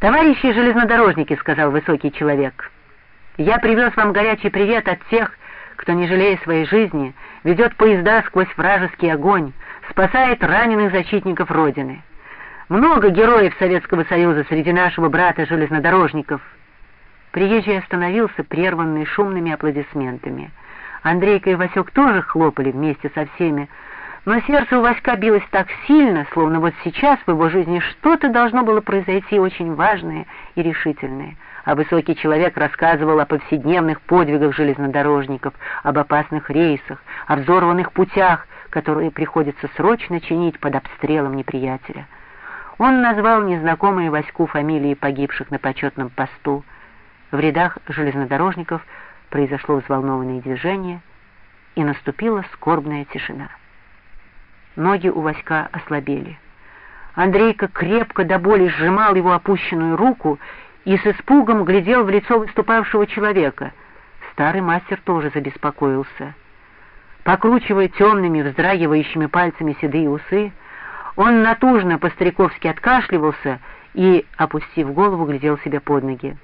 «Товарищи железнодорожники», — сказал высокий человек, — «я привез вам горячий привет от тех, кто, не жалея своей жизни, ведет поезда сквозь вражеский огонь, спасает раненых защитников Родины. Много героев Советского Союза среди нашего брата железнодорожников». Приезжий остановился, прерванный шумными аплодисментами. Андрейка и Васек тоже хлопали вместе со всеми, но сердце у Васька билось так сильно, словно вот сейчас в его жизни что-то должно было произойти очень важное и решительное. А высокий человек рассказывал о повседневных подвигах железнодорожников, об опасных рейсах, о взорванных путях, которые приходится срочно чинить под обстрелом неприятеля. Он назвал незнакомые Ваську фамилии погибших на почетном посту. В рядах железнодорожников произошло взволнованное движение, и наступила скорбная тишина. Ноги у Васька ослабели. Андрейка крепко до боли сжимал его опущенную руку и с испугом глядел в лицо выступавшего человека. Старый мастер тоже забеспокоился. Покручивая темными, вздрагивающими пальцами седые усы, он натужно по-стариковски откашливался и, опустив голову, глядел себе под ноги.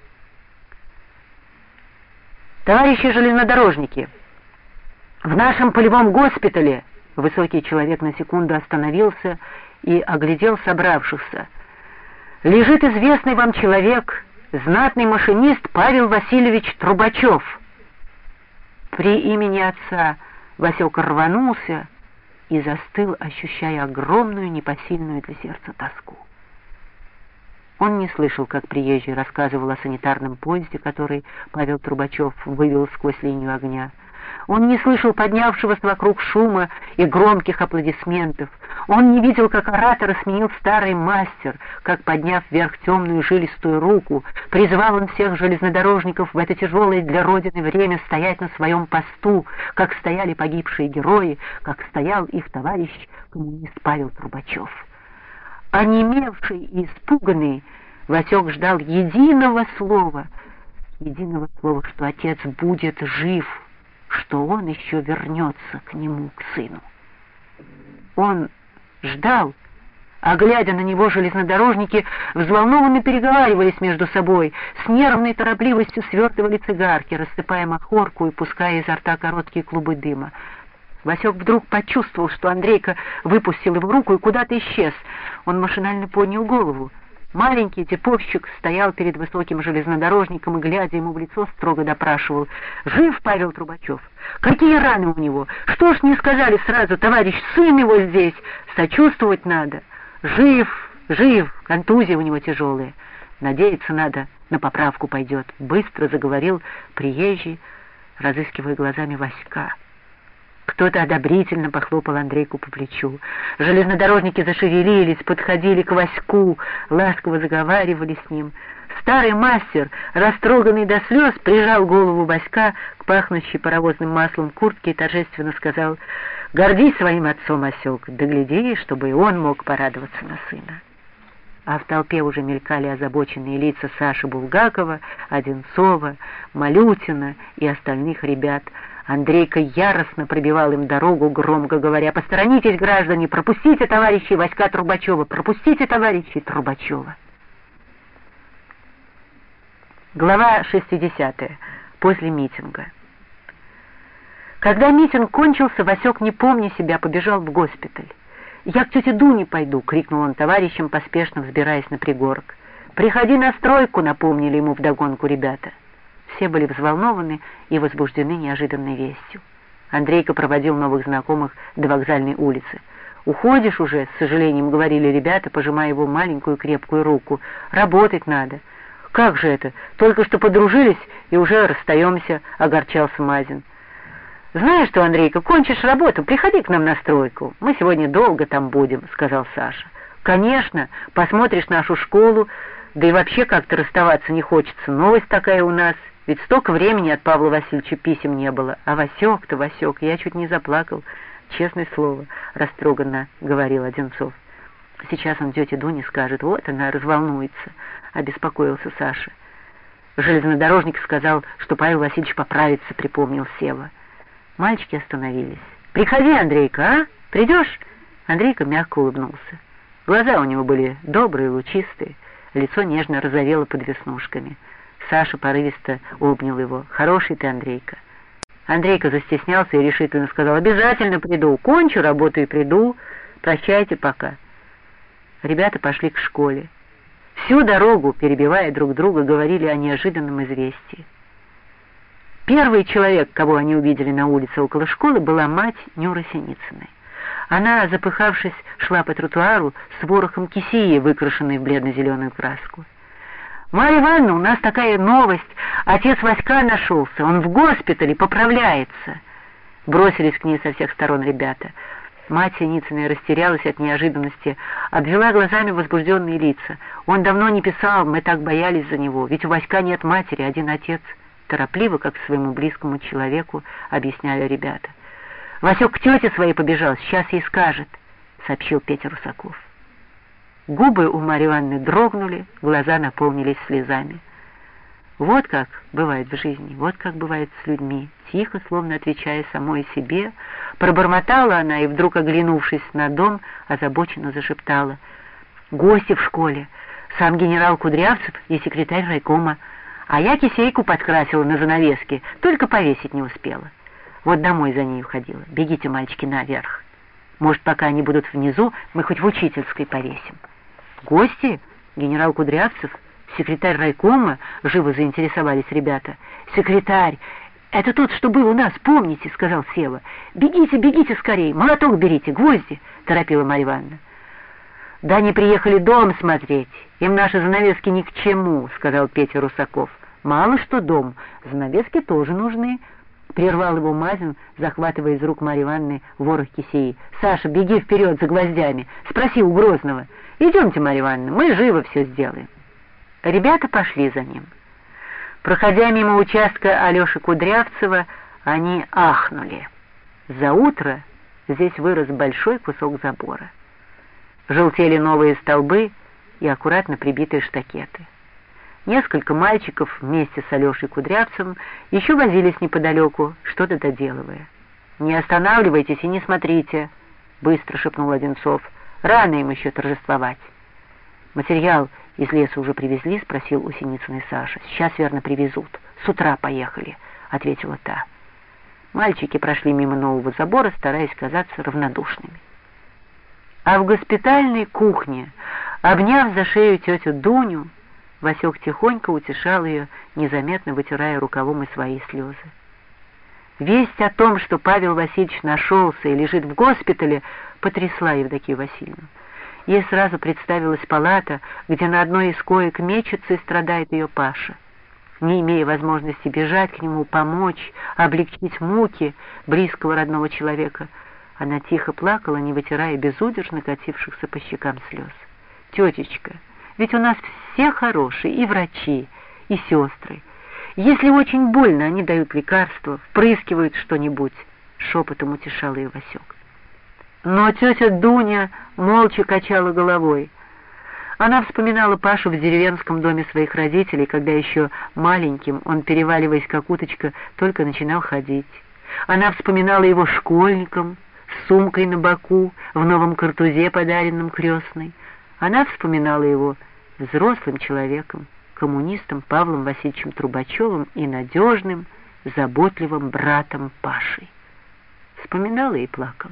«Товарищи железнодорожники, в нашем полевом госпитале...» Высокий человек на секунду остановился и оглядел собравшихся. «Лежит известный вам человек, знатный машинист Павел Васильевич Трубачев». При имени отца Васек рванулся и застыл, ощущая огромную, непосильную для сердца тоску. Он не слышал, как приезжий рассказывал о санитарном поезде, который Павел Трубачев вывел сквозь линию огня. Он не слышал поднявшегося вокруг шума и громких аплодисментов. Он не видел, как оратора сменил старый мастер, как, подняв вверх темную жилистую руку, призвал он всех железнодорожников в это тяжелое для Родины время стоять на своем посту, как стояли погибшие герои, как стоял их товарищ коммунист Павел Трубачев. Онемевший и испуганный, Васек ждал единого слова, что отец будет жив, что он еще вернется к нему, к сыну. Он ждал, а глядя на него, железнодорожники взволнованно переговаривались между собой, с нервной торопливостью свертывали цигарки, рассыпая махорку и пуская изо рта короткие клубы дыма. Васек вдруг почувствовал, что Андрейка выпустил его руку и куда-то исчез. Он машинально поднял голову. Маленький типовщик стоял перед высоким железнодорожником и, глядя ему в лицо, строго допрашивал: «Жив Павел Трубачев? Какие раны у него? Что ж не сказали сразу, товарищ, сын его здесь? Сочувствовать надо. Жив, жив, контузия у него тяжелая. Надеяться надо, на поправку пойдет», — быстро заговорил приезжий, разыскивая глазами Васька. Кто-то одобрительно похлопал Андрейку по плечу. Железнодорожники зашевелились, подходили к Ваську, ласково заговаривали с ним. Старый мастер, растроганный до слез, прижал голову Васька к пахнущей паровозным маслом куртке и торжественно сказал: «Гордись своим отцом, Осек, да гляди, чтобы и он мог порадоваться на сына». А в толпе уже мелькали озабоченные лица Саши Булгакова, Одинцова, Малютина и остальных ребят. Андрейка яростно пробивал им дорогу, громко говоря: «Посторонитесь, граждане, пропустите товарищей Васька Трубачева, пропустите товарищей Трубачева». Глава 60. После митинга. Когда митинг кончился, Васек, не помня себя, побежал в госпиталь. «Я к тете Дуне пойду!» — крикнул он товарищам, поспешно взбираясь на пригорок. «Приходи на стройку!» — напомнили ему вдогонку ребята. Все были взволнованы и возбуждены неожиданной вестью. Андрейка проводил новых знакомых до вокзальной улицы. «Уходишь уже?» — с сожалением говорили ребята, пожимая его маленькую крепкую руку. «Работать надо». «Как же это? Только что подружились и уже расстаемся», — огорчался Мазин. «Знаешь что, Андрейка, кончишь работу, приходи к нам на стройку. Мы сегодня долго там будем», — сказал Саша. «Конечно, посмотришь нашу школу, да и вообще как-то расставаться не хочется. Новость такая у нас. Ведь столько времени от Павла Васильевича писем не было. А Васек-то, Васек, я чуть не заплакал. Честное слово», — растроганно говорил Одинцов. «Сейчас он тете Дуне скажет, вот она разволнуется», — обеспокоился Саша. «Железнодорожник сказал, что Павел Васильевич поправится», — припомнил Сева. Мальчики остановились. «Приходи, Андрейка, а? Придешь?» Андрейка мягко улыбнулся. Глаза у него были добрые, лучистые. Лицо нежно розовело под веснушками. Саша порывисто обнял его. «Хороший ты, Андрейка». Андрейка застеснялся и решительно сказал: «Обязательно приду. Кончу работу и приду. Прощайте пока». Ребята пошли к школе. Всю дорогу, перебивая друг друга, говорили о неожиданном известии. Первый человек, кого они увидели на улице около школы, была мать Нюры Синицыной. Она, запыхавшись, шла по тротуару с ворохом кисеи, выкрашенной в бледно-зеленую краску. «Марья Ивановна, у нас такая новость. Отец Васька нашелся, он в госпитале, поправляется». Бросились к ней со всех сторон ребята. Мать Синицыная растерялась от неожиданности, обвела глазами возбужденные лица. «Он давно не писал, мы так боялись за него, ведь у Васька нет матери, один отец». Торопливо, как к своему близкому человеку, объясняли ребята. «Васек к тете своей побежал, сейчас ей скажет», — сообщил Петя Русаков. Губы у Марьи Ивановны дрогнули, глаза наполнились слезами. Вот как бывает в жизни, вот как бывает с людьми. Тихо, словно отвечая самой себе, пробормотала она и, вдруг оглянувшись на дом, озабоченно зашептала: «Гости в школе, сам генерал Кудрявцев и секретарь райкома, а я кисейку подкрасила на занавеске, только повесить не успела. Вот домой за ней уходила. Бегите, мальчики, наверх. Может, пока они будут внизу, мы хоть в учительской повесим». «Гости? Генерал Кудрявцев? Секретарь райкома?» — живо заинтересовались ребята. «Секретарь! Это тот, что был у нас, помните?» — сказал Сева. «Бегите, бегите скорее, молоток берите, гвозди!» — торопила Марья Ивановна. «Да они приехали дом смотреть, им наши занавески ни к чему», — сказал Петя Русаков. «Мало что дом, занавески тоже нужны», — прервал его Мазин, захватывая из рук Марьи Ивановны ворох кисеи. «Саша, беги вперед за гвоздями, спроси у Грозного. Идемте, Марья Ивановна, мы живо все сделаем». Ребята пошли за ним. Проходя мимо участка Алеши Кудрявцева, они ахнули. За утро здесь вырос большой кусок забора. Желтели новые столбы и аккуратно прибитые штакеты. Несколько мальчиков вместе с Алешей Кудрявцевым еще возились неподалеку, что-то доделывая. «Не останавливайтесь и не смотрите», — быстро шепнул Одинцов. «Рано им еще торжествовать». «Материал из леса уже привезли?» — спросил у Синицыной Саша. «Сейчас, верно, привезут. С утра поехали», — ответила та. Мальчики прошли мимо нового забора, стараясь казаться равнодушными. А в госпитальной кухне, обняв за шею тетю Дуню, Васек тихонько утешал ее, незаметно вытирая рукавом и свои слезы. Весть о том, что Павел Васильевич нашелся и лежит в госпитале, потрясла Евдокию Васильевну. Ей сразу представилась палата, где на одной из коек мечется и страдает ее Паша. Не имея возможности бежать к нему, помочь, облегчить муки близкого родного человека, она тихо плакала, не вытирая безудержно катившихся по щекам слез. «Тетечка, ведь у нас все хорошие, и врачи, и сестры. Если очень больно, они дают лекарства, впрыскивают что-нибудь», — шепотом утешал ее Васек. Но тетя Дуня молча качала головой. Она вспоминала Пашу в деревенском доме своих родителей, когда еще маленьким он, переваливаясь как уточка, только начинал ходить. Она вспоминала его школьником, с сумкой на боку, в новом картузе, подаренном крестной. Она вспоминала его взрослым человеком, коммунистом Павлом Васильевичем Трубачевым и надежным, заботливым братом Пашей. Вспоминала и плакала.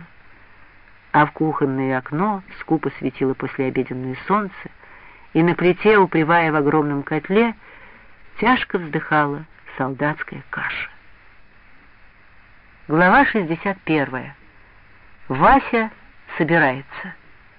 А в кухонное окно скупо светило послеобеденное солнце, и на плите, упревая в огромном котле, тяжко вздыхала солдатская каша. Глава 61. Вася собирается.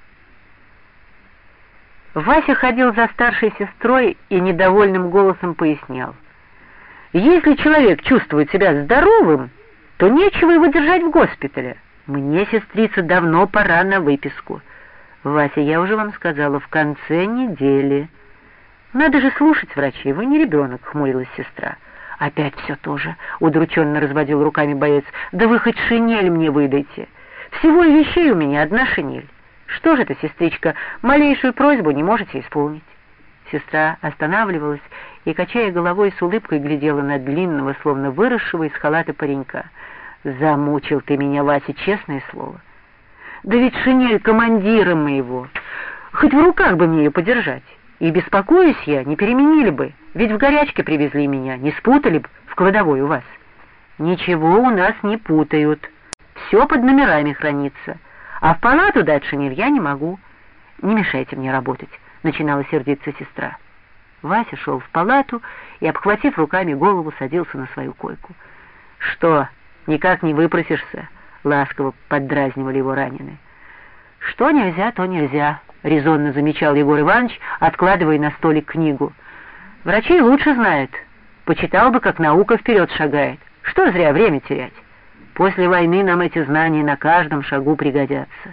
Вася ходил за старшей сестрой и недовольным голосом пояснял: «Если человек чувствует себя здоровым, то нечего его держать в госпитале. Мне, сестрица, давно пора на выписку». «Вася, я уже вам сказала, в конце недели». «Надо же слушать врачей, вы не ребенок», — хмурилась сестра. «Опять все то же», — удрученно разводил руками боец. «Да вы хоть шинель мне выдайте. Всего и вещей у меня одна шинель. Что же это, сестричка, малейшую просьбу не можете исполнить?» Сестра останавливалась и, качая головой, с улыбкой глядела на длинного, словно выросшего из халата паренька. «Замучил ты меня, Вася, честное слово. Да ведь шинель командира моего. Хоть в руках бы мне ее подержать. И беспокоюсь я, не переменили бы, ведь в горячке привезли меня, не спутали бы в кладовой у вас. Ничего у нас не путают, все под номерами хранится, а в палату дать шинель я не могу. Не мешайте мне работать, начинала сердиться сестра. Вася шел в палату и, обхватив руками голову, садился на свою койку. «Что, никак не выпросишься?» — ласково поддразнивали его раненые. «Что нельзя, то нельзя», — резонно замечал Егор Иванович, откладывая на столик книгу. «Врачи лучше знают. Почитал бы, как наука вперед шагает. Что зря время терять? После войны нам эти знания на каждом шагу пригодятся».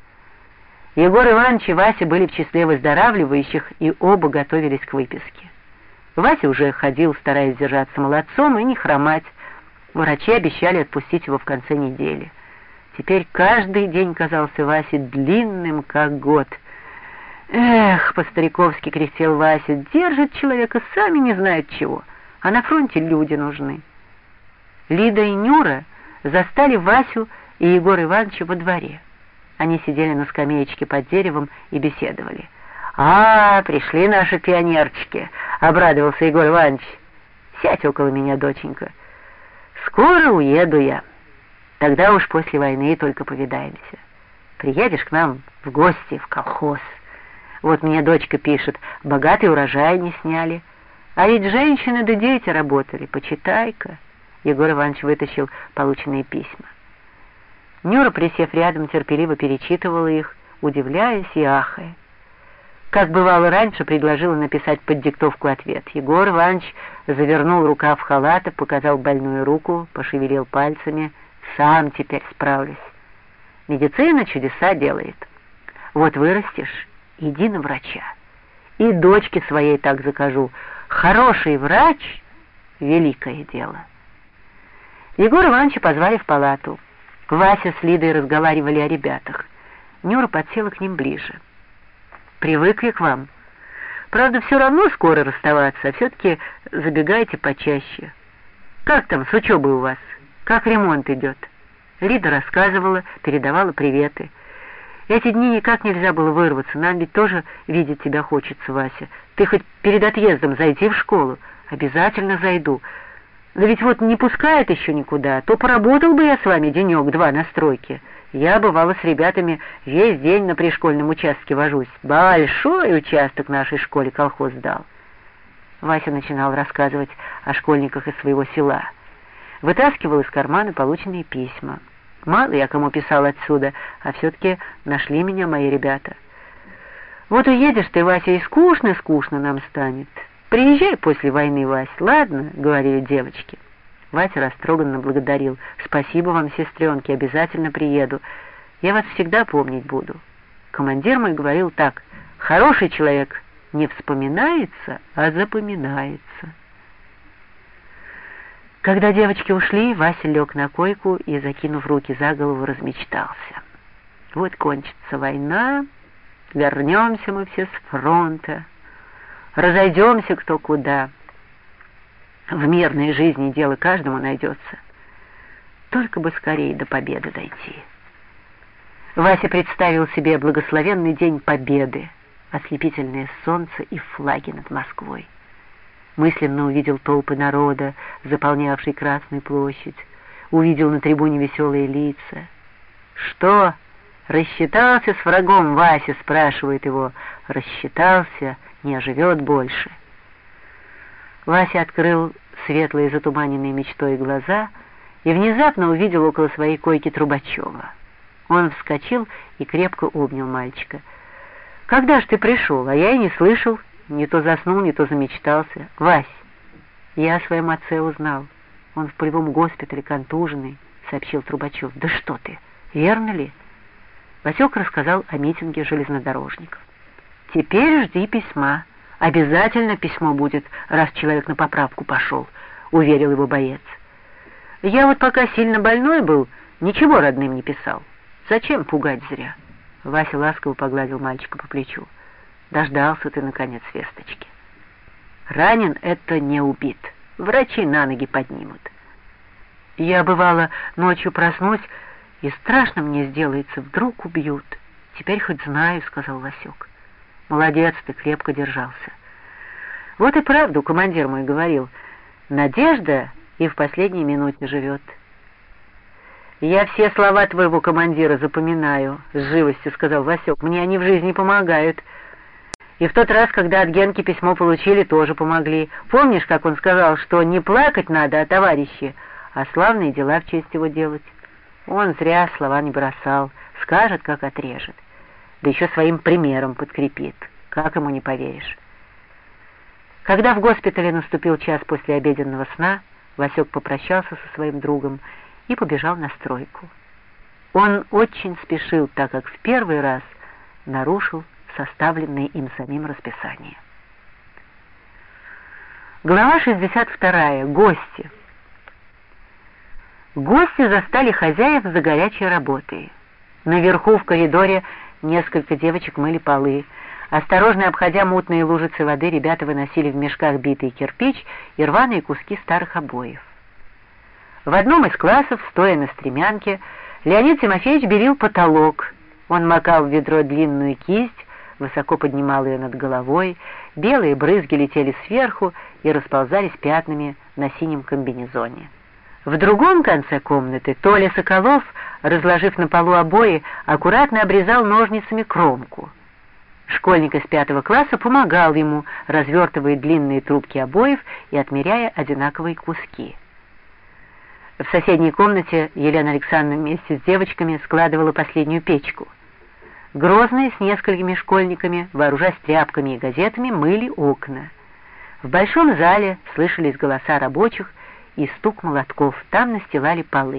Егор Иванович и Вася были в числе выздоравливающих, и оба готовились к выписке. Вася уже ходил, стараясь держаться молодцом и не хромать. Врачи обещали отпустить его в конце недели. Теперь каждый день казался Васе длинным, как год. «Эх!» — по-стариковски кряхтел Вася. «Держит человека, сами не знают чего, а на фронте люди нужны». Лида и Нюра застали Васю и Егора Ивановича во дворе. Они сидели на скамеечке под деревом и беседовали. «А, пришли наши пионерчики!» — обрадовался Егор Иванович. «Сядь около меня, доченька. Скоро уеду я. Тогда уж после войны только повидаемся. Приедешь к нам в гости, в колхоз. Вот мне дочка пишет, богатый урожай не сняли. А ведь женщины да дети работали, почитай-ка». Егор Иванович вытащил полученные письма. Нюра, присев рядом, терпеливо перечитывала их, удивляясь и ахая. Как бывало раньше, предложила написать под диктовку ответ. Егор Иванович завернул рукав халата, показал больную руку, пошевелил пальцами. «Сам теперь справлюсь. Медицина чудеса делает. Вот вырастешь, иди на врача. И дочке своей так закажу. Хороший врач — великое дело». Егора Ивановича позвали в палату. Вася с Лидой разговаривали о ребятах. Нюра подсела к ним ближе. «Привыкли к вам. Правда, все равно скоро расставаться, а все-таки забегайте почаще. Как там с учебой у вас? Как ремонт идет?» Лида рассказывала, передавала приветы. «Эти дни никак нельзя было вырваться, нам ведь тоже видеть тебя хочется, Вася. Ты хоть перед отъездом зайди в школу». «Обязательно зайду. Да ведь вот не пускает еще никуда, то поработал бы я с вами денек-два на стройке. Я, бывало, с ребятами весь день на пришкольном участке вожусь. Большой участок нашей школе колхоз дал». Вася начинал рассказывать о школьниках из своего села. Вытаскивал из кармана полученные письма. Мало я кому писал отсюда, а все-таки нашли меня мои ребята. «Вот уедешь ты, Вася, и скучно-скучно нам станет. Приезжай после войны, Вась, ладно?» — говорили девочки. Вася растроганно благодарил. «Спасибо вам, сестренки, обязательно приеду. Я вас всегда помнить буду». Командир мой говорил так: «Хороший человек не вспоминается, а запоминается». Когда девочки ушли, Вася лег на койку и, закинув руки за голову, размечтался. Вот кончится война, вернемся мы все с фронта, разойдемся кто куда. В мирной жизни дело каждому найдется. Только бы скорее до победы дойти. Вася представил себе благословенный день победы, ослепительное солнце и флаги над Москвой. Мысленно увидел толпы народа, заполнявшей Красную площадь, увидел на трибуне веселые лица. «Что, рассчитался с врагом, Вася?» — спрашивает его. «Рассчитался, не оживет больше». Вася открыл светлые затуманенные мечтой глаза и внезапно увидел около своей койки Трубачева. Он вскочил и крепко обнял мальчика. «Когда ж ты пришел? А я и не слышал. Не то заснул, не то замечтался. Вась, я о своем отце узнал. Он в полевом госпитале контуженный», — сообщил Трубачев. «Да что ты, верно ли?» Васек рассказал о митинге железнодорожников. «Теперь жди письма. Обязательно письмо будет, раз человек на поправку пошел», — уверил его боец. «Я вот пока сильно больной был, ничего родным не писал. Зачем пугать зря?» Вася ласково погладил мальчика по плечу. «Дождался ты, наконец, весточки. Ранен — это не убит. Врачи на ноги поднимут. Я, бывало, ночью проснусь, и страшно мне сделается, вдруг убьют. Теперь хоть знаю», — сказал Васек. Молодец ты, крепко держался. Вот и правду командир мой говорил, надежда и в последней минуте живет. Я все слова твоего командира запоминаю, с живостью сказал Васек, мне они в жизни помогают. И в тот раз, когда от Генки письмо получили, тоже помогли. Помнишь, как он сказал, что не плакать надо о товарище, а славные дела в честь его делать? Он зря слова не бросал, скажет, как отрежет. Да еще своим примером подкрепит. Как ему не поверишь? Когда в госпитале наступил час после обеденного сна, Васек попрощался со своим другом и побежал на стройку. Он очень спешил, так как в первый раз нарушил составленное им самим расписание. Глава 62. Гости. Гости застали хозяев за горячей работой. Наверху в коридоре несколько девочек мыли полы. Осторожно обходя мутные лужицы воды, ребята выносили в мешках битый кирпич и рваные куски старых обоев. В одном из классов, стоя на стремянке, Леонид Тимофеевич белил потолок. Он макал в ведро длинную кисть, высоко поднимал ее над головой, белые брызги летели сверху и расползались пятнами на синем комбинезоне. В другом конце комнаты Толя Соколов, разложив на полу обои, аккуратно обрезал ножницами кромку. Школьник из 5 класса помогал ему, развертывая длинные трубки обоев и отмеряя одинаковые куски. В соседней комнате Елена Александровна вместе с девочками складывала последнюю печку. Грозные с несколькими школьниками, вооружаясь тряпками и газетами, мыли окна. В большом зале слышались голоса рабочих и стук молотков, там настилали полы.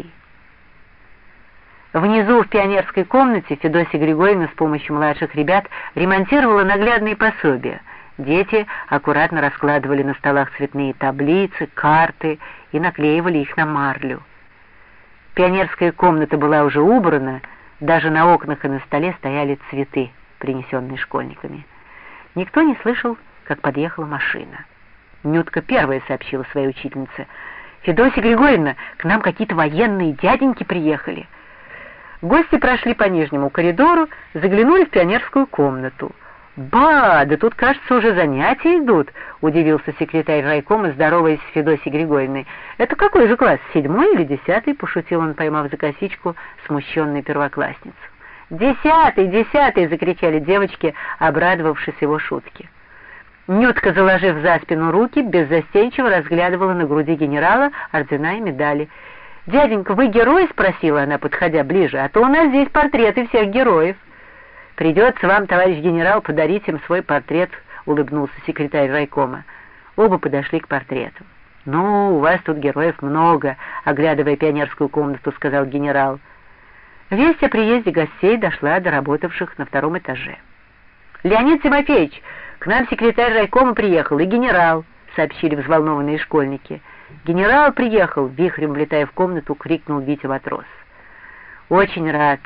Внизу в пионерской комнате Федосия Григорьевна с помощью младших ребят ремонтировала наглядные пособия. Дети аккуратно раскладывали на столах цветные таблицы, карты и наклеивали их на марлю. Пионерская комната была уже убрана, даже на окнах и на столе стояли цветы, принесенные школьниками. Никто не слышал, как подъехала машина. Нютка первая сообщила своей учительнице: «Федосия Григорьевна, к нам какие-то военные дяденьки приехали». Гости прошли по нижнему коридору, заглянули в пионерскую комнату. «Ба, да тут, кажется, уже занятия идут», — удивился секретарь райкома, здороваясь с Федосией Григорьевной. «Это какой же класс, 7 или 10?» — пошутил он, поймав за косичку смущенную первоклассницу. «10, 10!» — закричали девочки, обрадовавшись его шутке. Нютка, заложив за спину руки, беззастенчиво разглядывала на груди генерала ордена и медали. «Дяденька, вы герой?» — спросила она, подходя ближе. «А то у нас здесь портреты всех героев». «Придется вам, товарищ генерал, подарить им свой портрет», — улыбнулся секретарь райкома. Оба подошли к портрету. «Ну, у вас тут героев много», — оглядывая пионерскую комнату, сказал генерал. Весть о приезде гостей дошла до работавших на 2 этаже. «Леонид Тимофеевич, к нам секретарь райкома приехал и генерал», — сообщили взволнованные школьники. «Генерал приехал», — вихрем влетая в комнату, крикнул Витя Матрос. «Очень рад,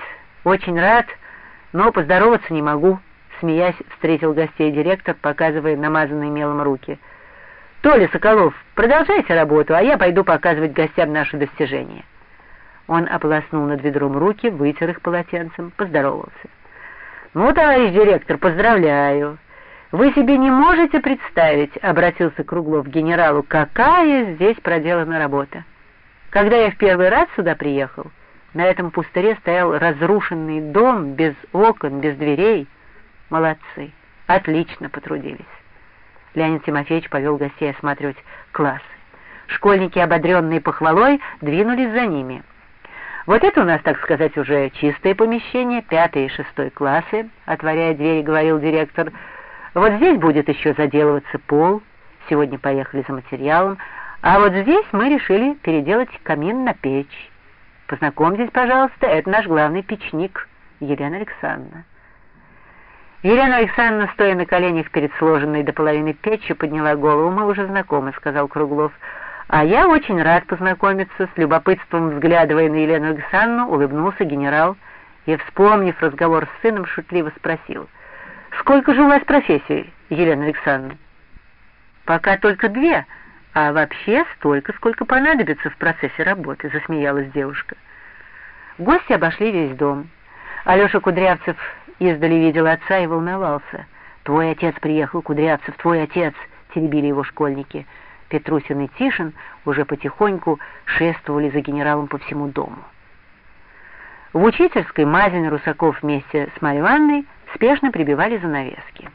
но поздороваться не могу», — смеясь, встретил гостей директор, показывая намазанные мелом руки. «Толя Соколов, продолжайте работу, а я пойду показывать гостям наши достижения». Он ополоснул над ведром руки, вытер их полотенцем, поздоровался. «Ну, товарищ директор, поздравляю. Вы себе не можете представить», — обратился Круглов к генералу, — «какая здесь проделана работа. Когда я в первый раз сюда приехал, на этом пустыре стоял разрушенный дом, без окон, без дверей. Молодцы, отлично потрудились». Леонид Тимофеевич повел гостей осматривать классы. Школьники, ободренные похвалой, двинулись за ними. «Вот это у нас, так сказать, уже чистое помещение, 5 и 6 классы», — отворяя двери, говорил директор. «Вот здесь будет еще заделываться пол. Сегодня поехали за материалом. А вот здесь мы решили переделать камин на печь. Познакомьтесь, пожалуйста, это наш главный печник, Елена Александровна». Елена Александровна, стоя на коленях перед сложенной до половины печью, подняла голову. «Мы уже знакомы», — сказал Круглов. «А я очень рад познакомиться», — с любопытством взглядывая на Елену Александровну, улыбнулся генерал и, вспомнив разговор с сыном, шутливо спросил: «Сколько же у вас профессий, Елена Александровна?» «Пока только 2, а вообще столько, сколько понадобится в процессе работы», — засмеялась девушка. Гости обошли весь дом. Алеша Кудрявцев издали видел отца и волновался. «Твой отец приехал, Кудрявцев, твой отец!» — теребили его школьники. Петрусин и Тишин уже потихоньку шествовали за генералом по всему дому. В учительской Мазин и Русаков вместе с Марьей Ивановной спешно прибивали занавески.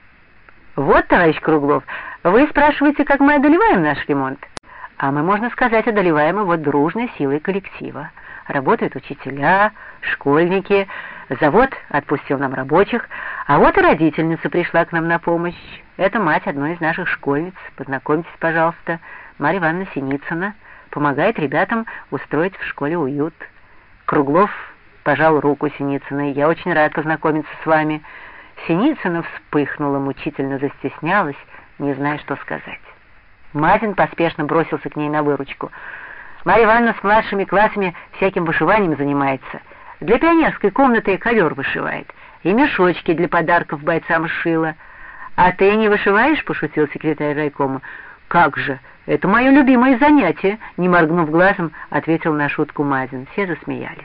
«Вот, товарищ Круглов, вы спрашиваете, как мы одолеваем наш ремонт? А мы, можно сказать, одолеваем его дружной силой коллектива. Работают учителя, школьники, завод отпустил нам рабочих, а вот и родительница пришла к нам на помощь. Это мать одной из наших школьниц. Познакомьтесь, пожалуйста, Марья Ивановна Синицына. Помогает ребятам устроить в школе уют». Круглов пожал руку Синицыной. «Я очень рад познакомиться с вами». Синицына вспыхнула, мучительно застеснялась, не зная, что сказать. Мазин поспешно бросился к ней на выручку. «Марья Ивановна с младшими классами всяким вышиванием занимается. Для пионерской комнаты ковер вышивает. И мешочки для подарков бойцам сшила. А ты не вышиваешь?» — пошутил секретарь райкома. «Как же, это мое любимое занятие!» — не моргнув глазом, ответил на шутку Мазин. Все засмеялись.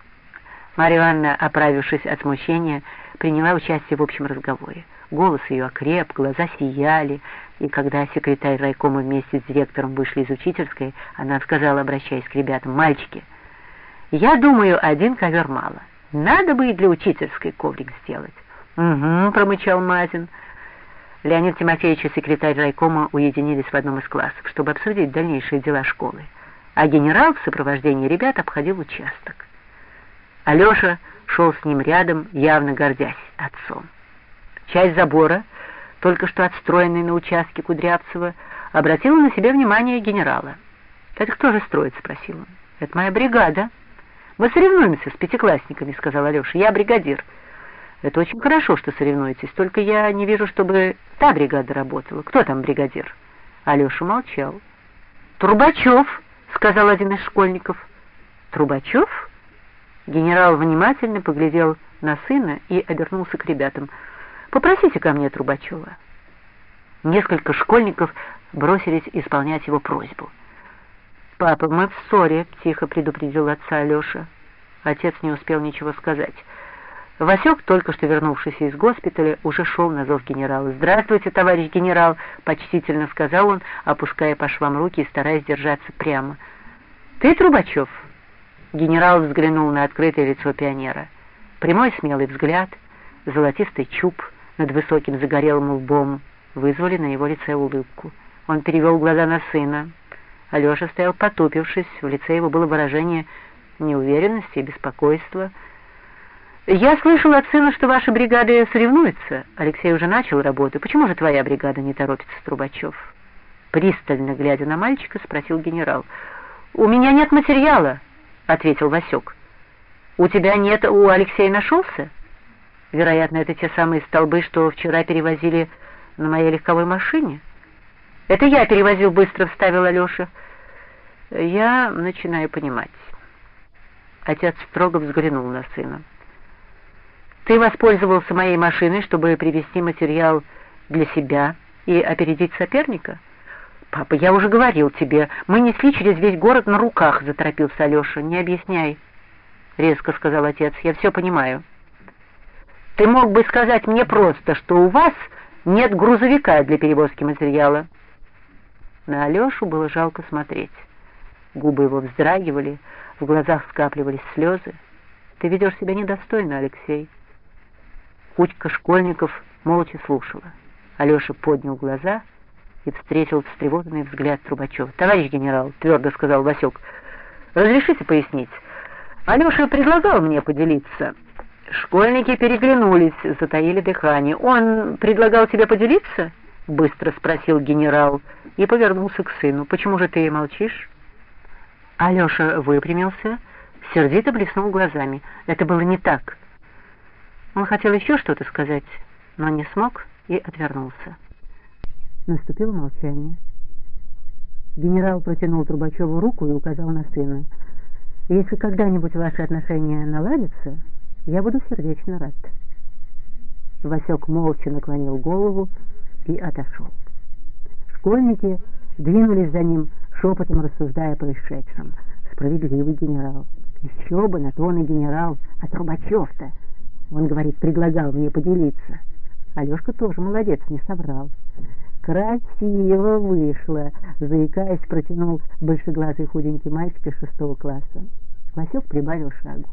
Марья Ивановна, оправившись от смущения, приняла участие в общем разговоре. Голос ее окреп, глаза сияли, и когда секретарь райкома вместе с директором вышли из учительской, она сказала, обращаясь к ребятам: «Мальчики, я думаю, один ковер мало. Надо бы и для учительской коврик сделать». «Угу», — промычал Мазин. Леонид Тимофеевич и секретарь райкома уединились в одном из классов, чтобы обсудить дальнейшие дела школы, а генерал в сопровождении ребят обходил участок. Алеша шел с ним рядом, явно гордясь отцом. Часть забора, только что отстроенной на участке Кудрявцева, обратила на себя внимание генерала. «Это кто же строит?» — спросил он. «Это моя бригада. Мы соревнуемся с пятиклассниками», — сказал Алеша. «Я бригадир». «Это очень хорошо, что соревнуетесь, только я не вижу, чтобы та бригада работала. Кто там бригадир?» Алеша молчал. «Трубачев», — сказал один из школьников. «Трубачев?» Генерал внимательно поглядел на сына и обернулся к ребятам. «Попросите ко мне Трубачева». Несколько школьников бросились исполнять его просьбу. «Папа, мы в ссоре», — тихо предупредил отца Алеша. Отец не успел ничего сказать. Васек, только что вернувшийся из госпиталя, уже шел на зов генерала. «Здравствуйте, товарищ генерал», — почтительно сказал он, опуская по швам руки и стараясь держаться прямо. «Ты Трубачев?» Генерал взглянул на открытое лицо пионера. Прямой смелый взгляд, золотистый чуб над высоким загорелым лбом вызвали на его лице улыбку. Он перевел глаза на сына. Алеша стоял потупившись, в лице его было выражение неуверенности и беспокойства. «Я слышал от сына, что ваши бригады соревнуются. Алексей уже начал работу. Почему же твоя бригада не торопится, Трубачев?» Пристально глядя на мальчика, спросил генерал. «У меня нет материала», — ответил Васек. «У тебя нет, у Алексея нашелся?» «Вероятно, это те самые столбы, что вчера перевозили на моей легковой машине». «Это я перевозил», — быстро вставил Алеша. «Я начинаю понимать». Отец строго взглянул на сына. «Ты воспользовался моей машиной, чтобы привезти материал для себя и опередить соперника?» «Папа, я уже говорил тебе, мы несли через весь город на руках», — заторопился Алеша. «Не объясняй», — резко сказал отец, — «я все понимаю». «Ты мог бы сказать мне просто, что у вас нет грузовика для перевозки материала». На Алешу было жалко смотреть. Губы его вздрагивали, в глазах скапливались слезы. «Ты ведешь себя недостойно, Алексей». Кучка школьников молча слушала. Алеша поднял глаза и встретил встревоженный взгляд Трубачева. «Товарищ генерал», — твердо сказал Васек, — «разрешите пояснить? Алеша предлагал мне поделиться». Школьники переглянулись, затаили дыхание. «Он предлагал тебе поделиться?» — быстро спросил генерал и повернулся к сыну. «Почему же ты молчишь?» Алеша выпрямился, сердито блеснул глазами. Это было не так. Он хотел еще что-то сказать, но не смог и отвернулся. Наступило молчание. Генерал протянул Трубачеву руку и указал на сына. «Если когда-нибудь ваши отношения наладятся, я буду сердечно рад». Васек молча наклонил голову и отошел. Школьники двинулись за ним, шепотом рассуждая о происшедшем. Справедливый генерал. Еще бы, на то он и генерал. А Трубачев-то, он говорит, предлагал мне поделиться. Алешка тоже молодец, не соврал. Красиво вышло, заикаясь, протянул большеглазый худенький мальчик из 6 класса. Васек прибавил шагу.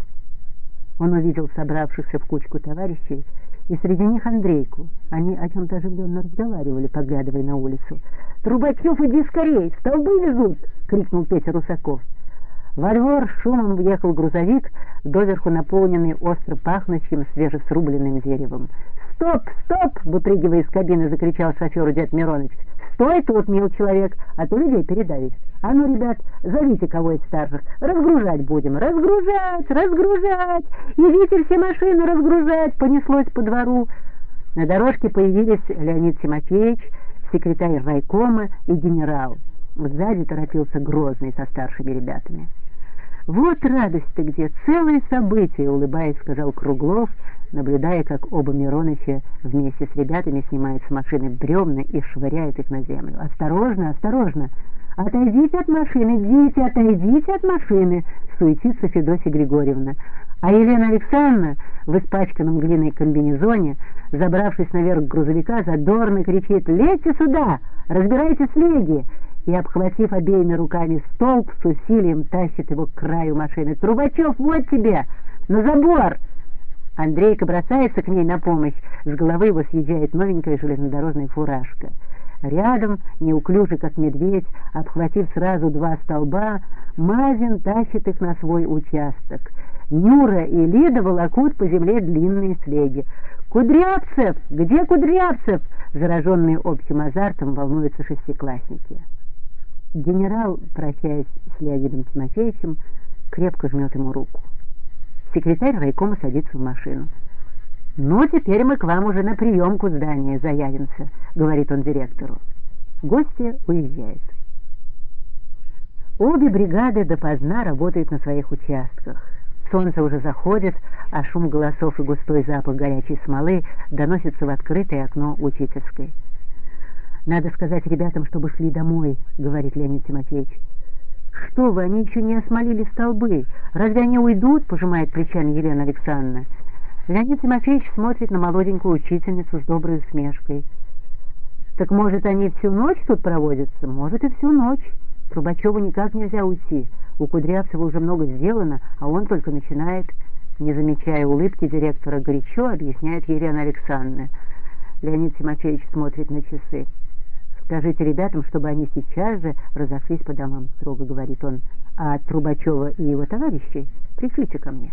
Он увидел собравшихся в кучку товарищей, и среди них Андрейку. Они о чем-то оживленно разговаривали, поглядывая на улицу. «Трубачев, иди скорей! Столбы везут!» — крикнул Петя Русаков. Во двор шумом въехал грузовик, доверху наполненный остро пахнущим свежесрубленным деревом. «Стоп! Стоп!» — выпрыгивая из кабины, закричал шоферу дед Мироныч. «Стой тут, мил человек, а то людей передавишь. А ну, ребят, зовите кого из старших. Разгружать будем. Разгружать! Разгружать! Идите все машины разгружать!» Понеслось по двору. На дорожке появились Леонид Тимофеевич, секретарь райкома и генерал. Сзади торопился Грозный со старшими ребятами. «Вот радость-то где! Целое событие!» — улыбаясь, сказал Круглов, наблюдая, как оба Мироныча вместе с ребятами снимают с машины бревна и швыряют их на землю. «Осторожно, осторожно! Отойдите от машины, дети, отойдите от машины!» — суетится Федосия Григорьевна. А Елена Александровна в испачканном глиной комбинезоне, забравшись наверх грузовика, задорно кричит: «Лезьте сюда! Разбирайте слеги!» И, обхватив обеими руками столб, с усилием тащит его к краю машины. «Трубачев, вот тебе! На забор!» Андрейка бросается к ней на помощь. С головы его съезжает новенькая железнодорожная фуражка. Рядом, неуклюже как медведь, обхватив сразу 2 столба, Мазин тащит их на свой участок. Нюра и Лида волокут по земле длинные слеги. «Кудрявцев! Где Кудрявцев?» Зараженные общим азартом волнуются 6-классники. Генерал, прощаясь с Леонидом Тимофеевичем, крепко жмет ему руку. Секретарь райкома садится в машину. «Ну, теперь мы к вам уже на приемку здания заявимся», — говорит он директору. Гости уезжают. Обе бригады допоздна работают на своих участках. Солнце уже заходит, а шум голосов и густой запах горячей смолы доносится в открытое окно учительской. «Надо сказать ребятам, чтобы шли домой», — говорит Леонид Тимофеевич. «Что вы, они еще не осмолили столбы. Разве они уйдут?» — пожимает плечами Елена Александровна. Леонид Тимофеевич смотрит на молоденькую учительницу с доброй усмешкой. «Так, может, они всю ночь тут проводятся?» «Может, и всю ночь. Трубачеву никак нельзя уйти. У Кудрявцева уже много сделано, а он только начинает». Не замечая улыбки директора, горячо объясняет Елена Александровна. Леонид Тимофеевич смотрит на часы. «Скажите ребятам, чтобы они сейчас же разошлись по домам», — строго говорит он. «А Трубачева и его товарищей пришлите ко мне».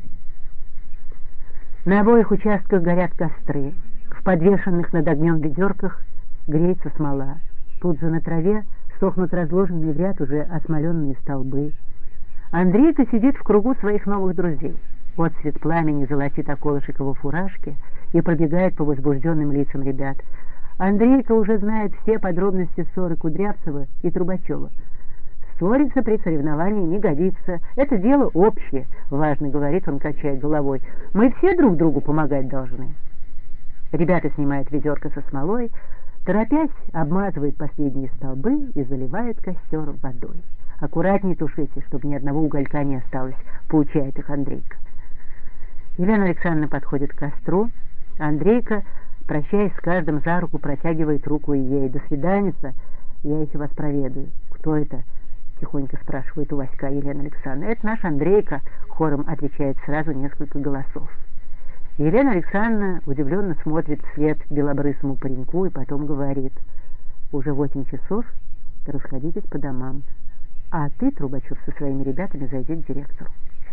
На обоих участках горят костры. В подвешенных над огнем ведерках греется смола. Тут же на траве сохнут разложенные в ряд уже осмоленные столбы. Андрейка сидит в кругу своих новых друзей. Отцвет пламени золотит околышек его фуражки и пробегает по возбужденным лицам ребят. Андрейка уже знает все подробности ссоры Кудрявцева и Трубачева. «Ссориться при соревновании не годится. Это дело общее», — важно говорит он, качая головой. «Мы все друг другу помогать должны». Ребята снимают ведерко со смолой, торопясь, обмазывают последние столбы и заливают костер водой. «Аккуратнее тушите, чтобы ни одного уголька не осталось», — поучает их Андрейка. Елена Александровна подходит к костру. Андрейка, прощаясь с каждым за руку, протягивает руку и ей. «До свиданица, я еще вас проведаю». «Кто это?» — тихонько спрашивает у Васька Елена Александровна. «Это наш Андрейка», — хором отвечает сразу несколько голосов. Елена Александровна удивленно смотрит вслед белобрысому пареньку и потом говорит: «Уже 8 часов, расходитесь по домам. А ты, Трубачев, со своими ребятами зайди к директору».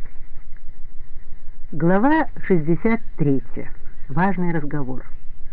Глава 63. Важный разговор.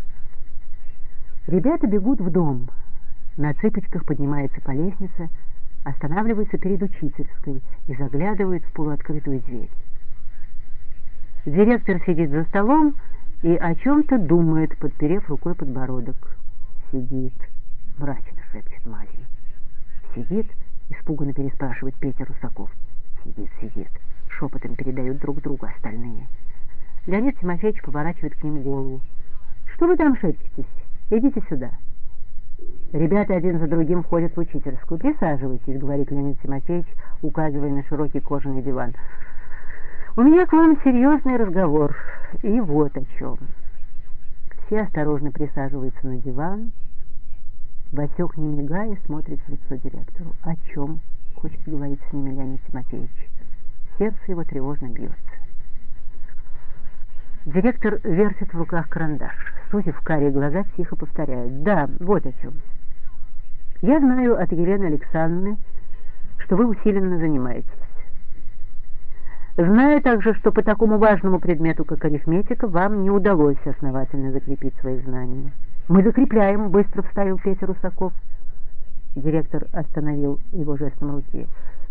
Ребята бегут в дом. На цыпочках поднимаются по лестнице, останавливаются перед учительской и заглядывают в полуоткрытую дверь. Директор сидит за столом и о чем-то думает, подперев рукой подбородок. «Сидит», — мрачно шепчет Мазин. «Сидит?» — испуганно переспрашивает Петя Русаков. «Сидит, сидит», — шепотом передают друг другу остальные. Леонид Тимофеевич поворачивает к ним голову. «Что вы там шепчетесь? Идите сюда». Ребята один за другим входят в учительскую. «Присаживайтесь», — говорит Леонид Тимофеевич, указывая на широкий кожаный диван. «У меня к вам серьезный разговор, и вот о чем. Все осторожно присаживаются на диван. Васек, не мигая, смотрит в лицо директору. О чем хочет говорить с ними Леонид Тимофеевич? Сердце его тревожно бьется. Директор вертит в руках карандаш. Сузив карие глаза, тихо повторяет. Да, вот о чем. Я знаю от Елены Александровны, что вы усиленно занимаетесь. Знаю также, что по такому важному предмету, как арифметика, вам не удалось основательно закрепить свои знания. Мы закрепляем, быстро вставил Петя Русаков. Директор остановил его жестом руки.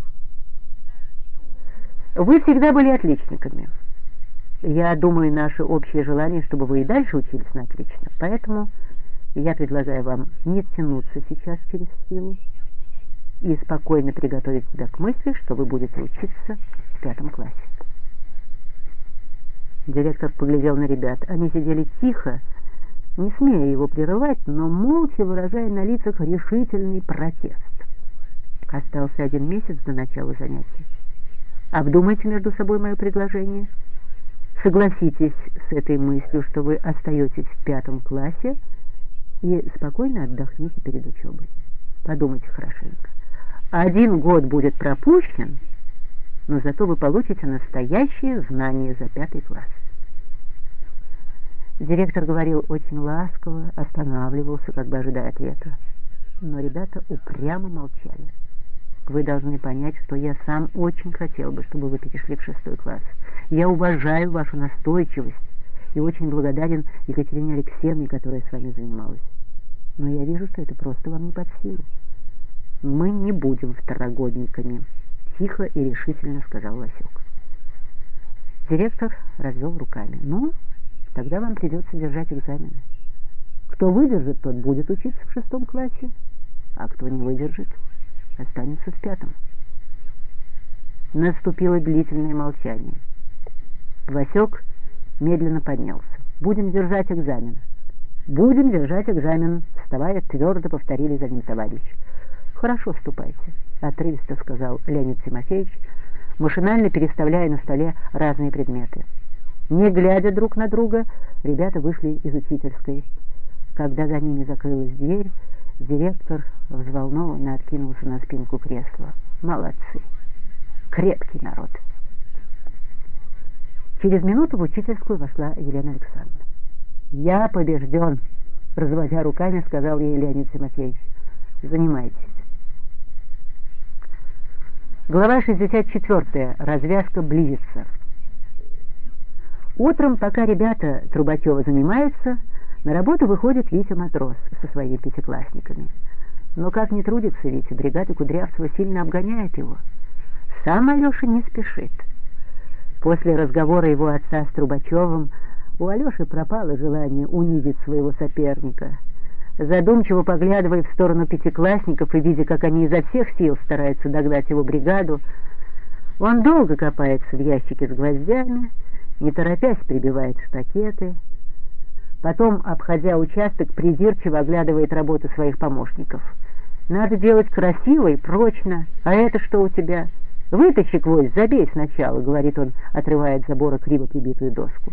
Вы всегда были отличниками. Я думаю, наше общее желание, чтобы вы и дальше учились на отлично. Поэтому я предлагаю вам не тянуться сейчас через силу и спокойно приготовить себя к мысли, что вы будете учиться в 5 классе. Директор поглядел на ребят. Они сидели тихо, не смея его прерывать, но молча выражая на лицах решительный протест. Остался 1 месяц до начала занятий. Обдумайте между собой мое предложение. Согласитесь с этой мыслью, что вы остаетесь в 5 классе и спокойно отдохните перед учебой. Подумайте хорошенько. 1 год будет пропущен, но зато вы получите настоящие знания за 5 класс. Директор говорил очень ласково, останавливался, как бы ожидая ответа. Но ребята упрямо молчали. Вы должны понять, что я сам очень хотел бы, чтобы вы перешли в 6 класс. Я уважаю вашу настойчивость и очень благодарен Екатерине Алексеевне, которая с вами занималась. Но я вижу, что это просто вам не под силу. Мы не будем второгодниками, тихо и решительно сказал Васек. Директор развел руками. Ну, тогда вам придется держать экзамены. Кто выдержит, тот будет учиться в 6 классе, а кто не выдержит, останется в 5. Наступило длительное молчание. Васек медленно поднялся. «Будем держать экзамен». «Будем держать экзамен», — вставая, твердо повторили за ним товарищи. «Хорошо, ступайте», — отрывисто сказал Леонид Тимофеевич, машинально переставляя на столе разные предметы. Не глядя друг на друга, ребята вышли из учительской. Когда за ними закрылась дверь, директор взволнованно откинулся на спинку кресла. «Молодцы! Крепкий народ!» Через минуту в учительскую вошла Елена Александровна. «Я побежден!» — разводя руками, сказал ей Леонид Тимофеевич. «Занимайтесь». Глава 64. Развязка близится. Утром, пока ребята Трубачева занимаются, на работу выходит Витя Матрос со своими 5-классниками. Но как ни трудится Витя, бригада Кудрявцева сильно обгоняет его. Сам Алеша не спешит. После разговора его отца с Трубачевым у Алеши пропало желание унизить своего соперника. Задумчиво поглядывая в сторону 5-классников и видя, как они изо всех сил стараются догнать его бригаду, он долго копается в ящике с гвоздями, не торопясь прибивает штакеты. Потом, обходя участок, придирчиво оглядывает работу своих помощников. «Надо делать красиво и прочно. А это что у тебя? Вытащи гвоздь, забей сначала», — говорит он, отрывая от забора криво прибитую доску.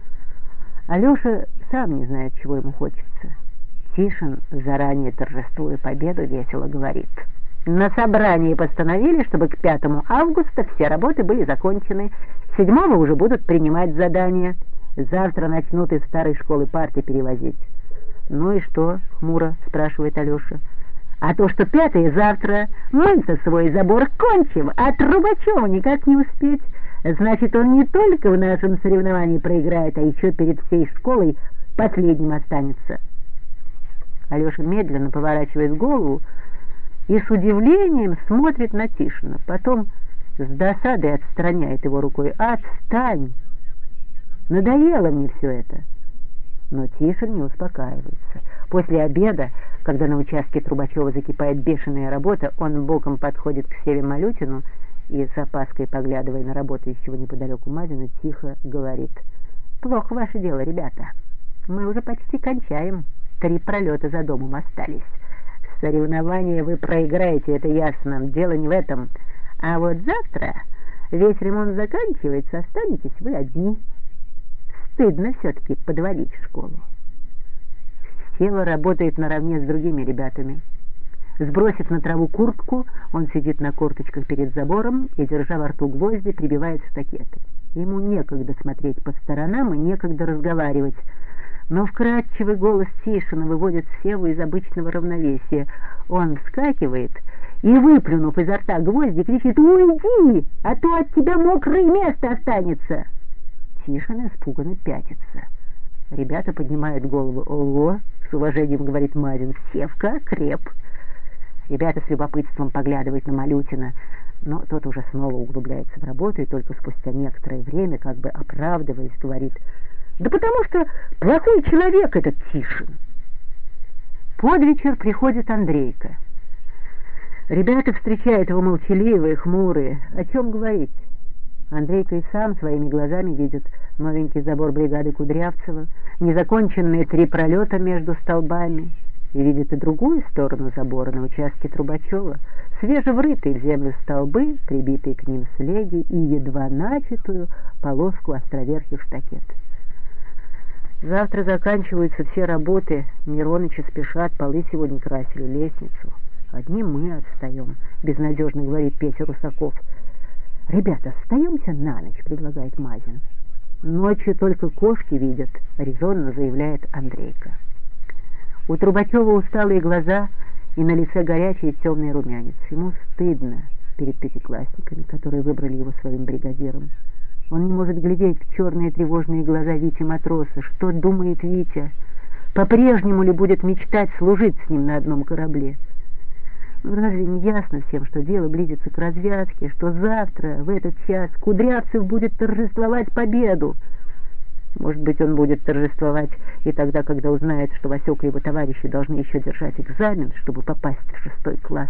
Алеша сам не знает, чего ему хочется. Тишин, заранее торжествуя победу, весело говорит: «На собрании постановили, чтобы к 5 августа все работы были закончены. 7-го уже будут принимать задания. Завтра начнут из старой школы парты перевозить». «Ну и что?» — хмуро спрашивает Алеша. «А то, что 5-е завтра, мы-то свой забор кончим, а Трубачеву никак не успеть. Значит, он не только в нашем соревновании проиграет, а еще перед всей школой последним останется». Алеша медленно поворачивает голову и с удивлением смотрит на Тишина. Потом с досадой отстраняет его рукой. «Отстань! Надоело мне все это». Но Тишин не успокаивается. После обеда, когда на участке Трубачева закипает бешеная работа, он боком подходит к Севе Малютину и с опаской, поглядывая на работающего неподалеку Мазина, тихо говорит: «Плохо ваше дело, ребята. Мы уже почти кончаем. 3 пролета за домом остались. Соревнования вы проиграете, это ясно. Дело не в этом. А вот завтра весь ремонт заканчивается, останетесь вы одни. Стыдно все-таки подводить школу». Сева работает наравне с другими ребятами. Сбросив на траву куртку, он сидит на корточках перед забором и, держа во рту гвозди, прибивает штакеты. Ему некогда смотреть по сторонам и некогда разговаривать, но вкрадчивый голос Тишина выводит Севу из обычного равновесия. Он вскакивает и, выплюнув изо рта гвозди, кричит: «Уйди, а то от тебя мокрое место останется!» Тишин испуганно пятится. Ребята поднимают голову. «Ого!» — с уважением говорит Марин. «Севка креп!» Ребята с любопытством поглядывают на Малютина, но тот уже снова углубляется в работу и только спустя некоторое время, как бы оправдываясь, говорит: «Да потому что плохой человек этот Тишин». Под вечер приходит Андрейка. Ребята встречают его молчаливые, хмурые. О чем говорить? Андрейка и сам своими глазами видит новенький забор бригады Кудрявцева, незаконченные 3 пролета между столбами, и видит и другую сторону забора на участке Трубачева, свежеврытые в землю столбы, прибитые к ним слеги и едва начатую полоску островерхих штакет. Завтра заканчиваются все работы, Миронычи спешат, полы сегодня красили, лестницу. Одни мы отстаем, безнадежно говорит Петя Русаков. «Ребята, остаемся на ночь», предлагает Мазин. «Ночью только кошки видят», резонно заявляет Андрейка. У Трубачева усталые глаза и на лице горячий темный румянец. Ему стыдно перед пятиклассниками, которые выбрали его своим бригадиром. Он не может глядеть в черные тревожные глаза Вити Матроса. Что думает Витя? По-прежнему ли будет мечтать служить с ним на одном корабле? Разве не ясно всем, что дело близится к развязке, что завтра, в этот час, Кудрявцев будет торжествовать победу? Может быть, он будет торжествовать и тогда, когда узнает, что Васек и его товарищи должны еще держать экзамен, чтобы попасть в 6 класс.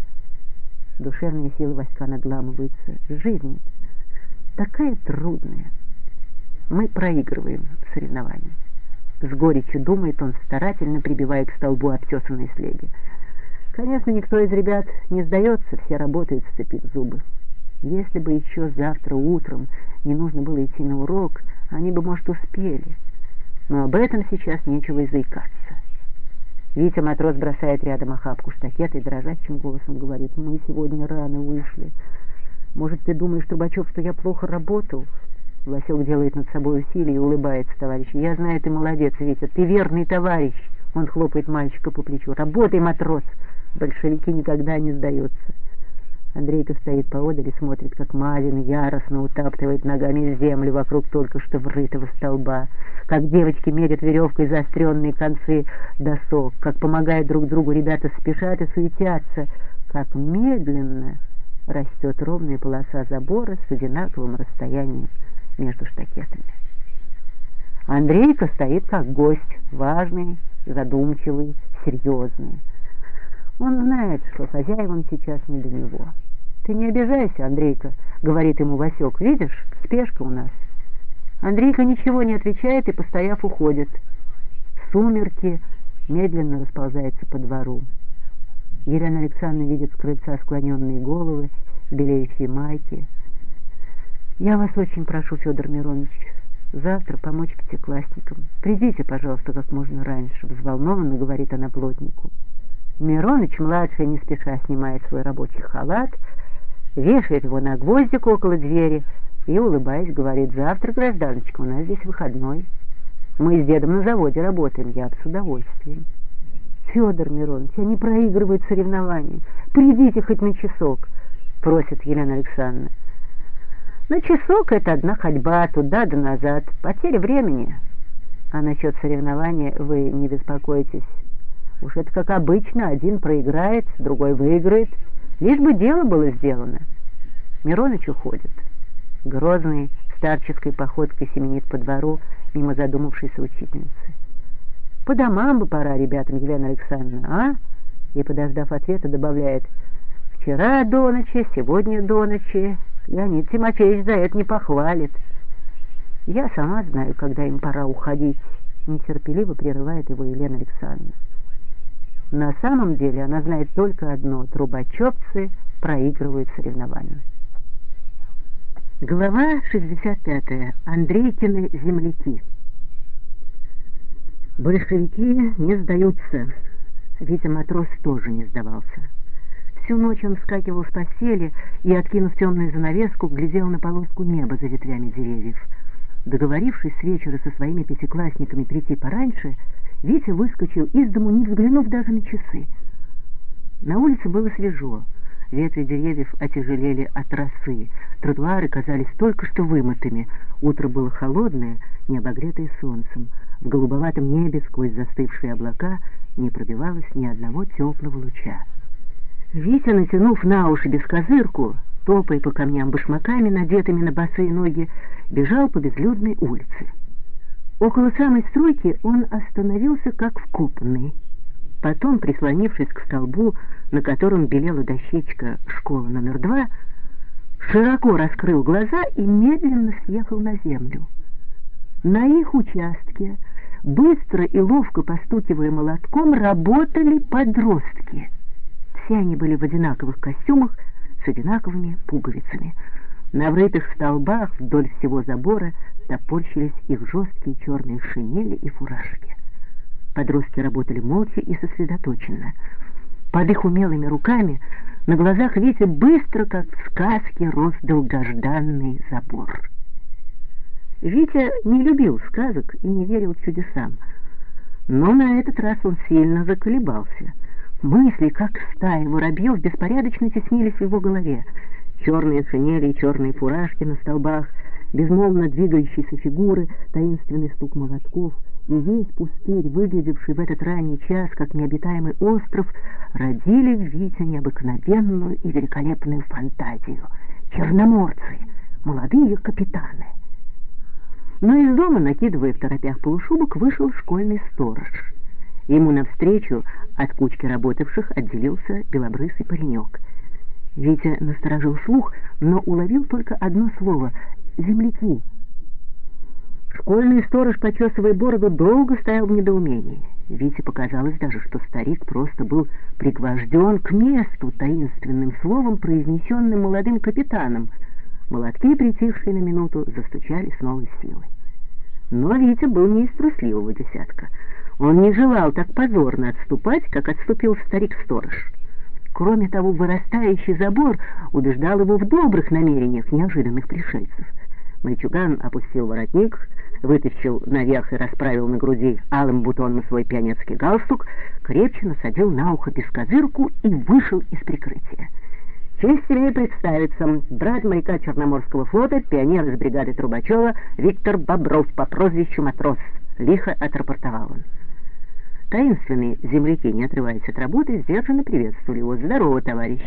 Душевные силы Васька надламываются. Жизнь такая трудная. Мы проигрываем соревнования. С горечью думает он, старательно прибивая к столбу обтесанные слеги. Конечно, никто из ребят не сдается, все работают, сцепив зубы. Если бы еще завтра утром не нужно было идти на урок, они бы, может, успели. Но об этом сейчас нечего и заикаться. Витя Матрос бросает рядом охапку штакет и дрожащим голосом говорит: «Мы сегодня рано вышли. Может, ты думаешь, Трубачев, что я плохо работал?» Васек делает над собой усилие и улыбается товарищу. «Я знаю, ты молодец, Витя, ты верный товарищ!» Он хлопает мальчика по плечу. «Работай, матрос! Большевики никогда не сдаются!» Андрейка стоит поодаль и смотрит, как Мазин яростно утаптывает ногами землю вокруг только что врытого столба, как девочки мерят веревкой заостренные концы досок, как, помогая друг другу, ребята спешат и суетятся, как медленно растет ровная полоса забора с одинаковым расстоянием между штакетами. Андрейка стоит как гость, важный, задумчивый, серьезный. Он знает, что хозяевам сейчас не до него. «Ты не обижайся, Андрейка», — говорит ему Васек. «Видишь, спешка у нас». Андрейка ничего не отвечает и, постояв, уходит. Сумерки медленно расползаются по двору. Елена Александровна видит с крыльца склоненные головы, белеющие майки. «Я вас очень прошу, Федор Миронович, завтра помочь пятиклассникам. Придите, пожалуйста, как можно раньше», — взволнованно говорит она плотнику. Мироныч-младший не спеша снимает свой рабочий халат, вешает его на гвоздик около двери и, улыбаясь, говорит: «Завтра, гражданочка, у нас здесь выходной. Мы с дедом на заводе работаем, я с удовольствием». «Федор Миронович, они проигрывают соревнования. Придите хоть на часок», — просит Елена Александровна. «На часок — это одна ходьба туда да назад, потеря времени. А насчет соревнования вы не беспокойтесь. Уж это как обычно, один проиграет, другой выиграет, лишь бы дело было сделано». Мироныч уходит. Грозный старческой походкой семенит по двору мимо задумавшейся учительницы. «По домам бы пора ребятам, Елена Александровна, а?» И, подождав ответа, добавляет: «Вчера до ночи, сегодня до ночи. Леонид Тимофеевич за это не похвалит». «Я сама знаю, когда им пора уходить», — нетерпеливо прерывает его Елена Александровна. На самом деле она знает только одно: трубачевцы проигрывают соревнования. Глава 65. Андрейкины земляки. Большевики не сдаются. Витя матрос тоже не сдавался. Всю ночь он вскакивал с постели и, откинув темную занавеску, глядел на полоску неба за ветвями деревьев. Договорившись с вечера со своими пятиклассниками прийти пораньше, Витя выскочил из дому, не взглянув даже на часы. На улице было свежо, ветви деревьев отяжелели от росы, тротуары казались только что вымытыми, утро было холодное, не обогретое солнцем, в голубоватом небе сквозь застывшие облака не пробивалось ни одного теплого луча. Витя, натянув на уши бескозырку, топая по камням башмаками, надетыми на босые ноги, бежал по безлюдной улице. Около самой стройки он остановился как вкопанный. Потом, прислонившись к столбу, на котором белела дощечка «Школа номер 2», широко раскрыл глаза и медленно съехал на землю. На их участке, быстро и ловко постукивая молотком, работали подростки. Все они были в одинаковых костюмах с одинаковыми пуговицами. На врытых столбах вдоль всего забора топорщились их жесткие черные шинели и фуражки. Подростки работали молча и сосредоточенно. Под их умелыми руками на глазах Вити быстро, как в сказке, рос долгожданный забор. Витя не любил сказок и не верил чудесам, но на этот раз он сильно заколебался. Мысли, как стая воробьев, беспорядочно теснились в его голове. Черные шинели и черные фуражки на столбах, безмолвно двигающиеся фигуры, таинственный стук молотков и весь пустырь, выглядевший в этот ранний час как необитаемый остров, родили в Вите необыкновенную и великолепную фантазию. Черноморцы, молодые капитаны. Но из дома, накидывая в торопях полушубок, вышел школьный сторож. Ему навстречу от кучки работавших отделился белобрысый паренек. Витя насторожил слух, но уловил только одно слово — «земляки». Школьный сторож, почесывая бороду, долго стоял в недоумении. Вите показалось даже, что старик просто был пригвожден к месту таинственным словом, произнесенным молодым капитаном. Молотки, притихшие на минуту, застучали с новой силой. Но Витя был не из трусливого десятка. Он не желал так позорно отступать, как отступил старик-сторож. Кроме того, вырастающий забор убеждал его в добрых намерениях неожиданных пришельцев. Мальчуган опустил воротник, вытащил наверх и расправил на груди алым бутоном свой пионерский галстук, крепче насадил на ухо бескозырку и вышел из прикрытия. «Честь имею представиться, брат моряка Черноморского флота, пионер из бригады Трубачева Виктор Бобров по прозвищу Матрос», — лихо отрапортовал он. Таинственные земляки, не отрываясь от работы, сдержанно приветствовали его. «Здорово, товарищ!»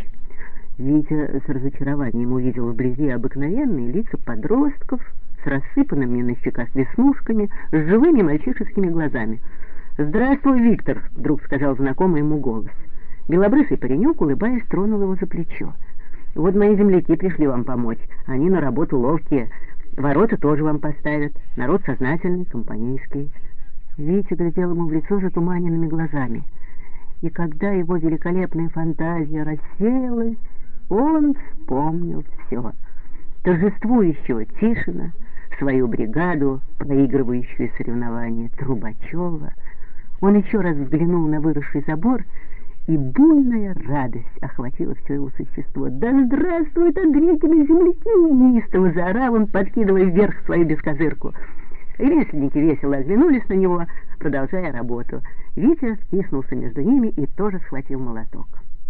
Витя с разочарованием увидел вблизи обыкновенные лица подростков с рассыпанными на щеках веснушками, с живыми мальчишескими глазами. «Здравствуй, Виктор!» — вдруг сказал знакомый ему голос. Белобрысый паренек, улыбаясь, тронул его за плечо. «Вот мои земляки пришли вам помочь. Они на работу ловкие. Ворота тоже вам поставят. Народ сознательный, компанейский». Витя глядел ему в лицо затуманенными глазами. И когда его великолепная фантазия рассеялась, он вспомнил все. Торжествующего Тишина, свою бригаду, проигрывающую соревнования Трубачева. Он еще раз взглянул на выросший забор, и буйная радость охватила все его существо. «Да здравствуют Андрейкины земляки!» — неистово заорал он, подкидывая вверх свою бескозырку. Ремесленники весело оглянулись на него, продолжая работу. Витя втиснулся между ними и тоже схватил молоток.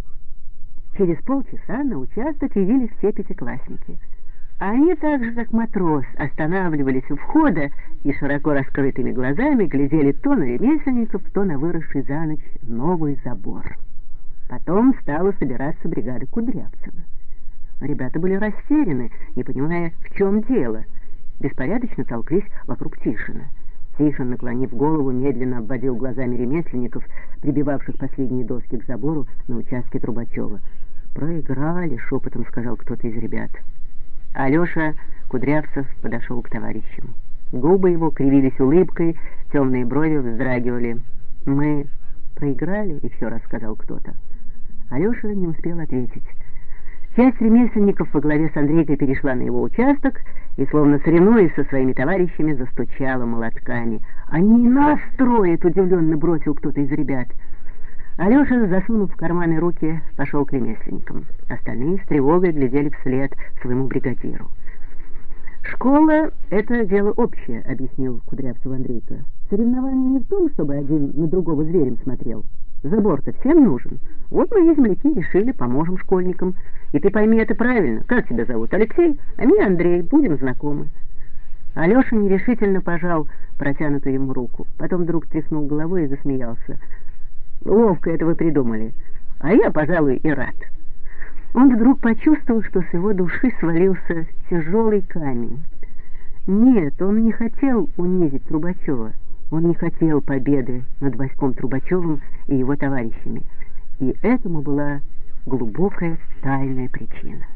Через полчаса на участок явились все пятиклассники. Они так же, как матрос, останавливались у входа и широко раскрытыми глазами глядели то на ремесленников, то на выросший за ночь новый забор. Потом стала собираться бригада Кудрявцева. Ребята были растеряны, не понимая, в чем дело. Беспорядочно толклись вокруг Тишина. Тишин, наклонив голову, медленно обводил глазами ремесленников, прибивавших последние доски к забору на участке Трубачева. «Проиграли», — шепотом сказал кто-то из ребят. Алеша Кудрявцев подошел к товарищам. Губы его кривились улыбкой, темные брови вздрагивали. «Мы проиграли?» — еще раз сказал кто-то. Алеша не успел ответить. Часть ремесленников во главе с Андрейкой перешла на его участок и, словно соревнуясь со своими товарищами, застучала молотками. «Они и нас строят!» — удивленно бросил кто-то из ребят. Алеша, засунув в карманы руки, пошел к ремесленникам. Остальные с тревогой глядели вслед своему бригадиру. «Школа — это дело общее», — объяснил Кудрявцев Андрейка. «Соревнование не в том, чтобы один на другого зверем смотрел. Забор-то всем нужен. Вот мы, земляки, решили, поможем школьникам. И ты пойми это правильно. Как тебя зовут? Алексей? А меня Андрей. Будем знакомы». Алеша нерешительно пожал протянутую ему руку. Потом вдруг тряхнул головой и засмеялся. «Ловко это вы придумали. А я, пожалуй, и рад». Он вдруг почувствовал, что с его души свалился тяжелый камень. Нет, он не хотел унизить Трубачева. Он не хотел победы над Васьком Трубачевым и его товарищами. И этому была глубокая тайная причина.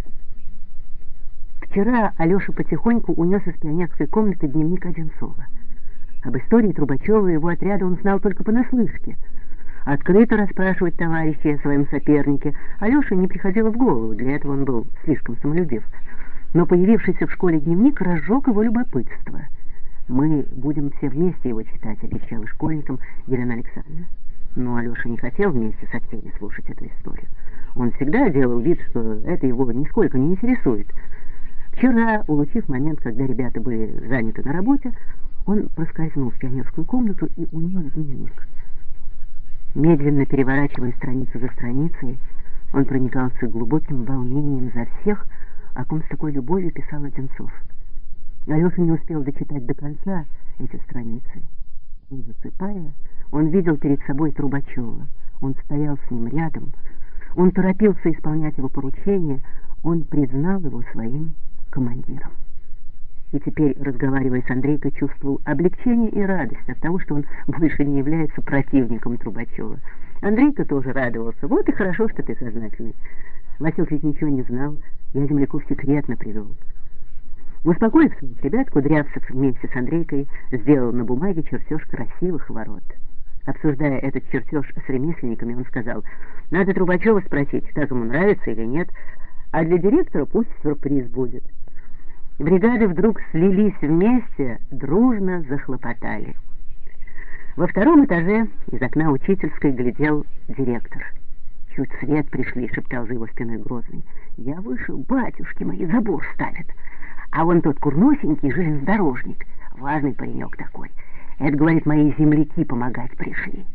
Вчера Алеша потихоньку унес из пионерской комнаты дневник Одинцова. Об истории Трубачева и его отряда он знал только понаслышке. Открыто расспрашивать товарищей о своем сопернике Алёше не приходило в голову, для этого он был слишком самолюбив. Но появившийся в школе дневник разжег его любопытство. «Мы будем все вместе его читать», — обещала школьникам Елена Александровна. Но Алеша не хотел вместе со всеми слушать эту историю. Он всегда делал вид, что это его нисколько не интересует. Вчера, улучив момент, когда ребята были заняты на работе, он проскользнул в пионерскую комнату и унес дневник. Медленно переворачивая страницу за страницей, он проникался глубоким волнением за всех, о ком с такой любовью писал Одинцов. Алеша не успел дочитать до конца эти страницы. И, засыпая, он видел перед собой Трубачева. Он стоял с ним рядом, он торопился исполнять его поручение, он признал его своим командиром. И теперь, разговаривая с Андрейкой, чувствовал облегчение и радость от того, что он больше не является противником Трубачева. Андрейка тоже радовался. «Вот и хорошо, что ты сознательный. Васек ведь ничего не знал, я земляков секретно привел». Успокоив своих ребят, Кудрявцев вместе с Андрейкой сделал на бумаге чертеж красивых ворот. Обсуждая этот чертеж с ремесленниками, он сказал: «Надо Трубачева спросить, как ему нравится или нет, а для директора пусть сюрприз будет». Бригады вдруг слились вместе, дружно захлопотали. Во втором этаже из окна учительской глядел директор. «Чуть свет пришли», — шептал за его спиной Грозный. «Я вышел, батюшки мои, забор ставят. А вон тот курносенький железнодорожник, важный паренек такой. Это, говорит, мои земляки помогать пришли».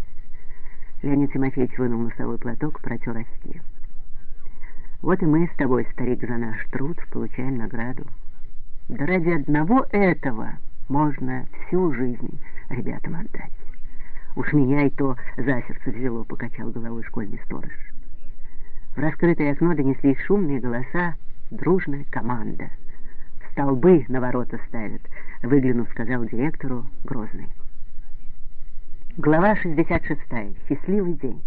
Леонид Тимофеевич вынул носовой платок, протер очки. «Вот и мы с тобой, старик, за наш труд получаем награду. Да ради одного этого можно всю жизнь ребятам отдать. Уж меня и то за сердце взяло», — покачал головой школьный сторож. В раскрытое окно донеслись шумные голоса, дружная команда. «Столбы на ворота ставят», — выглянув, сказал директору Грозный. Глава 66. Счастливый день.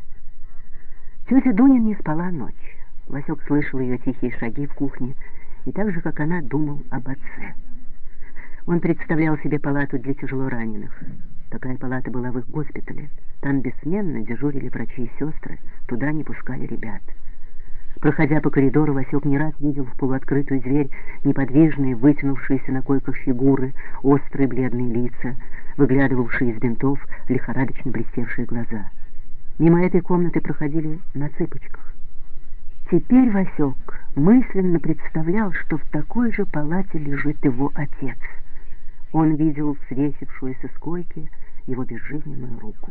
Тетя Дуня не спала ночь. Васек слышал ее тихие шаги в кухне и так же, как она, думал об отце. Он представлял себе палату для тяжелораненых. Такая палата была в их госпитале. Там бессменно дежурили врачи и сестры, туда не пускали ребят. Проходя по коридору, Васек не раз видел в полуоткрытую дверь неподвижные, вытянувшиеся на койках фигуры, острые бледные лица, выглядывавшие из бинтов лихорадочно блестевшие глаза. Мимо этой комнаты проходили на цыпочках. Теперь Васек мысленно представлял, что в такой же палате лежит его отец. Он видел свесившуюся с койки его безжизненную руку.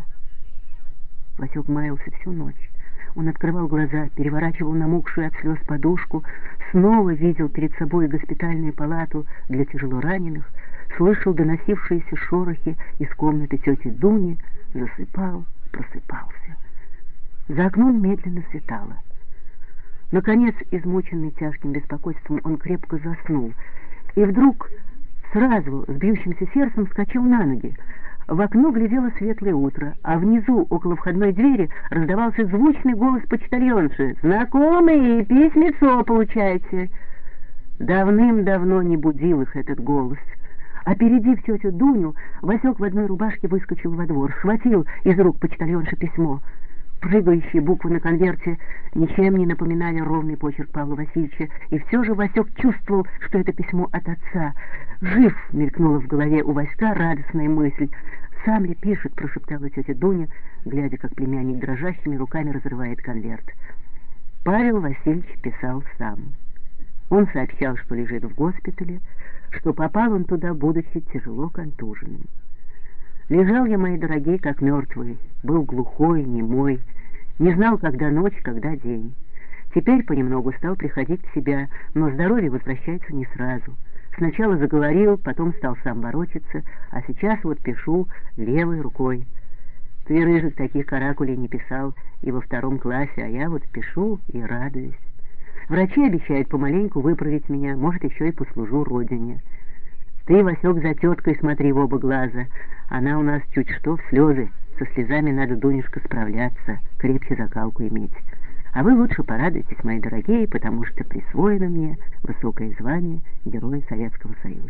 Васек маялся всю ночь. Он открывал глаза, переворачивал намокшую от слез подушку, снова видел перед собой госпитальную палату для тяжелораненых, слышал доносившиеся шорохи из комнаты тети Дуни, засыпал, просыпался. За окном медленно светало. Наконец, измученный тяжким беспокойством, он крепко заснул. И вдруг, сразу, с бьющимся сердцем, вскочил на ноги. В окно глядело светлое утро, а внизу, около входной двери, раздавался звучный голос почтальонши. «Знакомые, письмецо получайте!» Давным-давно не будил их этот голос. Опередив тетю Дуню, Васек в одной рубашке выскочил во двор, схватил из рук почтальонши письмо. Прыгающие буквы на конверте ничем не напоминали ровный почерк Павла Васильевича, и все же Васек чувствовал, что это письмо от отца. «Жив!» — мелькнула в голове у Васька радостная мысль. «Сам ли пишет?» — прошептала тетя Дуня, глядя, как племянник дрожащими руками разрывает конверт. Павел Васильевич писал сам. Он сообщал, что лежит в госпитале, что попал он туда, будучи тяжело контуженным. «Лежал я, мои дорогие, как мертвый, был глухой, немой, не знал, когда ночь, когда день. Теперь понемногу стал приходить в себя, но здоровье возвращается не сразу. Сначала заговорил, потом стал сам ворочаться, а сейчас вот пишу левой рукой. Ты, Рыжик, таких каракулей не писал и во 2 классе, а я вот пишу и радуюсь. Врачи обещают помаленьку выправить меня, может, еще и послужу родине. Ты, Васек, за теткой смотри в оба глаза. Она у нас чуть что в слезы. Со слезами надо, Дунюшка, справляться, крепче закалку иметь. А вы лучше порадуйтесь, мои дорогие, потому что присвоено мне высокое звание Героя Советского Союза».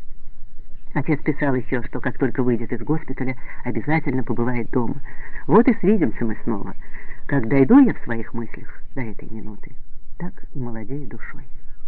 Отец писал еще, что как только выйдет из госпиталя, обязательно побывает дома. Вот и свидимся мы снова. Как дойду я в своих мыслях до этой минуты, так и молодею душой.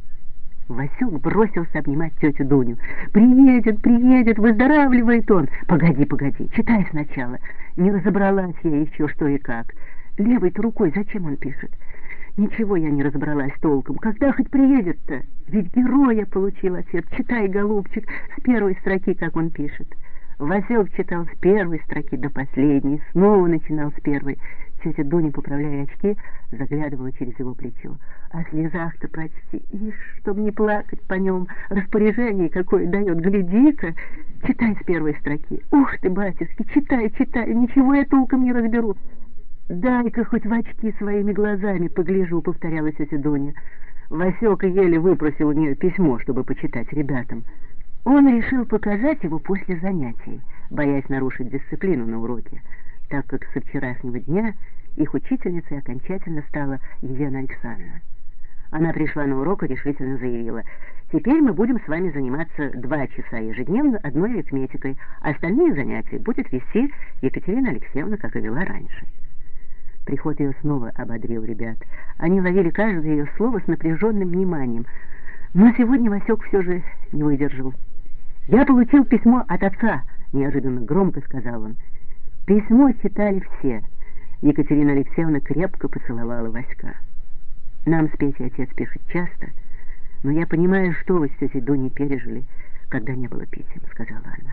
Васек бросился обнимать тетю Дуню. «Приедет, приедет, выздоравливает он!» «Погоди, погоди, читай сначала. Не разобралась я еще, что и как. Левой-то рукой зачем он пишет?» «Ничего я не разобралась толком. Когда хоть приедет-то? Ведь героя получил отец. Читай, голубчик, с 1 строки, как он пишет». Васек читал с 1 строки до последней, снова начинал с 1. Тетя Дуня, поправляя очки, заглядывала через его плечо. «О слезах-то прочти, ишь, чтоб не плакать по нем, распоряжение какое дает, гляди-ка, читай с 1 строки. Ух ты, батюшки, читай, читай, ничего я толком не разберу». «Дай-ка хоть в очки своими глазами погляжу», — повторяла тетя Дуня. Васек еле выпросил у нее письмо, чтобы почитать ребятам. Он решил показать его после занятий, боясь нарушить дисциплину на уроке, так как со вчерашнего дня их учительницей окончательно стала Елена Александровна. Она пришла на урок и решительно заявила: «Теперь мы будем с вами заниматься 2 часа ежедневно одной арифметикой, а остальные занятия будет вести Екатерина Алексеевна, как и вела раньше». Приход ее снова ободрил ребят. Они ловили каждое ее слово с напряженным вниманием. Но сегодня Васек все же не выдержал. «Я получил письмо от отца», — неожиданно громко сказал он. Письмо читали все. Екатерина Алексеевна крепко поцеловала Васька. «Нам с Петей отец пишет часто, но я понимаю, что вы с тетей Дуней пережили, когда не было писем», — сказала она.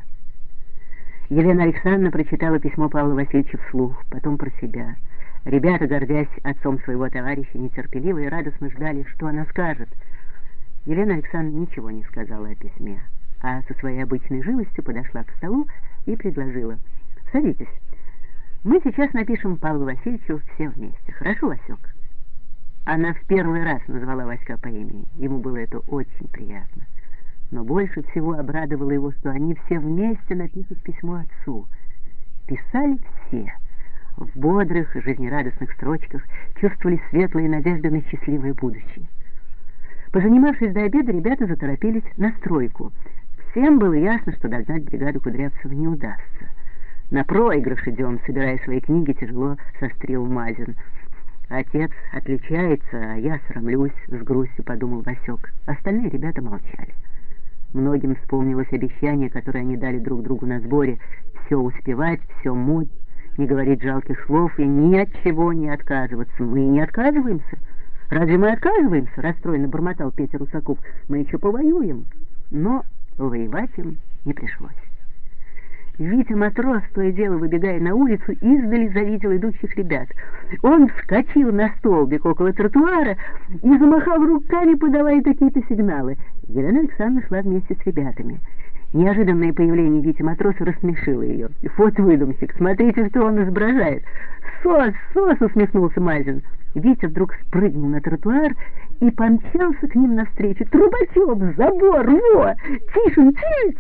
Елена Александровна прочитала письмо Павла Васильевича вслух, потом про себя. Ребята, гордясь отцом своего товарища, нетерпеливо и радостно ждали, что она скажет. Елена Александровна ничего не сказала о письме, а со своей обычной живостью подошла к столу и предложила: «Садитесь. Мы сейчас напишем Павлу Васильевичу все вместе. Хорошо, Васек?» Она в 1 раз назвала Васька по имени. Ему было это очень приятно. Но больше всего обрадовало его, что они все вместе напишут письмо отцу. Писали все. В бодрых, жизнерадостных строчках чувствовали светлые надежды на счастливое будущее. Позанимавшись до обеда, ребята заторопились на стройку. Всем было ясно, что догнать бригаду Кудрявцева не удастся. «На проигрыш идем», — собирая свои книги, тяжело сострил Мазин. «Отец отличается, а я срамлюсь», — с грустью подумал Васек. Остальные ребята молчали. Многим вспомнилось обещание, которое они дали друг другу на сборе: все успевать, все муть, не говорить жалких слов и ни от чего не отказываться. «Мы не отказываемся». «Разве мы отказываемся?» — расстроенно бормотал Петя Русаков. «Мы еще повоюем». Но воевать им не пришлось. Витя Матрос, то и дело выбегая на улицу, издали завидел идущих ребят. Он вскочил на столбик около тротуара и замахал руками, подавая какие-то сигналы. Елена Александровна шла вместе с ребятами. Неожиданное появление Вити Матроса рассмешило ее. «Вот выдумщик, смотрите, что он изображает!» «Сос, сос!» — усмехнулся Мазин. Витя вдруг спрыгнул на тротуар и помчался к ним навстречу. «Трубачев, забор, во! Тишин, тить!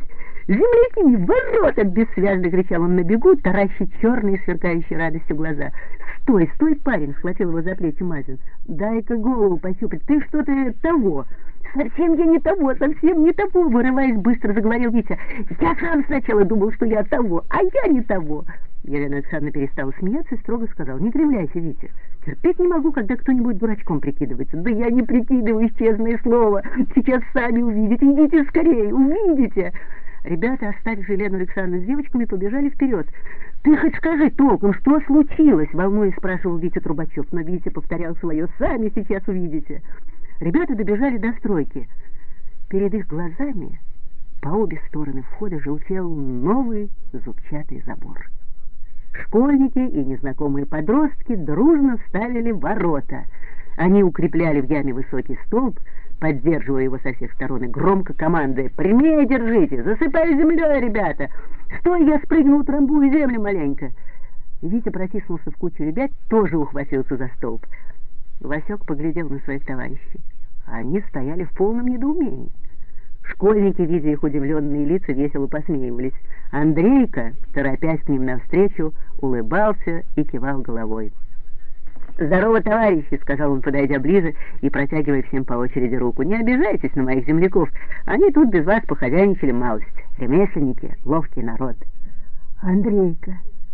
Земляки, ворота!» — бессвязно кричал он на бегу, тараща черные, сверкающие радостью глаза. стой, стой, парень!» — схватил его за плечи Мазин. «Дай-ка голову пощупать, ты что-то того!» «Совсем я не того, совсем не того!» — вырываясь, быстро заговорил Витя. «Я сам сначала думал, что я того, а я не того!» Елена Александровна перестала смеяться и строго сказала: «Не кривляйся, Витя. Терпеть не могу, когда кто-нибудь дурачком прикидывается». «Да я не прикидываюсь, честное слово. Сейчас сами увидите. Идите скорее, увидите!» Ребята, оставив Елену Александровну с девочками, побежали вперед. «Ты хоть скажи толком, что случилось?» — волнуясь, спрашивал Витя Трубачев. Но Витя повторял свое: «Сами сейчас увидите». Ребята добежали до стройки. Перед их глазами по обе стороны входа желтел новый зубчатый забор. Школьники и незнакомые подростки дружно ставили ворота. Они укрепляли в яме высокий столб, поддерживая его со всех сторон и громко командуя: «Прямее держите! Засыпай землей, ребята! Стой, я спрыгну, утрамбую землю маленько!» И Витя протиснулся в кучу ребят, тоже ухватился за столб. Васек поглядел на своих товарищей. Они стояли в полном недоумении. Школьники, видя их удивленные лица, весело посмеивались. Андрейка, торопясь к ним навстречу, улыбался и кивал головой. «Здорово, товарищи!» — сказал он, подойдя ближе и протягивая всем по очереди руку. «Не обижайтесь на моих земляков, они тут без вас похозяйничали малость. Ремесленники — ловкий народ». «Андрейка!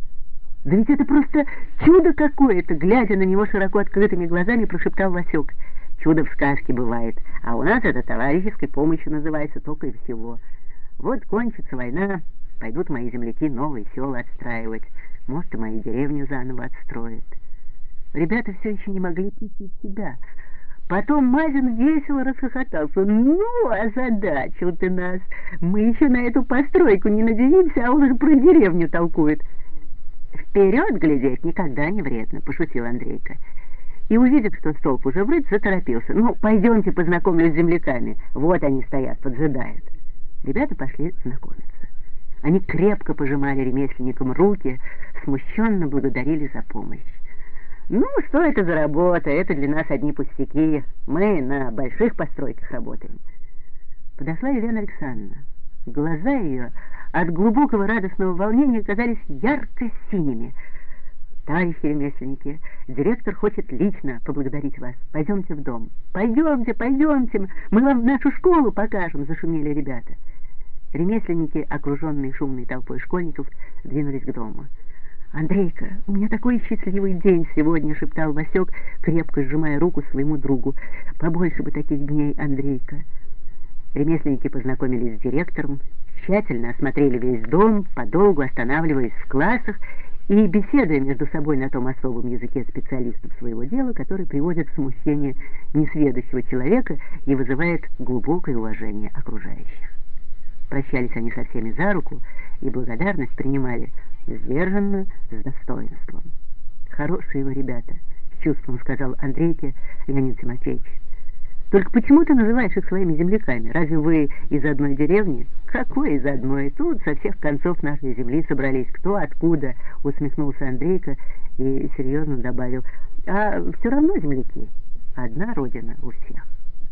Да ведь это просто чудо какое-то!» — глядя на него широко открытыми глазами, прошептал Васек. «Чудо в сказке бывает, а у нас это товарищеской помощью называется только и всего. Вот кончится война, пойдут мои земляки новые села отстраивать, может, и мою деревню заново отстроят». Ребята все еще не могли прийти в себя. Потом Мазин весело расхохотался. «Ну, озадачил ты нас! Мы еще на эту постройку не надеемся, а он уже про деревню толкует». «Вперед глядеть никогда не вредно», — пошутил Андрейка. И, увидев, что столб уже врыт, заторопился. «Ну, пойдемте познакомлюсь с земляками. Вот они стоят, поджидают». Ребята пошли знакомиться. Они крепко пожимали ремесленникам руки, смущенно благодарили за помощь. «Ну, что это за работа? Это для нас одни пустяки. Мы на больших постройках работаем». Подошла Елена Александровна. Глаза ее от глубокого радостного волнения казались ярко-синими. «Товарищи ремесленники, директор хочет лично поблагодарить вас. Пойдемте в дом». «Пойдемте, пойдемте, мы вам нашу школу покажем», — зашумели ребята. Ремесленники, окруженные шумной толпой школьников, двинулись к дому. «Андрейка, у меня такой счастливый день сегодня», — шептал Васек, крепко сжимая руку своему другу. «Побольше бы таких дней, Андрейка». Ремесленники познакомились с директором, тщательно осмотрели весь дом, подолгу останавливаясь в классах и беседуя между собой на том особом языке специалистов своего дела, который приводит в смущение несведущего человека и вызывает глубокое уважение окружающих. Прощались они со всеми за руку и благодарность принимали сдержанно, с достоинством. «Хорошие вы ребята», — с чувством сказал Андрейке Леонид Тимофеевич. «Только почему ты называешь их своими земляками? Разве вы из одной деревни?» «Какой из одной? Тут со всех концов нашей земли собрались. Кто откуда?» — усмехнулся Андрейка и серьезно добавил. «А все равно земляки. Одна родина у всех».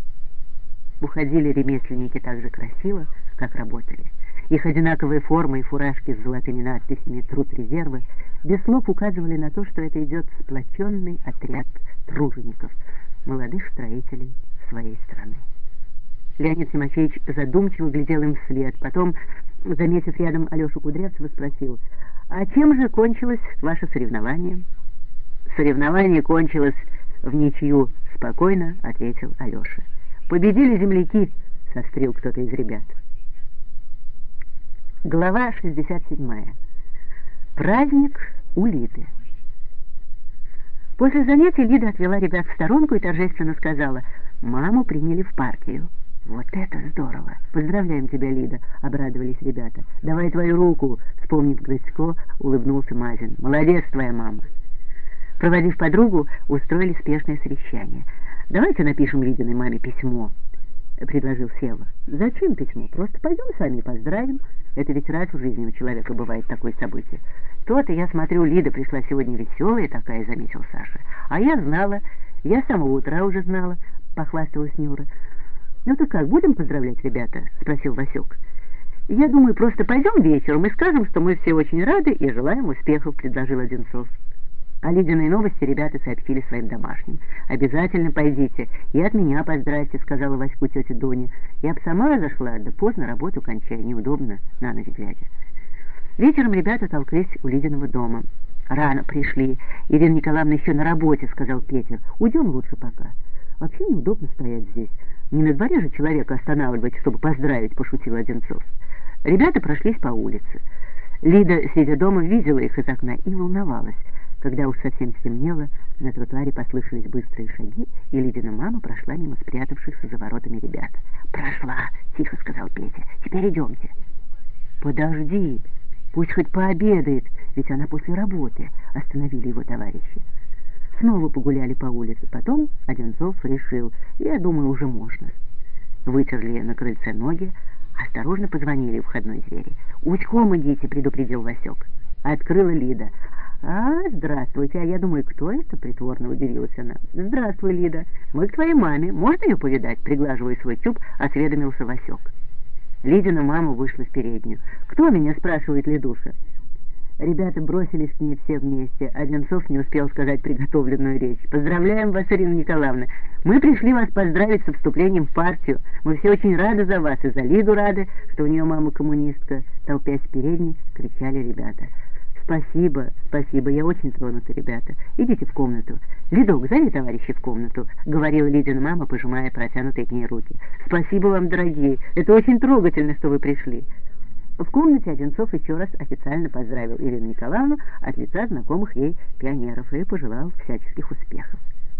Уходили ремесленники так же красиво, как работали. Их одинаковые формы и фуражки с золотыми надписями «Труд резерва» без слов указывали на то, что это идет сплоченный отряд тружеников, молодых строителей своей страны. Леонид Тимофеевич задумчиво глядел им вслед, потом, заметив рядом Алешу Кудрявцева, спросил: «А чем же кончилось ваше соревнование?» «Соревнование кончилось в ничью», — спокойно ответил Алеша. «Победили земляки», — сострил кто-то из ребят. Глава 67. Праздник у Лиды. После занятий Лида отвела ребят в сторонку и торжественно сказала: «Маму приняли в партию». «Вот это здорово! Поздравляем тебя, Лида!» — обрадовались ребята. «Давай твою руку!» — вспомнив Грицко, улыбнулся Мазин. «Молодец твоя мама!» Проводив подругу, устроили спешное совещание. «Давайте напишем Лидиной маме письмо», — предложил Сева. «Зачем письмо? Просто пойдем сами и поздравим. Это ведь раз в жизни у человека бывает такое событие». «То-то, я смотрю, Лида пришла сегодня веселая такая», — заметил Саша. «А я знала, я с самого утра уже знала», — похвасталась Нюра. «Ну так как, будем поздравлять, ребята?» — спросил Васек. «Я думаю, просто пойдем вечером и скажем, что мы все очень рады и желаем успехов», — предложил Одинцов. О Лидиной новости ребята сообщили своим домашним. «Обязательно пойдите, и от меня поздравьте», — сказала Ваську тетя Дуня. «Я б сама зашла, да поздно работу кончаю, неудобно на ночь глядя». Вечером ребята толклись у Лидиного дома. «Рано пришли. Ирина Николаевна еще на работе», — сказал Петя. «Уйдем лучше пока. Вообще неудобно стоять здесь. Не на дворе же человека останавливать, чтобы поздравить», — пошутил Одинцов. Ребята прошлись по улице. Лида, сидя дома, видела их из окна и волновалась. Когда уж совсем стемнело, на тротуаре послышались быстрые шаги, и Лидина мама прошла мимо спрятавшихся за воротами ребят. «Прошла», — тихо сказал Петя. «Теперь идемте». «Подожди, пусть хоть пообедает, ведь она после работы», — остановили его товарищи. Снова погуляли по улице. Потом Одинцов решил: «Я думаю, уже можно». Вытерли на крыльце ноги, осторожно позвонили у входной двери. «Уськом идите», — предупредил Васек. Открыла Лида. «Здравствуйте, а я думаю, кто это?» — притворно удивилась она. «Здравствуй, Лида, мы к твоей маме. Можно ее повидать?» — приглаживая свой чуб, осведомился Васек. Лидина мама вышла в переднюю. «Кто меня?» — спрашивает Лидуша. Ребята бросились к ней все вместе. Одинцов не успел сказать приготовленную речь. «Поздравляем вас, Ирина Николаевна. Мы пришли вас поздравить со вступлением в партию. Мы все очень рады за вас, и за Лиду рады, что у нее мама коммунистка», — толпясь в передней, кричали ребята. «Спасибо, спасибо, я очень тронута, ребята. Идите в комнату. Лидок, зови товарища в комнату», — говорила Лидина мама, пожимая протянутые к ней руки. «Спасибо вам, дорогие. Это очень трогательно, что вы пришли». В комнате Одинцов еще раз официально поздравил Ирину Николаевну от лица знакомых ей пионеров и пожелал всяческих успехов.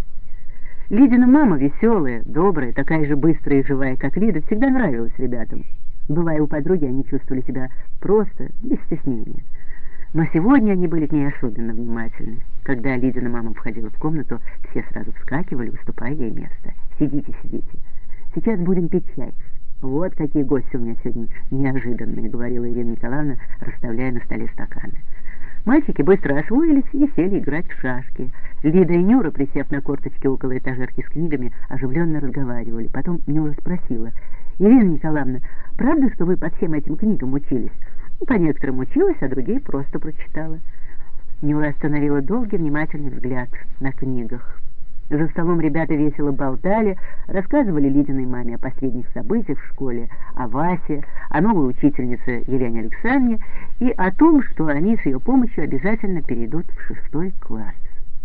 Лидина мама, веселая, добрая, такая же быстрая и живая, как Лида, всегда нравилась ребятам. Бывая у подруги, они чувствовали себя просто, без стеснения. Но сегодня они были к ней особенно внимательны. Когда Лидина мама входила в комнату, все сразу вскакивали, уступая ей место. «Сидите, сидите. Сейчас будем пить чай. Вот какие гости у меня сегодня неожиданные», — говорила Ирина Николаевна, расставляя на столе стаканы. Мальчики быстро освоились и сели играть в шашки. Лида и Нюра, присев на корточки около этажерки с книгами, оживленно разговаривали. Потом Нюра спросила: «Ирина Николаевна, правда, что вы по всем этим книгам учились?» «По некоторым училась, а другие просто прочитала». Нюра остановила долгий внимательный взгляд на книгах. За столом ребята весело болтали, рассказывали Лидиной маме о последних событиях в школе, о Васе, о новой учительнице Елене Александровне и о том, что они с ее помощью обязательно перейдут в 6 класс.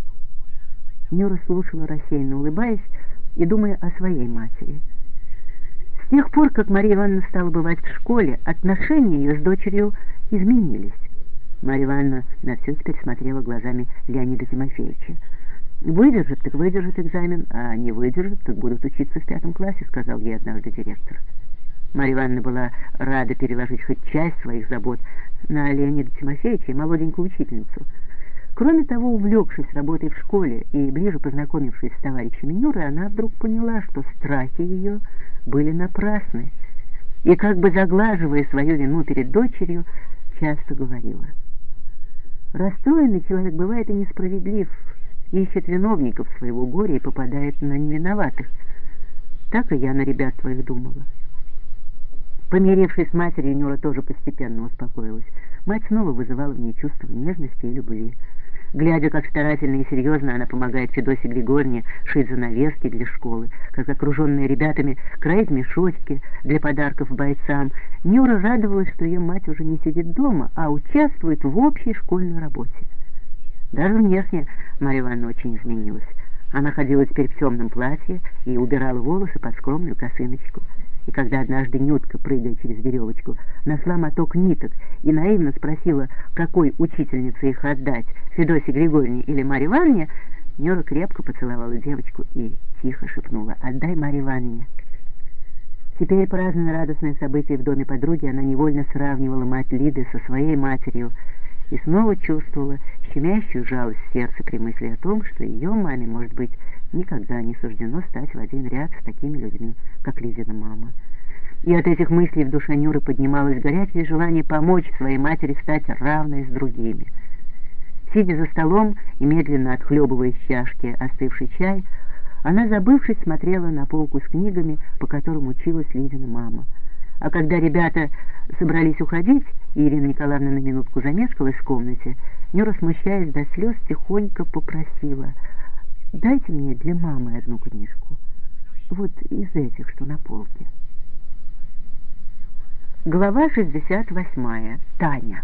Нюра слушала, рассеянно улыбаясь и думая о своей матери. С тех пор, как Мария Ивановна стала бывать в школе, отношения ее с дочерью изменились. Марья Ивановна на все теперь смотрела глазами Леонида Тимофеевича. «Выдержит, так выдержит экзамен, а не выдержит, так будут учиться в 5 классе», — сказал ей однажды директор. Марья Ивановна была рада переложить хоть часть своих забот на Леонида Тимофеевича и молоденькую учительницу. Кроме того, увлекшись работой в школе и ближе познакомившись с товарищами Нюры, она вдруг поняла, что страхи ее были напрасны, и, как бы заглаживая свою вину перед дочерью, часто говорила: «Расстроенный человек бывает и несправедлив, ищет виновников своего горя и попадает на невиноватых. Так и я на ребят твоих думала». Помирившись с матерью, Нюра тоже постепенно успокоилась. Мать снова вызывала в ней чувство нежности и любви. Глядя, как старательно и серьезно она помогает Федосе Григорьевне шить занавески для школы, как окруженная ребятами кроит мешочки для подарков бойцам, Нюра радовалась, что ее мать уже не сидит дома, а участвует в общей школьной работе. Даже внешне Марья Ивановна очень изменилась. Она ходила теперь в темном платье и убирала волосы под скромную косыночку. И когда однажды Нютка, прыгая через веревочку, нашла моток ниток и наивно спросила, какой учительнице их отдать, Федосе Григорьевне или Марье Ивановне, Нюра крепко поцеловала девочку и тихо шепнула: «Отдай Марье Ивановне». Теперь, празднуя радостное событие в доме подруги, она невольно сравнивала мать Лиды со своей матерью и снова чувствовала щемящую жалость в сердце при мысли о том, что ее маме, может быть, никогда не суждено стать в один ряд с такими людьми, как Лидина мама. И от этих мыслей в душе Нюры поднималось горячее желание помочь своей матери стать равной с другими. Сидя за столом и медленно отхлебывая из чашки остывший чай, она, забывшись, смотрела на полку с книгами, по которым училась Лидина мама. А когда ребята собрались уходить, и Ирина Николаевна на минутку замешкалась в комнате, Нюра, смущаясь до слез, тихонько попросила: «Дайте мне для мамы одну книжку, вот из этих, что на полке». Глава 68. Таня.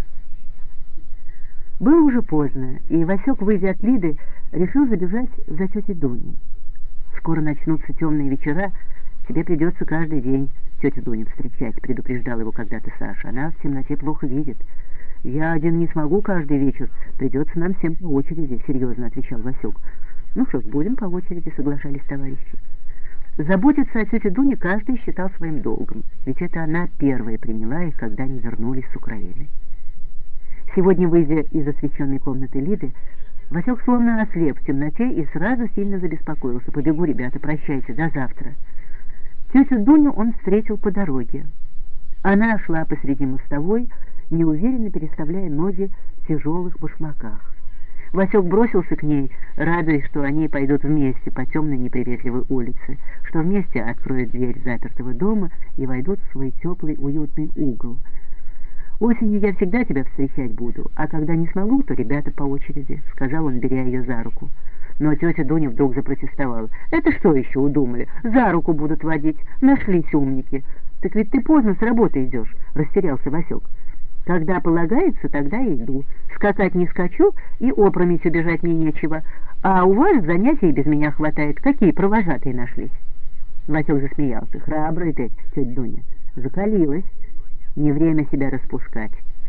Было уже поздно, и Васек, выйдя от Лиды, решил забежать за тетей Дуней. «Скоро начнутся темные вечера, тебе придется каждый день тетю Дуню встречать», — предупреждал его когда-то Саша. «Она в темноте плохо видит». «Я один не смогу каждый вечер, придется нам всем по очереди», — серьезно отвечал Васек. «Ну что ж, будем по очереди», — соглашались товарищи. Заботиться о тете Дуне каждый считал своим долгом, ведь это она первая приняла их, когда они вернулись с Украины. Сегодня, выйдя из освещенной комнаты Лиды, Васек словно ослеп в темноте и сразу сильно забеспокоился. «Побегу, ребята, прощайте, до завтра». Тетю Дуню он встретил по дороге. Она шла посреди мостовой, неуверенно переставляя ноги в тяжелых башмаках. Васек бросился к ней, радуясь, что они пойдут вместе по темной неприветливой улице, что вместе откроют дверь запертого дома и войдут в свой теплый уютный угол. «Осенью я всегда тебя встречать буду, а когда не смогу, то ребята по очереди», — сказал он, беря ее за руку. Но тетя Дуня вдруг запротестовала. «Это что еще удумали? За руку будут водить. Нашлись умники». «Так ведь ты поздно с работы идешь», — растерялся Васек. «Когда полагается, тогда и иду. Скакать не скачу, и опрометью бежать мне нечего. А у вас занятий без меня хватает. Какие провожатые нашлись?» Васек засмеялся. «Храбрый ты, тетя Дуня. Закалилась. Не время себя распускать».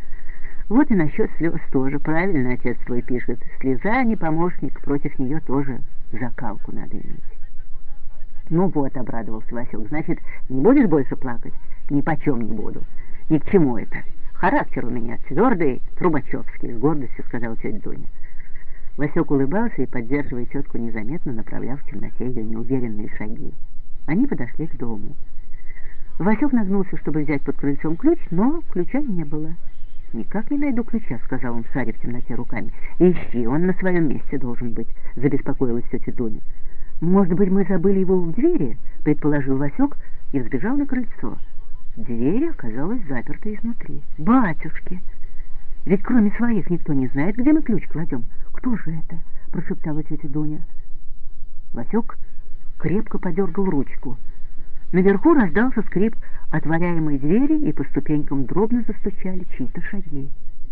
Вот и насчет слез тоже. Правильно отец твой пишет. Слеза не помощник, против нее тоже закалку надо иметь. «Ну вот», — обрадовался Васек, — «значит, не будешь больше плакать?» «Ни почем не буду. Ни к чему это. Характер у меня твердый, трубачевский», — с гордостью сказала тетя Дуня. Васек улыбался и, поддерживая тетку, незаметно направлял в темноте ее неуверенные шаги. Они подошли к дому. Васек нагнулся, чтобы взять под крыльцом ключ, но ключа не было. «Никак не найду ключа», — сказал он, шаря в темноте руками. «Ищи, он на своем месте должен быть», — забеспокоилась тетя Дуня. «Может быть, мы забыли его в двери?» — предположил Васек и взбежал на крыльцо. Дверь оказалась заперта изнутри. «Батюшки! Ведь кроме своих никто не знает, где мы ключ кладем. Кто же это?» — прошептала тетя Дуня. Васек крепко подергал ручку. Наверху раздался скрип отворяемой двери, и по ступенькам дробно застучали чьи-то шаги.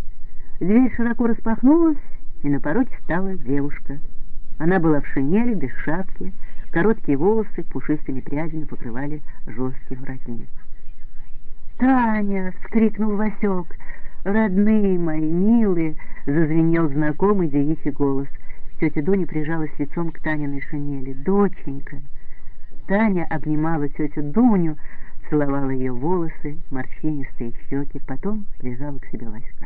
Дверь широко распахнулась, и на пороге стала девушка. Она была в шинели, без шапки, короткие волосы пушистыми прядями покрывали жесткий воротник. «Таня!» — вскрикнул Васек. «Родные мои, милые!» — зазвенел знакомый девичий голос. Тетя Дуня прижалась лицом к Таниной шинели. «Доченька!» Таня обнимала тетю Дуню, целовала ее волосы, морщинистые щеки, потом прижала к себе Васька.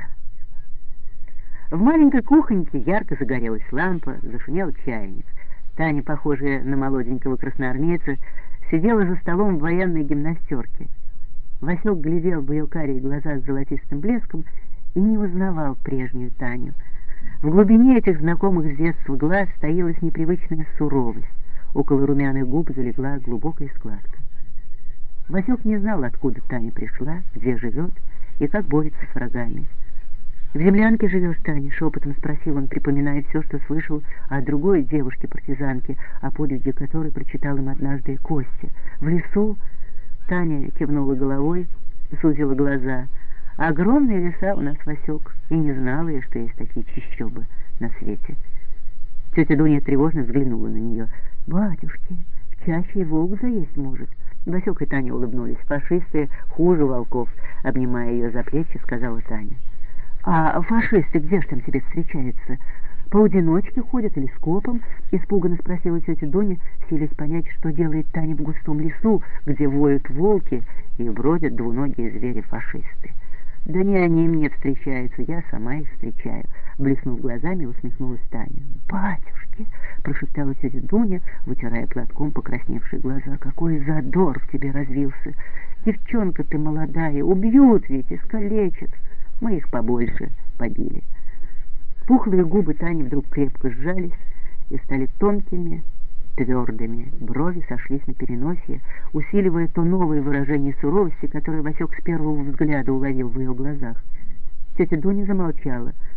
В маленькой кухоньке ярко загорелась лампа, зашумел чайник. Таня, похожая на молоденького красноармейца, сидела за столом в военной гимнастерке. Васек глядел в ее карие глаза с золотистым блеском и не узнавал прежнюю Таню. В глубине этих знакомых с детства глаз таилась непривычная суровость. Около румяных губ залегла глубокая складка. Васек не знал, откуда Таня пришла, где живет и как борется с врагами. «В землянке живешь, Таня?» — шепотом спросил он, припоминая все, что слышал о другой девушке-партизанке, о подвиге которой прочитал им однажды Костя. «В лесу?» — Таня кивнула головой, сузила глаза. «Огромные леса у нас, Васек, и не знала я, что есть такие чащобы на свете». Тетя Дуня тревожно взглянула на нее. «Батюшки, в чаще и волк заесть может». Васек и Таня улыбнулись. «Фашисты хуже волков», — обнимая ее за плечи, сказала Таня. «А фашисты где ж там тебе встречаются? Поодиночке ходят или скопом?» — испуганно спросила тетя Дуня, силясь понять, что делает Таня в густом лесу, где воют волки и бродят двуногие звери-фашисты. «Да не они мне встречаются, я сама их встречаю», — блеснув глазами, усмехнулась Таня. «Батюшки!» — прошептала тетя Дуня, вытирая платком покрасневшие глаза. «Какой задор в тебе развился! Девчонка ты молодая, убьют ведь, искалечат. Мы их побольше побили». Пухлые губы Тани вдруг крепко сжались и стали тонкими, твердыми. Брови сошлись на переносье, усиливая то новое выражение суровости, которое Васек с первого взгляда уловил в ее глазах. Тетя Дуня замолчала.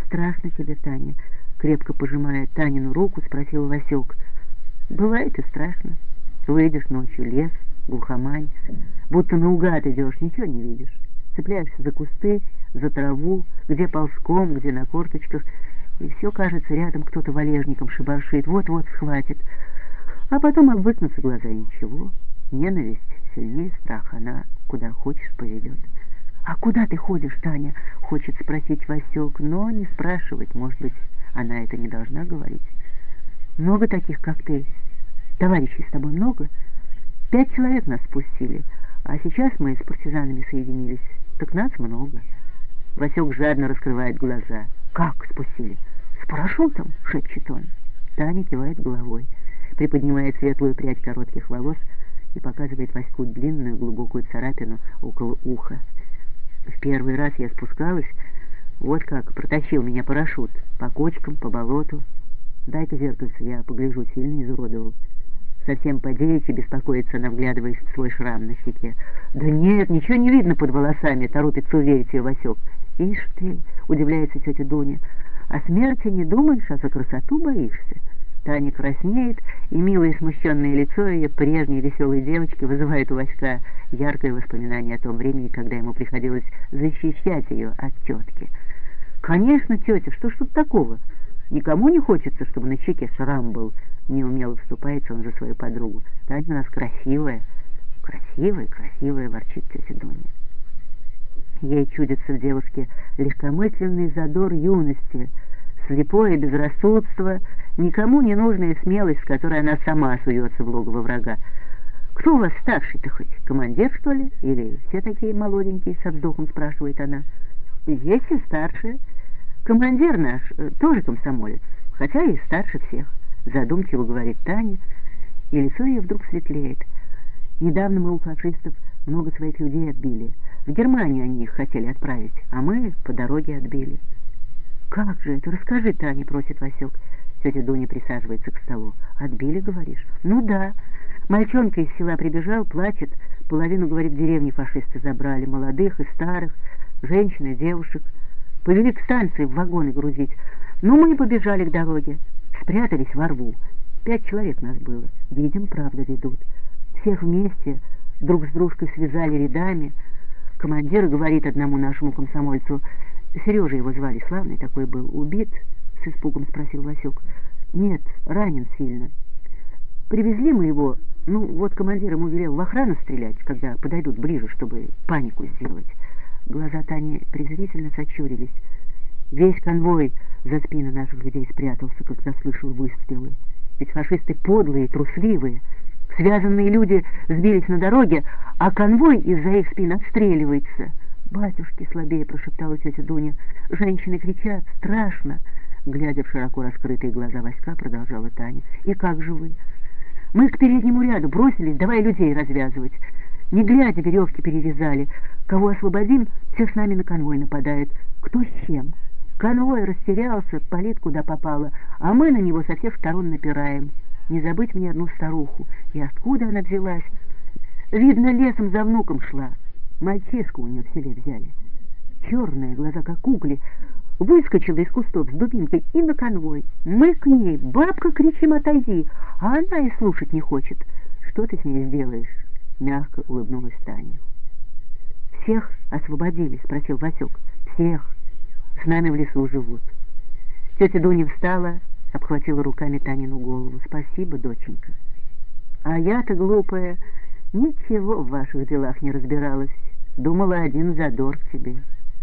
страшно тебе, Таня?» Крепко пожимая Танину руку, спросил Васек. «Бывает и страшно. Выйдешь ночью, лес, глухомань, будто наугад идешь, ничего не видишь. Цепляешься за кусты, за траву, где ползком, где на корточках, и все, кажется, рядом кто-то валежником шибаршит, вот-вот схватит. А потом обвыкнутся глаза, и ничего. Ненависть сильнее страха, она куда хочешь поведет». «А куда ты ходишь, Таня?» — хочет спросить Васек, но не спрашивать, может быть, она это не должна говорить. «Много таких, как ты? Товарищей с тобой много? 5 человек нас спустили, а сейчас мы с партизанами соединились, так нас много». Васек жадно раскрывает глаза. «Как спустили?» «С парашютом», — шепчет он. Таня кивает головой, приподнимает светлую прядь коротких волос и показывает Ваську длинную глубокую царапину около уха. «В первый раз я спускалась, вот как протащил меня парашют, по кочкам, по болоту. Дай-ка зеркальце, я погляжу, сильно изуродовал». Совсем по-девичьи беспокоится, вглядываясь в свой шрам на щеке. «Да нет, ничего не видно под волосами», — торопится уверить ее Васек. «Ишь ты», — удивляется тетя Дуня, — «о смерти не думаешь, а за красоту боишься». Таня краснеет, и милое смущенное лицо ее прежней веселой девочки вызывает у Васька яркое воспоминание о том времени, когда ему приходилось защищать ее от тетки. «Конечно, тетя, что ж тут такого? Никому не хочется, чтобы на щеке шрам был». Неумело вступается он за свою подругу. «Таня у нас красивая». «Красивая, красивая», — ворчит тетя Дуня. Ей чудится в девушке легкомысленный задор юности, слепое безрассудство, никому не нужная смелость, с которой она сама суется в логово врага. «Кто у вас старший-то хоть? Командир, что ли? Или все такие молоденькие?» — со вздохом спрашивает она. «Есть и старшие. Командир наш тоже комсомолец, хотя и старше всех», — задумчиво говорит Таня, и лицо ее вдруг светлеет. «Недавно мы у фашистов много своих людей отбили. В Германию они их хотели отправить, а мы по дороге отбили». «Как же это? Расскажи, Таня», — просит Васек. Тетя Дуня присаживается к столу. «Отбили, говоришь?» «Ну да. Мальчонка из села прибежал, плачет. Половину, говорит, деревни фашисты забрали, молодых и старых, женщин и девушек. Повели к станции в вагоны грузить. Ну, мы и побежали к дороге. Спрятались во рву. 5 человек нас было. Видим, правда ведут. Всех вместе друг с дружкой связали рядами. Командир говорит одному нашему комсомольцу, Сережа его звали, славный такой был, убит?» — с испугом спросил Васек. «Нет, ранен сильно. Привезли мы его, ну вот командир ему велел в охрану стрелять, когда подойдут ближе, чтобы панику сделать». Глаза Тани презрительно сочурились. Весь конвой за спины наших людей спрятался, когда слышал выстрелы. Ведь фашисты подлые, трусливые. Связанные люди сбились на дороге, а конвой из-за их спин отстреливается. «Батюшки!» — слабее прошептала тетя Дуня. «Женщины кричат, страшно!» Глядя в широко раскрытые глаза Васька, продолжала Таня. «И как же вы?» «Мы к переднему ряду бросились, давай людей развязывать. Не глядя, веревки перерезали. Кого освободим, все с нами на конвой нападают. Кто с чем? Конвой растерялся, палит куда попало, а мы на него со всех сторон напираем. Не забыть мне одну старуху. И откуда она взялась? Видно, лесом за внуком шла. Мальчишку у нее в селе взяли. Черные глаза, как угли, выскочила из кустов с дубинкой и на конвой. Мы к ней, бабка, кричим, отойди, а она и слушать не хочет. Что ты с ней сделаешь?» — мягко улыбнулась Таня. «Всех освободили?» — спросил Васек. «Всех. С нами в лесу живут». Тетя Дуня встала, обхватила руками Танину голову. «Спасибо, доченька. А я-то, глупая, ничего в ваших делах не разбиралась. Думала, один задор к тебе».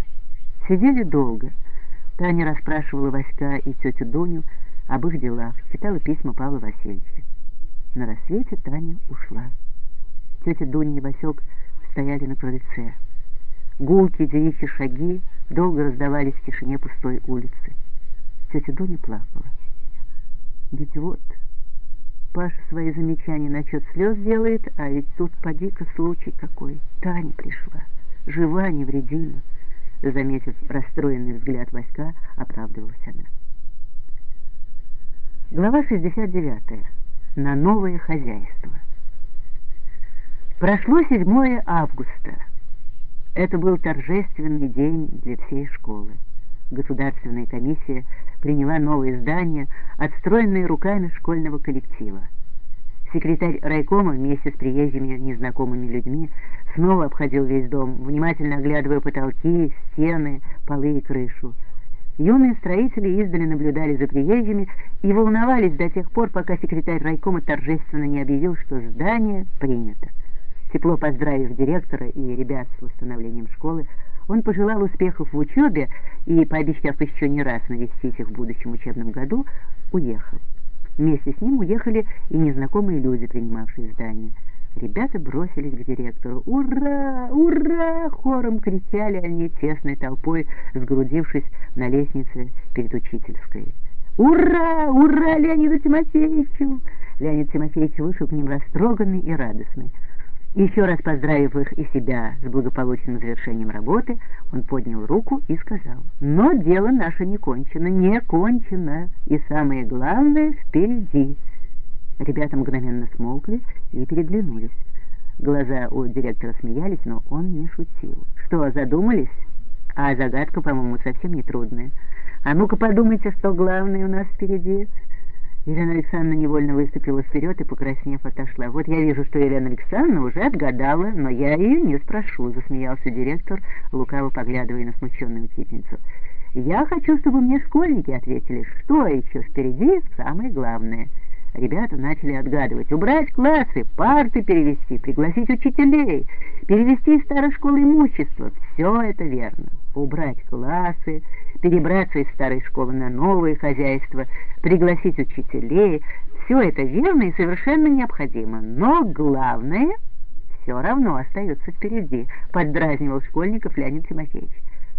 Сидели долго. Таня расспрашивала Васька и тетю Дуню об их делах, читала письма Павла Васильевича. На рассвете Таня ушла. Тетя Дуня и Васек стояли на крыльце. Гулкие девичьи шаги долго раздавались в тишине пустой улицы. Тетя Дуня плакала. Ведь вот, Паша свои замечания насчет слез делает, а ведь тут поди-ка случай какой. Таня пришла, жива, невредима. Заметив расстроенный взгляд Васька, оправдывалась она. Глава 69. На новое хозяйство. Прошло 7 августа. Это был торжественный день для всей школы. государственная комиссия приняла новое здание, отстроенное руками школьного коллектива. Секретарь райкома вместе с приезжими незнакомыми людьми снова обходил весь дом, внимательно оглядывая потолки, стены, полы и крышу. Юные строители издали наблюдали за приезжими и волновались до тех пор, пока секретарь райкома торжественно не объявил, что здание принято. Тепло поздравив директора и ребят с восстановлением школы, он пожелал успехов в учебе и, пообещав еще не раз навестить их в будущем учебном году, уехал. Вместе с ним уехали и незнакомые люди, принимавшие здание. Ребята бросились к директору. «Ура! Ура!» — хором кричали они тесной толпой, сгрудившись на лестнице перед учительской. «Ура! Ура Леониду Тимофеевичу!» Леонид Тимофеевич вышел к ним растроганный и радостный. Еще раз поздравив их и себя с благополучным завершением работы, он поднял руку и сказал: «Но дело наше не кончено, не кончено, и самое главное впереди». Ребята мгновенно смолкли и переглянулись. Глаза у директора смеялись, но он не шутил. «Что, задумались? А загадка, по-моему, совсем не трудная. А ну-ка подумайте, что главное у нас впереди». Елена Александровна невольно выступила вперед и, покраснев, отошла. «Вот я вижу, что Елена Александровна уже отгадала, но я ее не спрошу», — засмеялся директор, лукаво поглядывая на смущенную учительницу. «Я хочу, чтобы мне школьники ответили, что еще впереди самое главное». Ребята начали отгадывать: убрать классы, парты перевести, пригласить учителей, перевести из старой школы имущество. Все это верно. Убрать классы, перебраться из старой школы на новое хозяйство, пригласить учителей. Все это верно и совершенно необходимо. Но главное все равно остается впереди, поддразнивал школьников Леонид Тимофеевич.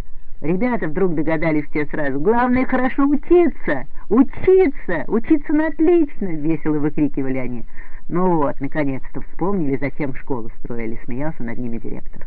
Ребята вдруг догадались все сразу: главное хорошо учиться, учиться, учиться на отлично, весело выкрикивали они. Ну вот, наконец-то вспомнили, зачем школу строили, смеялся над ними директор.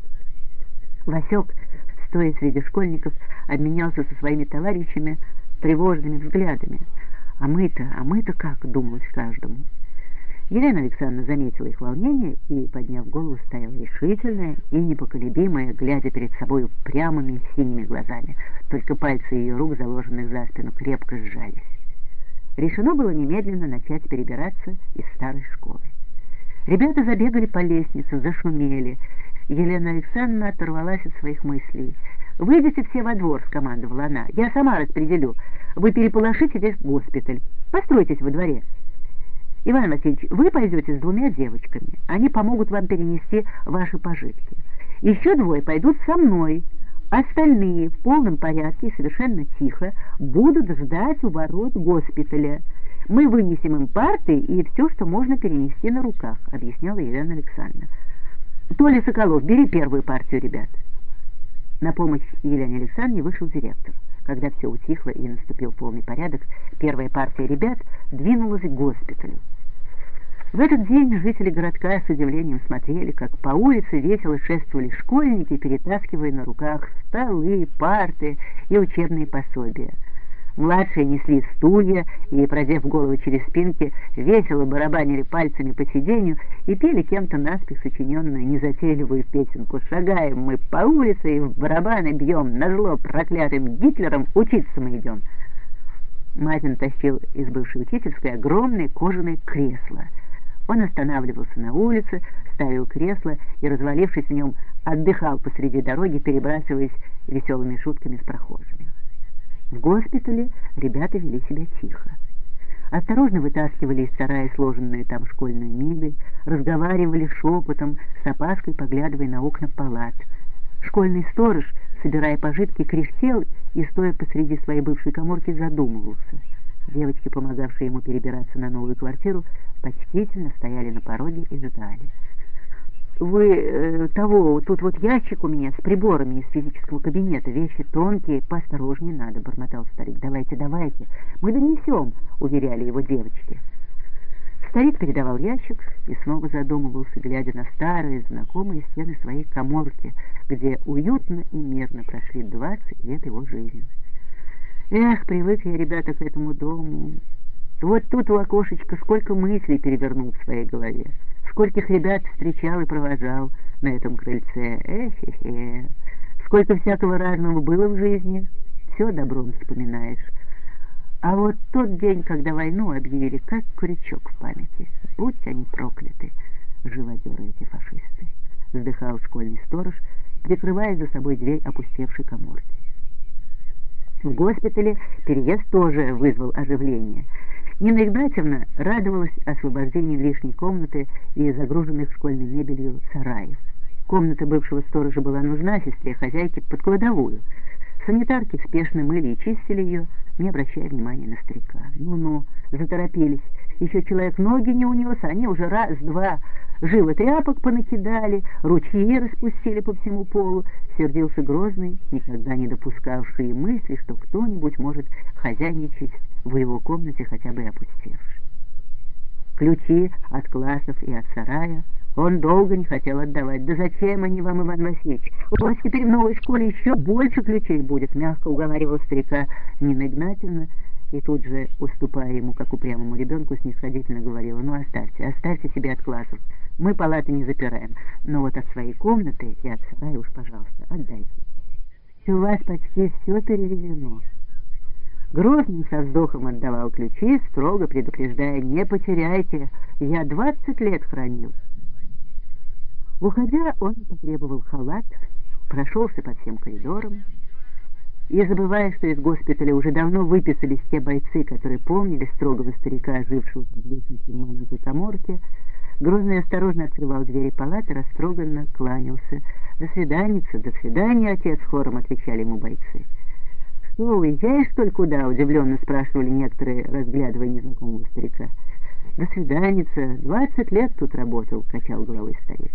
Васек, стоя среди школьников, обменялся со своими товарищами тревожными взглядами. А мы-то как, думалось каждому. Елена Александровна заметила их волнение и, подняв голову, стояла решительная и непоколебимая, глядя перед собой прямыми синими глазами. Только пальцы ее рук, заложенных за спину, крепко сжались. Решено было немедленно начать перебираться из старой школы. Ребята забегали по лестнице, зашумели. Елена Александровна оторвалась от своих мыслей. «Выйдите все во двор», — скомандовала она. «Я сама распределю. Вы переполошите весь госпиталь. Постройтесь во дворе. Иван Васильевич, вы пойдете с 2 девочками. Они помогут вам перенести ваши пожитки. Еще 2 пойдут со мной. Остальные в полном порядке и совершенно тихо будут ждать у ворот госпиталя. Мы вынесем им парты и все, что можно перенести на руках», — объясняла Елена Александровна. «Толя Соколов, бери первую партию ребят». На помощь Елене Александровне вышел директор. Когда все утихло и наступил полный порядок, первая партия ребят двинулась к госпиталю. В этот день жители городка с удивлением смотрели, как по улице весело шествовали школьники, перетаскивая на руках столы, парты и учебные пособия. Младшие несли стулья и, продев головы через спинки, весело барабанили пальцами по сиденью и пели кем-то наспех сочиненную незатейливую песенку: «Шагаем мы по улице и в барабаны бьем, назло проклятым Гитлером учиться мы идем». Матин тащил из бывшей учительской огромное кожаное кресло. Он останавливался на улице, ставил кресло и, развалившись в нем, отдыхал посреди дороги, перебрасываясь веселыми шутками с прохожими. В госпитале ребята вели себя тихо. Осторожно вытаскивали из сарая сложенную там школьную мебель, разговаривали шепотом, с опаской поглядывая на окна палат. Школьный сторож, собирая пожитки, кряхтел и, стоя посреди своей бывшей каморки, задумывался. Девочки, помогавшие ему перебираться на новую квартиру, почтительно стояли на пороге и ждали. «Вы тут вот ящик у меня с приборами из физического кабинета, вещи тонкие, поосторожнее надо», — бормотал старик. «Давайте, мы донесем», — уверяли его девочки. Старик передавал ящик и снова задумывался, глядя на старые знакомые стены своей каморки, где уютно и мирно прошли 20 лет его жизни. «Эх, привык я, ребята, к этому дому. Вот тут у окошечка сколько мыслей перевернул в своей голове. Скольких ребят встречал и провожал на этом крыльце. Сколько всякого разного было в жизни. все добром вспоминаешь. А вот тот день, когда войну объявили, как крючок в памяти. Будь они прокляты, живодеры эти фашисты, вздыхал школьный сторож, прикрывая за собой дверь опустевшей каморки. В госпитале переезд тоже вызвал оживление. Нина Игнатьевна радовалась освобождению лишней комнаты и загруженных школьной мебелью сараев. Комната бывшего сторожа была нужна сестре-хозяйке под кладовую. Санитарки спешно мыли и чистили ее, не обращая внимания на старика. Ну-ну, заторопились. Еще человек ноги не унес, они уже раз-два живо тряпок понакидали, ручьи распустили по всему полу. Сердился Грозный, никогда не допускавший и мысли, что кто-нибудь может хозяйничать в его комнате, хотя бы опустевшей. Ключи от классов и от сарая он долго не хотел отдавать. «Да зачем они вам, Иван Васильевич? У вас теперь в новой школе еще больше ключей будет», — мягко уговаривал старика Нина Игнатьевна, и тут же, уступая ему, как упрямому ребенку, снисходительно говорила: «Ну, оставьте себе от классов. Мы палаты не запираем, но вот от своей комнаты и от сарая уж, пожалуйста, отдайте. У вас почти все перевезено». Грозный со вздохом отдавал ключи, строго предупреждая: «Не потеряйте, я 20 лет хранил». Уходя, он потребовал халат, прошелся по всем коридорам, и, забывая, что из госпиталя уже давно выписались те бойцы, которые помнили строгого старика, жившего под лестницей в маленькой каморке, Грозный осторожно открывал двери палаты, растроганно кланялся. «До свидания, отец», — хором отвечали ему бойцы. «Что, уезжаешь, что ли, куда?» — удивленно спрашивали некоторые, разглядывая незнакомого старика. «До свиданица, 20 лет тут работал», — качал головой старик.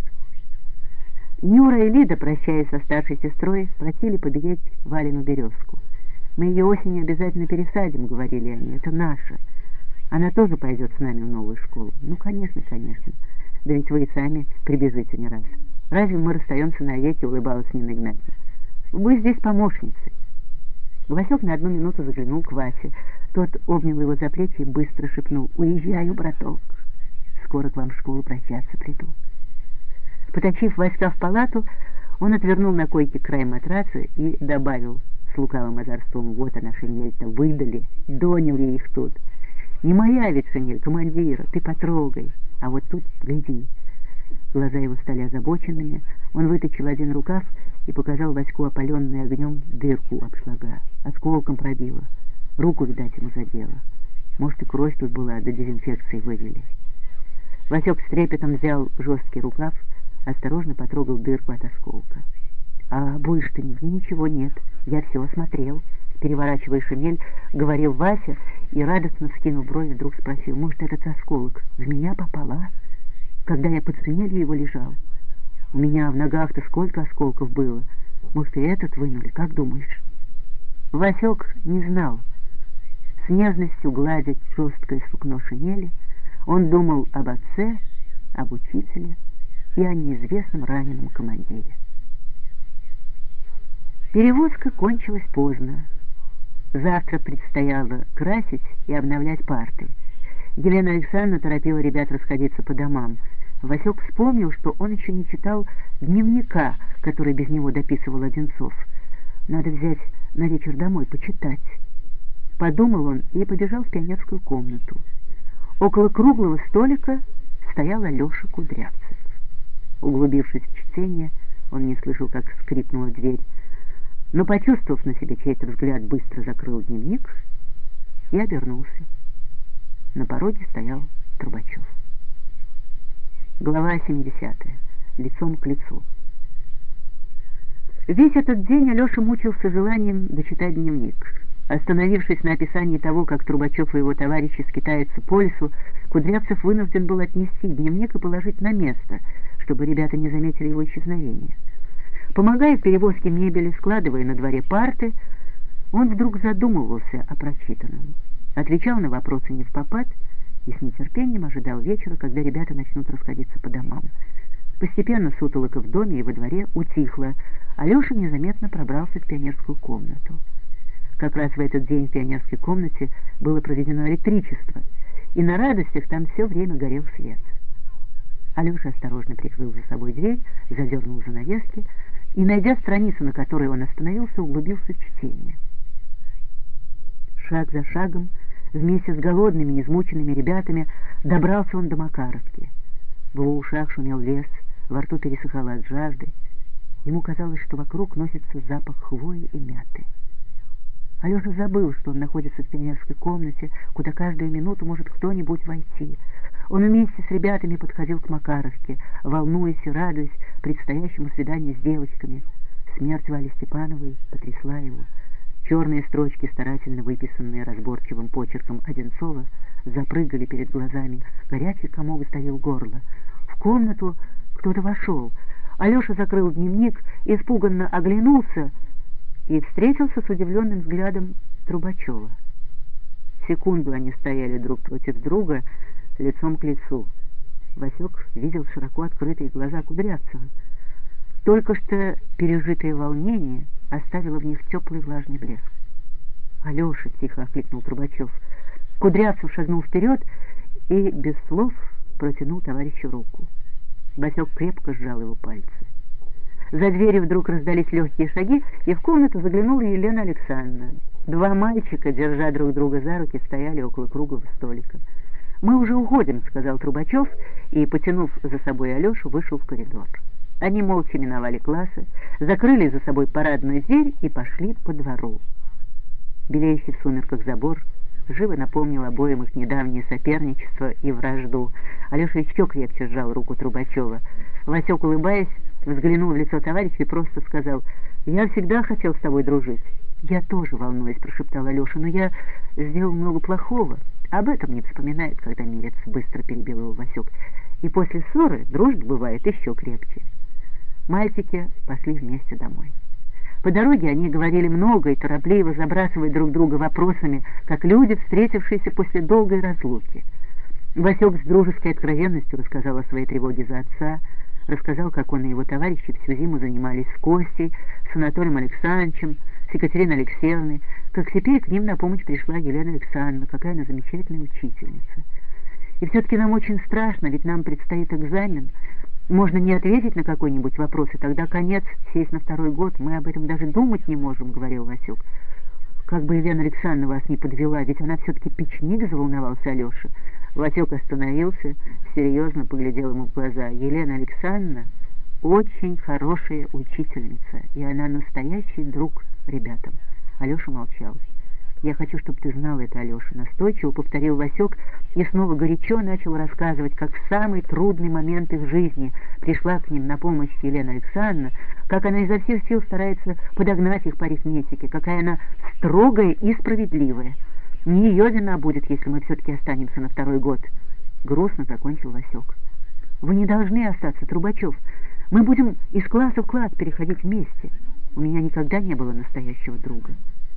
Нюра и Лида, прощаясь со старшей сестрой, просили поберечь Валину березку. «Мы ее осенью обязательно пересадим», — говорили они, — «это наша. Она тоже пойдет с нами в новую школу». «Ну, конечно, конечно. Да ведь вы и сами прибежите не раз. Разве мы расстаемся навеки?» — улыбалась Нина Игнатьевна. «Вы здесь помощницы». Васек на одну минуту заглянул к Васе. Тот обнял его за плечи и быстро шепнул: «Уезжаю, браток. Скоро к вам в школу прощаться приду». Потащив Васька в палату, он отвернул на койке край матраца и добавил с лукавым озорством: «Вот она, шинель-то, выдали, донял я их тут. Не моя ведь шинель, командира, ты потрогай, а вот тут гляди». Глаза его стали озабоченными, он вытащил один рукав и показал Ваську опаленную огнем дырку обшлага. Осколком пробило, руку, видать, ему задело. Может, и кровь тут была, до дезинфекции вывели. Васек с трепетом взял жесткий рукав, осторожно потрогал дырку от осколка. «А больше-то ничего нет, я все осмотрел», — переворачивая шинель, говорил Вася и, радостно скинув брови, вдруг спросил: «Может, этот осколок в меня попал, а? Когда я под шинелью его лежал? У меня в ногах-то сколько осколков было. Может, и этот вынули, как думаешь?» Васек не знал. С нежностью гладить жесткое сукно шинели, он думал об отце, об учителе и о неизвестном раненом командире. Перевозка кончилась поздно. Завтра предстояло красить и обновлять парты. Елена Александровна торопила ребят расходиться по домам. Васек вспомнил, что он еще не читал дневника, который без него дописывал Одинцов. Надо взять на вечер домой, почитать. Подумал он и побежал в пионерскую комнату. Около круглого столика стоял Алеша Кудрявцев. Углубившись в чтение, он не слышал, как скрипнула дверь, но, почувствовав на себе чей-то взгляд, быстро закрыл дневник и обернулся. На пороге стоял Трубачев. Глава 70. Лицом к лицу. Весь этот день Алеша мучился желанием дочитать дневник. Остановившись на описании того, как Трубачев и его товарищи скитаются по лесу, Кудрявцев вынужден был отнести дневник и положить на место, чтобы ребята не заметили его исчезновения. Помогая в перевозке мебели, складывая на дворе парты, он вдруг задумывался о прочитанном, отвечал на вопросы невпопад и с нетерпением ожидал вечера, когда ребята начнут расходиться по домам. Постепенно сутолока в доме и во дворе утихла. Алеша незаметно пробрался в пионерскую комнату. Как раз в этот день в пионерской комнате было проведено электричество, и на радостях там все время горел свет. Алеша осторожно прикрыл за собой дверь, задернул занавески и, найдя страницу, на которой он остановился, углубился в чтение. Шаг за шагом, вместе с голодными и измученными ребятами, добрался он до Макаровки. В его ушах шумел лес, во рту пересыхало от жажды. Ему казалось, что вокруг носится запах хвои и мяты. Алеша забыл, что он находится в пионерской комнате, куда каждую минуту может кто-нибудь войти. Он вместе с ребятами подходил к Макаровке, волнуясь и радуясь предстоящему свиданию с девочками. Смерть Вали Степановой потрясла его. Черные строчки, старательно выписанные разборчивым почерком Одинцова, запрыгали перед глазами. Горячий комок сдавил горло. В комнату кто-то вошел. Алеша закрыл дневник, испуганно оглянулся и встретился с удивленным взглядом Трубачева. Секунду они стояли друг против друга, лицом к лицу. Васек видел широко открытые глаза Кудрявцева. Только что пережитое волнение оставило в них теплый влажный блеск. «Алеша!» — тихо окликнул Трубачев. Кудрявцев шагнул вперед и без слов протянул товарищу руку. Васек крепко сжал его пальцы. За дверью вдруг раздались легкие шаги, и в комнату заглянула Елена Александровна. Два мальчика, держа друг друга за руки, стояли около круглого столика. «Мы уже уходим», — сказал Трубачев, и, потянув за собой Алешу, вышел в коридор. Они молча миновали классы, закрыли за собой парадную дверь и пошли по двору. Белеющий в сумерках забор живо напомнил обоим их недавнее соперничество и вражду. Алеша еще крепче сжал руку Трубачева. Васек, улыбаясь, взглянул в лицо товарища и просто сказал: «Я всегда хотел с тобой дружить». «Я тоже волнуюсь», — прошептал Алеша, — «но я сделал много плохого. Об этом не вспоминает, когда мирятся», — быстро перебил его Васек. «И после ссоры дружба бывает еще крепче». Мальчики пошли вместе домой. По дороге они говорили много и торопливо, забрасывая друг друга вопросами, как люди, встретившиеся после долгой разлуки. Васек с дружеской откровенностью рассказал о своей тревоге за отца, рассказал, как он и его товарищи всю зиму занимались с Костей, с Анатолием Александровичем, с Екатериной Алексеевной, как теперь к ним на помощь пришла Елена Александровна, какая она замечательная учительница. «И все-таки нам очень страшно, ведь нам предстоит экзамен. Можно не ответить на какой-нибудь вопрос, и тогда конец, сесть на второй год. Мы об этом даже думать не можем», — говорил Васек. «Как бы Елена Александровна вас не подвела, ведь она все-таки печник», — заволновался Алеша. Васек остановился, серьезно поглядел ему в глаза. «Елена Александровна очень хорошая учительница, и она настоящий друг ребятам». Алеша молчал. «Я хочу, чтобы ты знал это, Алеша», — настойчиво повторил Васек и снова горячо начал рассказывать, как в самый трудный момент их жизни пришла к ним на помощь Елена Александровна, как она изо всех сил старается подогнать их по арифметике, какая она строгая и справедливая. Не ее вина будет, если мы все-таки останемся на второй год. Грустно закончил Васек. «Вы не должны остаться, Трубачев. Мы будем из класса в класс переходить вместе. У меня никогда не было настоящего друга.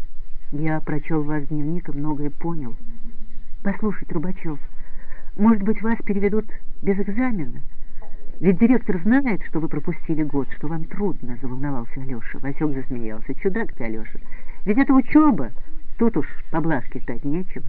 Я прочел ваш дневник и многое понял. Послушай, Трубачев, может быть, вас переведут без экзамена? Ведь директор знает, что вы пропустили год, что вам трудно», — заволновался Алеша. Васек засмеялся. «Чудак ты, Алеша. Ведь это учеба. Тут уж поблажки ждать нечего».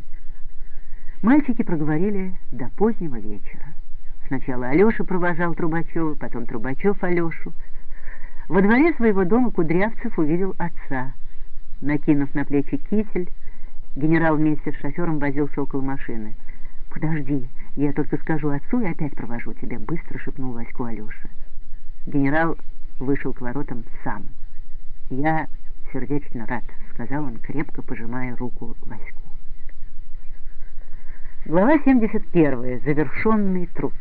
Мальчики проговорили до позднего вечера. Сначала Алеша провожал Трубачева, потом Трубачев Алешу. Во дворе своего дома Кудрявцев увидел отца. Накинув на плечи китель, генерал вместе с шофером возился около машины. «Подожди, я только скажу отцу и опять провожу тебя», — быстро шепнул Ваську Алеша. Генерал вышел к воротам сам. «Я сердечно рад», — сказал он, крепко пожимая руку Ваську. Глава 71. Завершенный труд.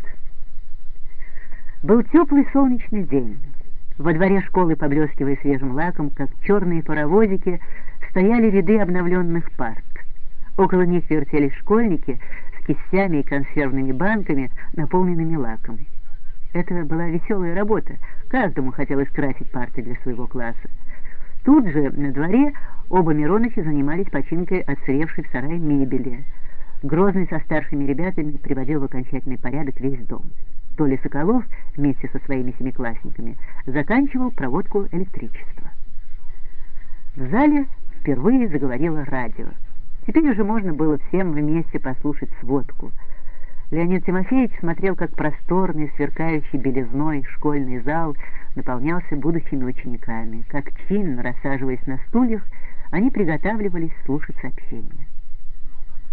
Был теплый солнечный день. Во дворе школы, поблескивая свежим лаком, как черные паровозики, стояли ряды обновленных парт. Около них вертелись школьники с кистями и консервными банками, наполненными лаком. Это была веселая работа. Каждому хотелось красить парты для своего класса. Тут же, на дворе, оба Мироныча занимались починкой отсыревшей в сарае мебели. Грозный со старшими ребятами приводил в окончательный порядок весь дом. Толя Соколов вместе со своими семиклассниками заканчивал проводку электричества. В зале впервые заговорило радио. Теперь уже можно было всем вместе послушать сводку. Леонид Тимофеевич смотрел, как просторный, сверкающий белизной школьный зал наполнялся будущими учениками, как чинно, рассаживаясь на стульях, они приготавливались слушать сообщения.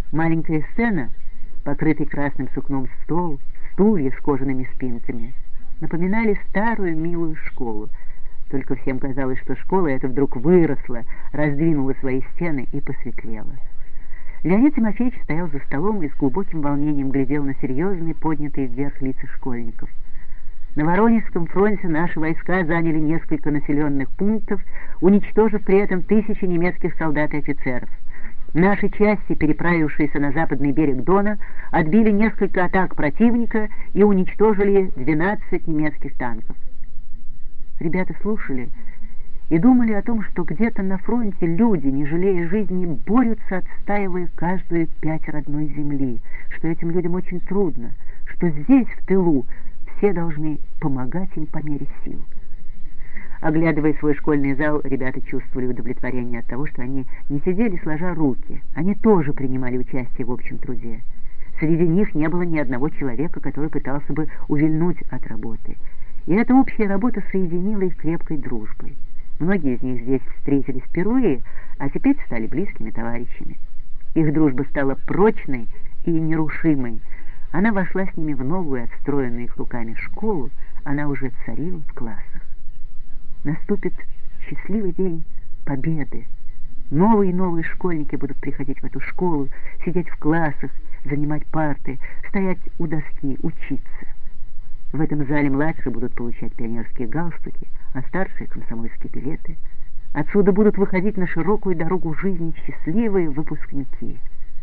Маленькая сцена, покрытый красным сукном стол, стулья с кожаными спинками, напоминали старую милую школу. Только всем казалось, что школа эта вдруг выросла, раздвинула свои стены и посветлела. Леонид Тимофеевич стоял за столом и с глубоким волнением глядел на серьезные, поднятые вверх лица школьников. На Воронежском фронте наши войска заняли несколько населенных пунктов, уничтожив при этом тысячи немецких солдат и офицеров. Наши части, переправившиеся на западный берег Дона, отбили несколько атак противника и уничтожили 12 немецких танков. Ребята слушали и думали о том, что где-то на фронте люди, не жалея жизни, борются, отстаивая каждую пять родной земли, что этим людям очень трудно, что здесь, в тылу, все должны помогать им по мере сил. Оглядывая свой школьный зал, ребята чувствовали удовлетворение от того, что они не сидели сложа руки, они тоже принимали участие в общем труде. Среди них не было ни одного человека, который пытался бы увильнуть от работы. И эта общая работа соединила их крепкой дружбой. Многие из них здесь встретились впервые, а теперь стали близкими товарищами. Их дружба стала прочной и нерушимой. Она вошла с ними в новую, отстроенную их руками школу, она уже царила в классах. Наступит счастливый день победы. Новые и новые школьники будут приходить в эту школу, сидеть в классах, занимать парты, стоять у доски, учиться. В этом зале младшие будут получать пионерские галстуки, а старшие — комсомольские билеты. Отсюда будут выходить на широкую дорогу жизни счастливые выпускники.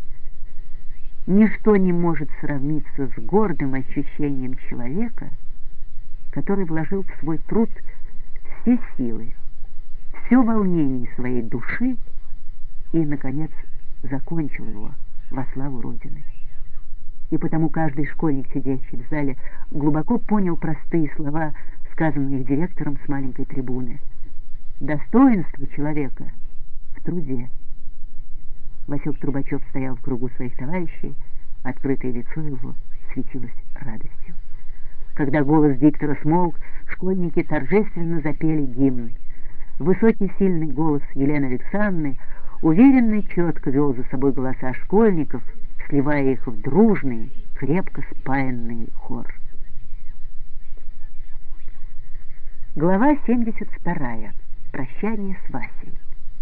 Ничто не может сравниться с гордым ощущением человека, который вложил в свой труд все силы, все волнение своей души и, наконец, закончил его во славу Родины. И потому каждый школьник, сидящий в зале, глубоко понял простые слова, сказанные директором с маленькой трибуны. Достоинство человека в труде. Васек Трубачев стоял в кругу своих товарищей, открытое лицо его светилось радостью. Когда голос диктора смолк, школьники торжественно запели гимн. Высокий сильный голос Елены Александровны уверенно и четко вел за собой голоса школьников, сливая их в дружный, крепко спаянный хор. Глава 72. Прощание с Васей.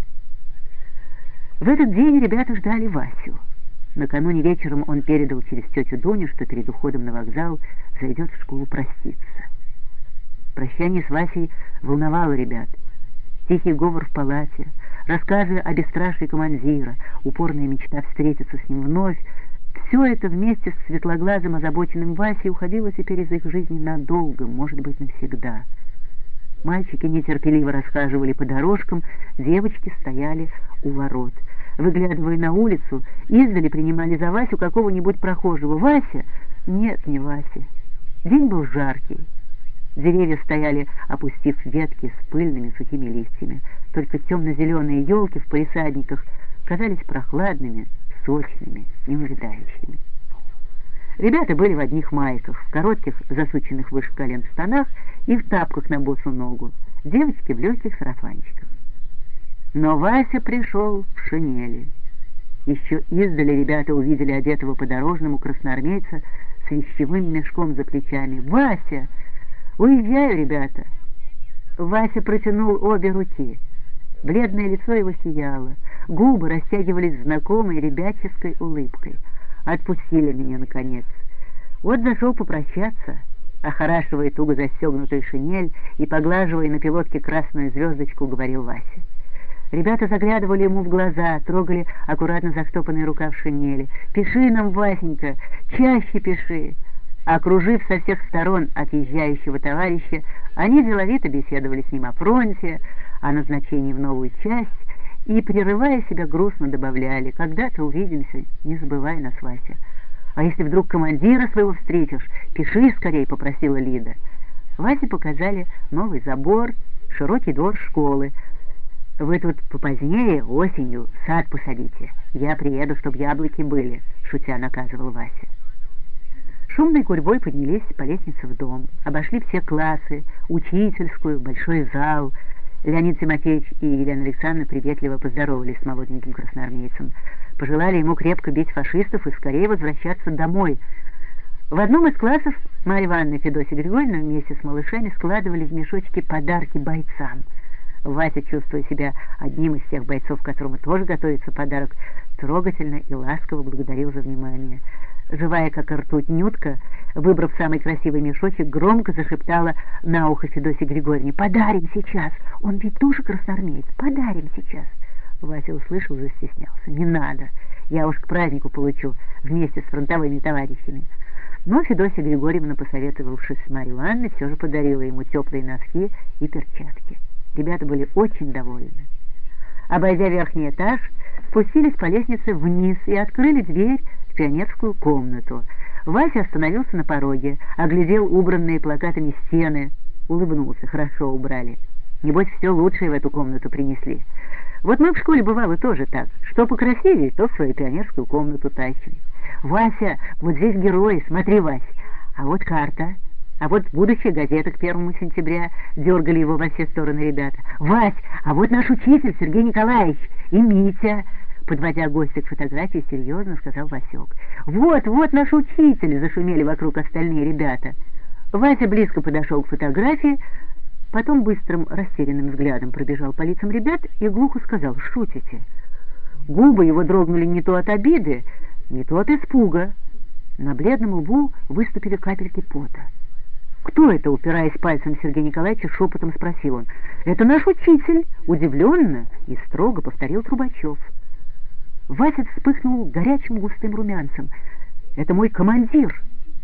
В этот день ребята ждали Васю. Накануне вечером он передал через тетю Дуню, что перед уходом на вокзал зайдет в школу проститься. Прощание с Васей волновало ребят. Тихий говор в палате, рассказы о бесстрашии командира, упорная мечта встретиться с ним вновь — все это вместе с светлоглазым озабоченным Васей уходило теперь из их жизни надолго, может быть, навсегда. Мальчики нетерпеливо расхаживали по дорожкам, девочки стояли у ворот. Выглядывая на улицу, издали принимали за Васю какого-нибудь прохожего. Вася? Нет, не Вася. День был жаркий. Деревья стояли, опустив ветки с пыльными сухими листьями. Только темно-зеленые елки в палисадниках казались прохладными, сочными, неувядающими. Ребята были в одних майках, в коротких, засученных выше колен штанах и в тапках на босу ногу, девочки в легких сарафанчиках. Но Вася пришел в шинели. Еще издали ребята увидели одетого по-дорожному красноармейца с вещевым мешком за плечами. «Вася! Уезжаю, ребята!» Вася протянул обе руки. Бледное лицо его сияло, губы растягивались знакомой ребяческой улыбкой. «Отпустили меня, наконец. Вот зашел попрощаться», — охорашивая туго застегнутую шинель и поглаживая на пилотке красную звездочку, говорил Вася. Ребята заглядывали ему в глаза, трогали аккуратно заштопанный рукав шинели. «Пиши нам, Васенька, чаще пиши!» Окружив со всех сторон отъезжающего товарища, они деловито беседовали с ним о фронте, о назначении в новую часть и, прерывая себя, грустно добавляли: «Когда-то увидимся, не забывай нас, Вася. А если вдруг командира своего встретишь, пиши скорей», — попросила Лида. Васе показали новый забор, широкий двор школы. «Вы тут попозднее, осенью, сад посадите. Я приеду, чтоб яблоки были», — шутя наказывал Вася. Шумной гурьбой поднялись по лестнице в дом, обошли все классы, учительскую, большой зал Леонид Тимофеевич и Елена Александровна приветливо поздоровались с молоденьким красноармейцем, пожелали ему крепко бить фашистов и скорее возвращаться домой. В одном из классов Марья Ивановна и Федосия Григорьевна вместе с малышами складывали в мешочки подарки бойцам. Вася, чувствуя себя одним из тех бойцов, которому тоже готовится подарок, трогательно и ласково благодарил за внимание. Живая как ртуть Нютка, выбрав самый красивый мешочек, громко зашептала на ухо Федосии Григорьевне: «Подарим сейчас! Он ведь тоже красноармеец! Подарим сейчас!» Вася услышал, застеснялся: «Не надо! Я уж к празднику получу вместе с фронтовыми товарищами». Но Федосия Григорьевна, посоветовавшись с Марьей Ивановной, все же подарила ему теплые носки и перчатки. Ребята были очень довольны. Обойдя верхний этаж, спустились по лестнице вниз и открыли дверь в пионерскую комнату. Вася остановился на пороге, оглядел убранные плакатами стены, улыбнулся: «Хорошо убрали. Небось, все лучшее в эту комнату принесли. Вот мы в школе, бывало, тоже так. Что покрасивее, то в свою пионерскую комнату тащим. Вася, вот здесь герои, смотри, Вась, а вот карта, а вот будущая газета к 1 сентября», дергали его во все стороны ребята. «Вась, а вот наш учитель Сергей Николаевич и Митя», подводя гостя к фотографии, серьезно сказал Васек. «Вот, вот наш учитель», зашумели вокруг остальные ребята. Вася близко подошел к фотографии, потом быстрым растерянным взглядом пробежал по лицам ребят и глухо сказал: «Шутите?» Губы его дрогнули не то от обиды, не то от испуга. На бледном лбу выступили капельки пота. «Кто это?» — упираясь пальцем Сергея Николаевича, шепотом спросил он. «Это наш учитель», — удивленно и строго повторил Трубачев. Вася вспыхнул горячим густым румянцем. «Это мой командир».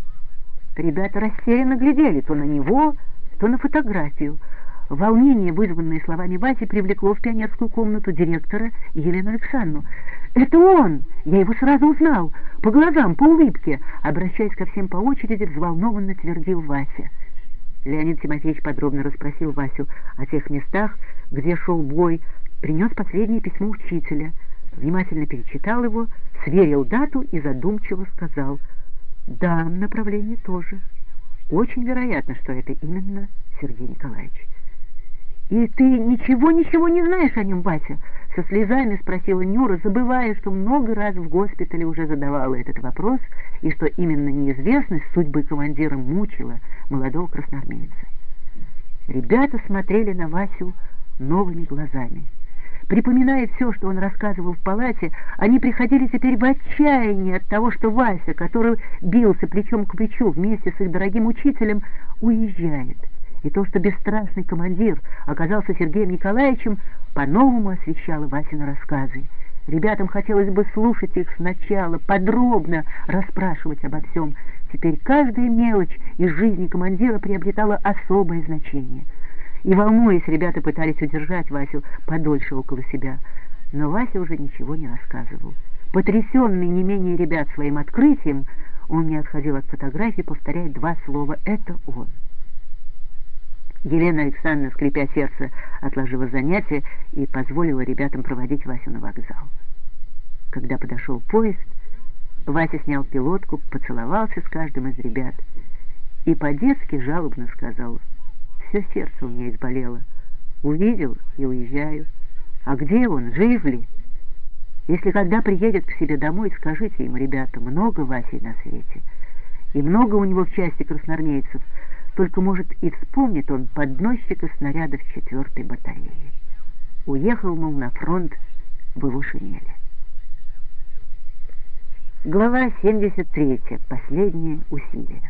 Ребята растерянно глядели то на него, то на фотографию. Волнение, вызванное словами Васи, привлекло в пионерскую комнату директора и Елену Александровну. «Это он! Я его сразу узнал! По глазам, по улыбке!» Обращаясь ко всем по очереди, взволнованно твердил Вася. Леонид Тимофеевич подробно расспросил Васю о тех местах, где шел бой, принес последнее письмо учителя, внимательно перечитал его, сверил дату и задумчиво сказал: «Да, направление тоже. Очень вероятно, что это именно Сергей Николаевич». «И ты ничего не знаешь о нем, Вася?» — со слезами спросила Нюра, забывая, что много раз в госпитале уже задавала этот вопрос, и что именно неизвестность судьбы командира мучила молодого красноармейца. Ребята смотрели на Васю новыми глазами. Припоминая все, что он рассказывал в палате, они приходили теперь в отчаяние от того, что Вася, который бился плечом к плечу вместе с их дорогим учителем, уезжает. И то, что бесстрашный командир оказался Сергеем Николаевичем, по-новому освещало Васины рассказы. Ребятам хотелось бы слушать их сначала, подробно расспрашивать обо всем. Теперь каждая мелочь из жизни командира приобретала особое значение. И, волнуясь, ребята пытались удержать Васю подольше около себя. Но Вася уже ничего не рассказывал. Потрясенный не менее ребят своим открытием, он не отходил от фотографии, повторяя два слова: «Это он». Елена Александровна, скрипя сердце, отложила занятие и позволила ребятам проводить Васю на вокзал. Когда подошел поезд, Вася снял пилотку, поцеловался с каждым из ребят и по-детски жалобно сказал: «Все сердце у меня изболело. Увидел и уезжаю. А где он? Жив ли? Если когда приедет к себе домой, скажите ему, ребята, много Васей на свете. И много у него в части красноармейцев. Только, может, и вспомнит он подносчика снарядов 4-й батареи. Уехал, мол, на фронт в его шинели». Глава 73. Последние усилия.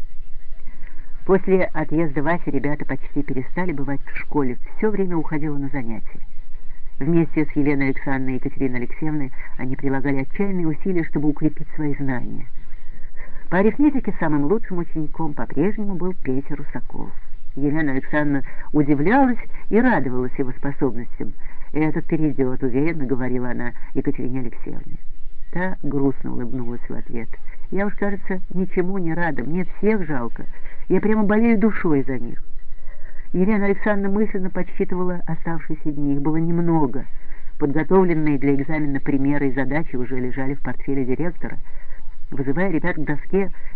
После отъезда Васи ребята почти перестали бывать в школе, все время уходило на занятия. Вместе с Еленой Александровной и Екатериной Алексеевной они прилагали отчаянные усилия, чтобы укрепить свои знания. По арифметике самым лучшим учеником по-прежнему был Петя Русаков. Елена Александровна удивлялась и радовалась его способностям. «Этот перейдет», — уверенно говорила она Екатерине Алексеевне. Та грустно улыбнулась в ответ. «Я уж, кажется, ничему не рада, мне всех жалко. Я прямо болею душой за них». Елена Александровна мысленно подсчитывала оставшиеся дни. Их было немного. Подготовленные для экзамена примеры и задачи уже лежали в портфеле директора. Вызывая ребят к доске,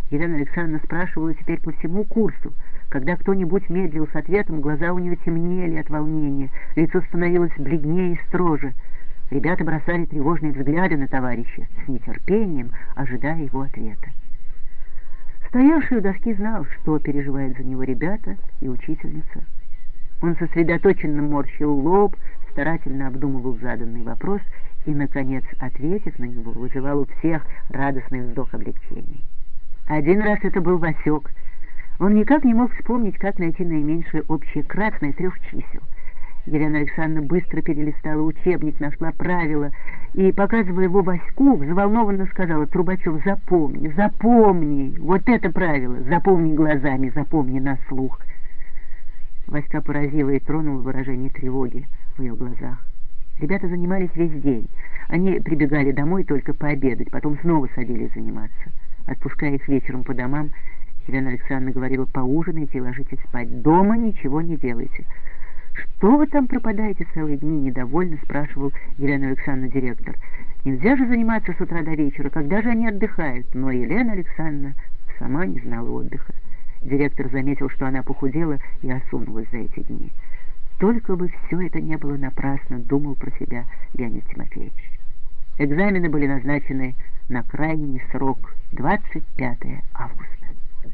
Елена Александровна спрашивала теперь по всему курсу. Когда кто-нибудь медлил с ответом, глаза у нее темнели от волнения, лицо становилось бледнее и строже. Ребята бросали тревожные взгляды на товарища, с нетерпением ожидая его ответа. Стоявший у доски знал, что переживают за него ребята и учительница. Он сосредоточенно морщил лоб, старательно обдумывал заданный вопрос и, наконец, ответив на него, вызывал у всех радостный вздох облегчения. Один раз это был Васек. Он никак не мог вспомнить, как найти наименьшее общее кратное 3 чисел. Елена Александровна быстро перелистала учебник, нашла правила и, показывая его Ваську, взволнованно сказала: «Трубачев, запомни, запомни, вот это правило, запомни глазами, запомни на слух». Васька поразила и тронула выражение тревоги в ее глазах. Ребята занимались весь день. Они прибегали домой только пообедать, потом снова садились заниматься. Отпуская их вечером по домам, Елена Александровна говорила: «Поужинайте и ложитесь спать. Дома ничего не делайте». «Что вы там пропадаете целые дни?» — недовольно спрашивал Елена Александровна директор. «Нельзя же заниматься с утра до вечера. Когда же они отдыхают?» Но Елена Александровна сама не знала отдыха. Директор заметил, что она похудела и осунулась за эти дни. «Только бы все это не было напрасно», — думал про себя Леонид Тимофеевич. Экзамены были назначены на крайний срок — 25 августа.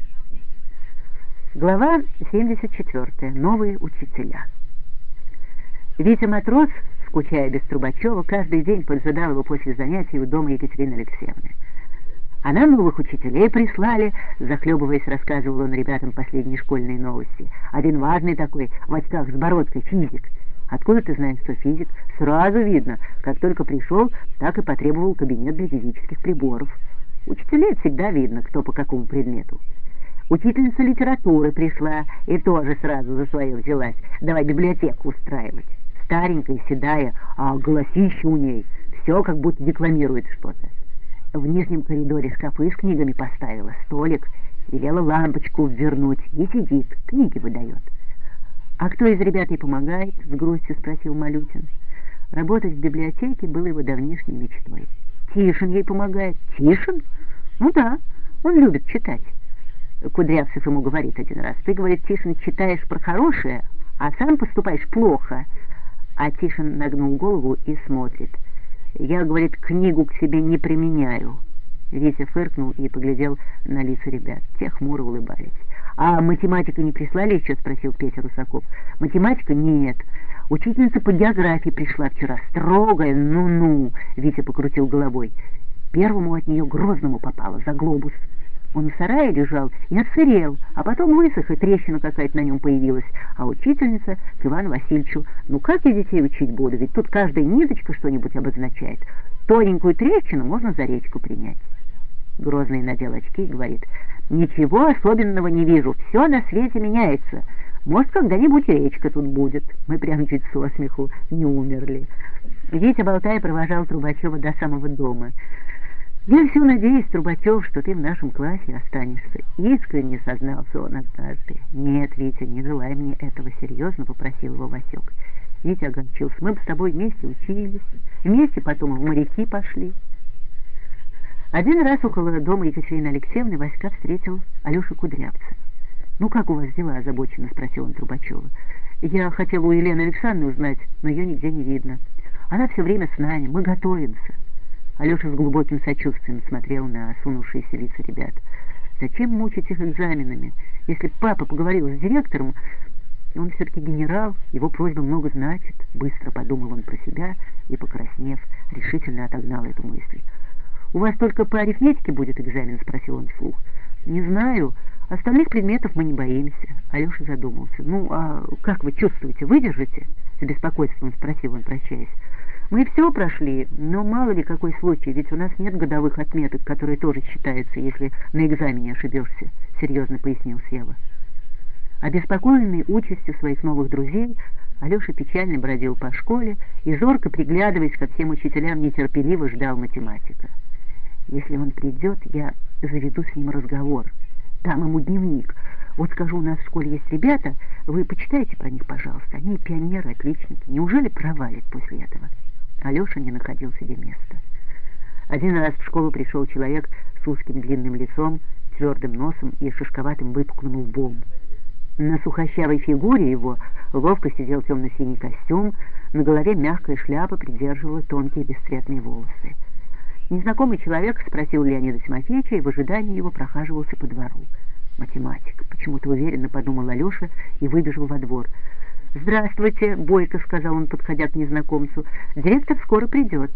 Глава 74. Новые учителя. Витя Матрос, скучая без Трубачева, каждый день поджидал его после занятий у дома Екатерины Алексеевны. «Она новых учителей прислали», — захлебываясь, рассказывал он ребятам последние школьные новости. «Один важный такой, в очках с бородкой, физик». «Откуда ты знаешь, что физик?» «Сразу видно. Как только пришел, так и потребовал кабинет для физических приборов». Учителей всегда видно, кто по какому предмету. Учительница литературы пришла и тоже сразу за свое взялась. Давай библиотеку устраивать. Старенькая, седая, а голосище у ней. Все как будто декламирует что-то. В нижнем коридоре шкафы с книгами поставила, столик, велела лампочку ввернуть и сидит, книги выдает. «А кто из ребят ей помогает?» — с грустью спросил Малютин. Работать в библиотеке было его давнишней мечтой. «Тишин ей помогает». «Тишин? Ну да, он любит читать». Кудрявцев ему говорит один раз: «Ты, говорит, Тишин, читаешь про хорошее, а сам поступаешь плохо». А Тишин нагнул голову и смотрит. «Я, говорит, книгу к себе не применяю». Витя фыркнул и поглядел на лица ребят. Те хмуро улыбались. «А математика не прислали еще?» — спросил Петя Русаков. «Математика? Нет. Учительница по географии пришла вчера. Строгая, ну-ну». Витя покрутил головой. Первому от нее Грозному попало за глобус. Он в сарае лежал и отсырел, а потом высох, и трещина какая-то на нем появилась. А учительница к Ивану Васильевичу: «Ну как я детей учить буду? Ведь тут каждая ниточка что-нибудь обозначает. Тоненькую трещину можно за речку принять». Грозный надел очки и говорит: «Ничего особенного не вижу, все на свете меняется. Может, когда-нибудь речка тут будет». Мы прям чуть со смеху не умерли. Витя, болтая, провожал Трубачева до самого дома. «Я все надеюсь, Трубачев, что ты в нашем классе останешься», — искренне сознался он однажды. «Нет, Витя, не желай мне этого», — серьезно попросил его Васек. Витя огорчился. «Мы бы с тобой вместе учились, вместе потом в моряки пошли». Один раз около дома Екатерины Алексеевны Васька встретил Алешу Кудрявца. «Ну как у вас дела?» — озабоченно спросил он Трубачева. «Я хотел у Елены Александровны узнать, но ее нигде не видно. Она все время с нами, мы готовимся». Алеша с глубоким сочувствием смотрел на осунувшиеся лица ребят. «Зачем мучить их экзаменами? Если б папа поговорил с директором, он все-таки генерал, его просьба много значит». Быстро подумал он про себя и, покраснев, решительно отогнал эту мысль. «У вас только по арифметике будет экзамен?» — спросил он вслух. «Не знаю. Остальных предметов мы не боимся». Алеша задумался. «Ну, а как вы чувствуете, выдержите?» — с беспокойством спросил он, прощаясь. «Мы все прошли, но мало ли какой случай, ведь у нас нет годовых отметок, которые тоже считаются, если на экзамене ошибешься», — серьезно пояснил Сева. Обеспокоенный участью своих новых друзей, Алеша печально бродил по школе и, зорко приглядываясь ко всем учителям, нетерпеливо ждал математика. «Если он придет, я заведу с ним разговор, дам ему дневник. Вот скажу, у нас в школе есть ребята, вы почитайте про них, пожалуйста. Они пионеры, отличники. Неужели провалят после этого?» Алеша не находил себе места. Один раз в школу пришел человек с узким длинным лицом, твердым носом и шишковатым выпуклым лбом. На сухощавой фигуре его ловко сидел темно-синий костюм, на голове мягкая шляпа придерживала тонкие бесцветные волосы. Незнакомый человек спросил Леонида Тимофеевича и в ожидании его прохаживался по двору. «Математик», — почему-то уверенно подумал Алеша и выбежал во двор. «Здравствуйте», — бойко сказал он, подходя к незнакомцу. «Директор скоро придет».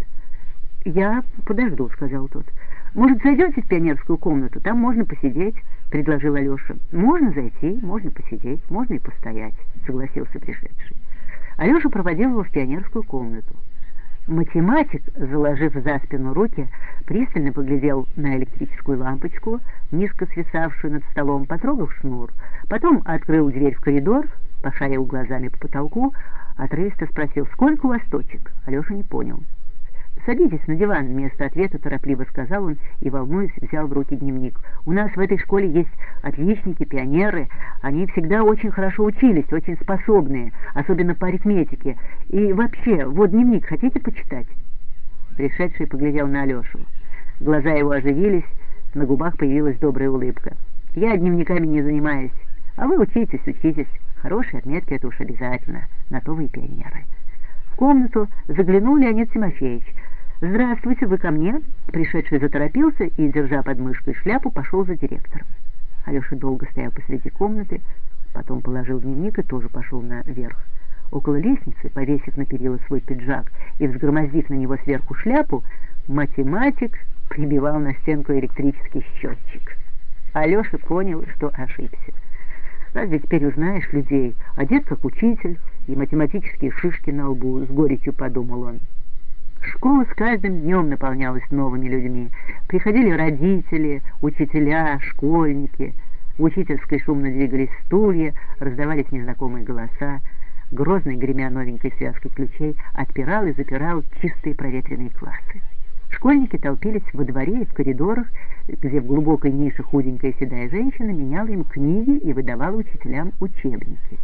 «Я подожду», — сказал тот. «Может, зайдете в пионерскую комнату? Там можно посидеть», — предложил Алеша. «Можно зайти, можно посидеть, можно и постоять», — согласился пришедший. Алеша проводил его в пионерскую комнату. Математик, заложив за спину руки, пристально поглядел на электрическую лампочку, низко свисавшую над столом, потрогал шнур, потом открыл дверь в коридор, пошарил глазами по потолку, отрывисто спросил: «Сколько у вас точек?» Алеша не понял. «Садитесь на диван», — вместо ответа торопливо сказал он и, волнуясь, взял в руки дневник. «У нас в этой школе есть отличники, пионеры. Они всегда очень хорошо учились, очень способные, особенно по арифметике. И вообще, вот дневник, хотите почитать?» Пришедший поглядел на Алешу. Глаза его оживились, на губах появилась добрая улыбка. «Я дневниками не занимаюсь, а вы учитесь, учитесь. Хорошие отметки — это уж обязательно, на то вы и пионеры». В комнату заглянул Леонид Тимофеевич. «Здравствуйте, вы ко мне?» Пришедший заторопился и, держа под мышкой шляпу, пошел за директором. Алеша долго стоял посреди комнаты, потом положил дневник и тоже пошел наверх. Около лестницы, повесив на перила свой пиджак и взгромоздив на него сверху шляпу, математик прибивал на стенку электрический счетчик. Алеша понял, что ошибся. Разве теперь узнаешь людей, одет как учитель, и математические шишки на лбу, с горечью подумал он. Школа с каждым днем наполнялась новыми людьми. Приходили родители, учителя, школьники. В учительской шумно двигались стулья, раздавались незнакомые голоса. Грозный, гремя новенькой связкой ключей, отпирал и запирал чистые проветренные классы. Школьники толпились во дворе и в коридорах, где в глубокой нише худенькая седая женщина меняла им книги и выдавала учителям учебники.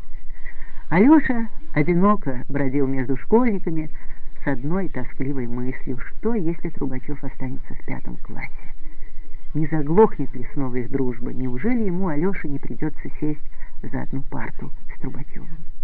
Алеша одиноко бродил между школьниками с одной тоскливой мыслью: что, если Трубачев останется в 5 классе? Не заглохнет ли снова их дружба? Неужели ему, Алёше, не придется сесть за одну парту с Трубачевым?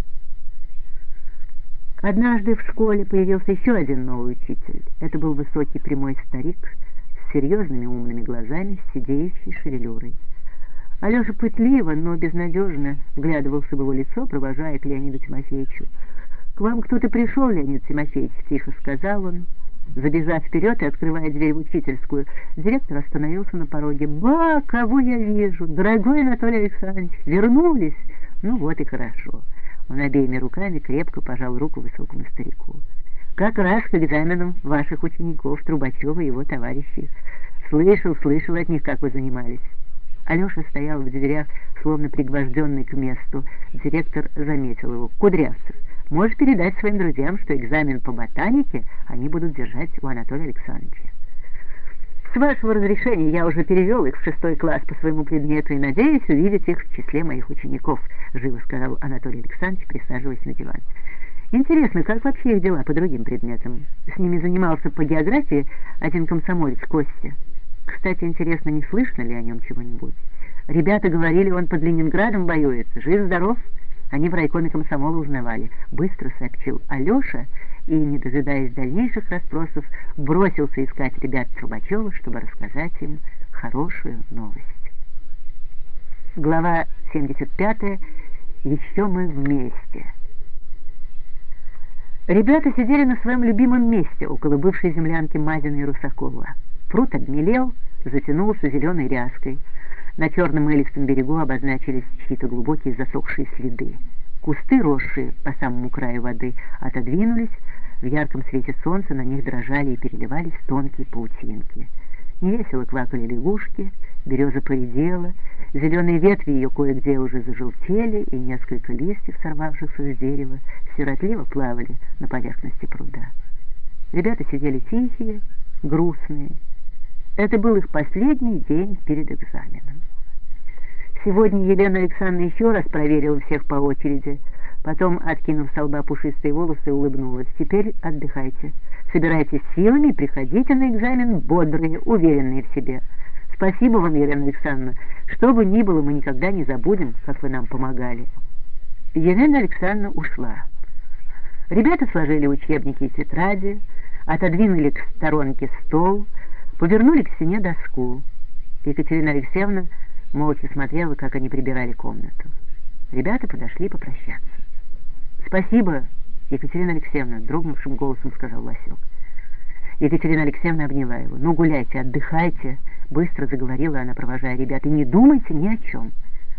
Однажды в школе появился еще один новый учитель. Это был высокий прямой старик с серьезными умными глазами, с сидеющей шевелюрой. Алеша пытливо, но безнадежно вглядывался в его лицо, провожая к Леониду Тимофеевичу. «К вам кто-то пришел, Леонид Тимофеевич», — тихо сказал он. Забежав вперед и открывая дверь в учительскую, директор остановился на пороге. «Ба, кого я вижу! Дорогой Анатолий Александрович, вернулись? Ну вот и хорошо». Он обеими руками крепко пожал руку высокому старику. «Как раз к экзаменам ваших учеников, Трубачева и его товарищей. Слышал от них, как вы занимались». Алеша стоял в дверях, словно пригвожденный к месту. Директор заметил его. «Кудрявцев, можешь передать своим друзьям, что экзамен по ботанике они будут держать у Анатолия Александровича». «С вашего разрешения я уже перевел их в 6 класс по своему предмету и надеюсь увидеть их в числе моих учеников», — живо сказал Анатолий Александрович, присаживаясь на диван. «Интересно, как вообще их дела по другим предметам? С ними занимался по географии один комсомолец Костя. Кстати, интересно, не слышно ли о нем чего-нибудь? Ребята говорили, он под Ленинградом воюет. Жив-здоров?» Они в райкоме комсомола узнавали. Быстро сообщил Алеша и, не дожидаясь дальнейших расспросов, бросился искать ребят Трубачева, чтобы рассказать им хорошую новость. Глава 75. «Еще мы вместе». Ребята сидели на своем любимом месте около бывшей землянки Мазина и Русакова. Пруд обмелел, затянулся зеленой ряской. На черном элистом берегу обозначились чьи-то глубокие засохшие следы. Кусты, росшие по самому краю воды, отодвинулись, в ярком свете солнца на них дрожали и переливались тонкие паутинки. Невесело квакали лягушки, береза поредела, зеленые ветви ее кое-где уже зажелтели, и несколько листьев, сорвавшихся с дерева, сиротливо плавали на поверхности пруда. Ребята сидели тихие, грустные. Это был их последний день перед экзаменом. Сегодня Елена Александровна еще раз проверила всех по очереди, потом, откинув со лба пушистые волосы, улыбнулась. «Теперь отдыхайте. Собирайтесь силами и приходите на экзамен бодрые, уверенные в себе. Спасибо вам, Елена Александровна. Что бы ни было, мы никогда не забудем, как вы нам помогали. Елена Александровна ушла. Ребята сложили учебники и тетради, отодвинули к сторонке стол, повернули к стене доску. Екатерина Алексеевна молча смотрела, как они прибирали комнату. Ребята подошли попрощаться. «Спасибо, Екатерина Алексеевна», — дрогнувшим голосом сказал Васек. Екатерина Алексеевна обняла его. «Ну, гуляйте, отдыхайте», — быстро заговорила она, провожая ребят, «и не думайте ни о чем».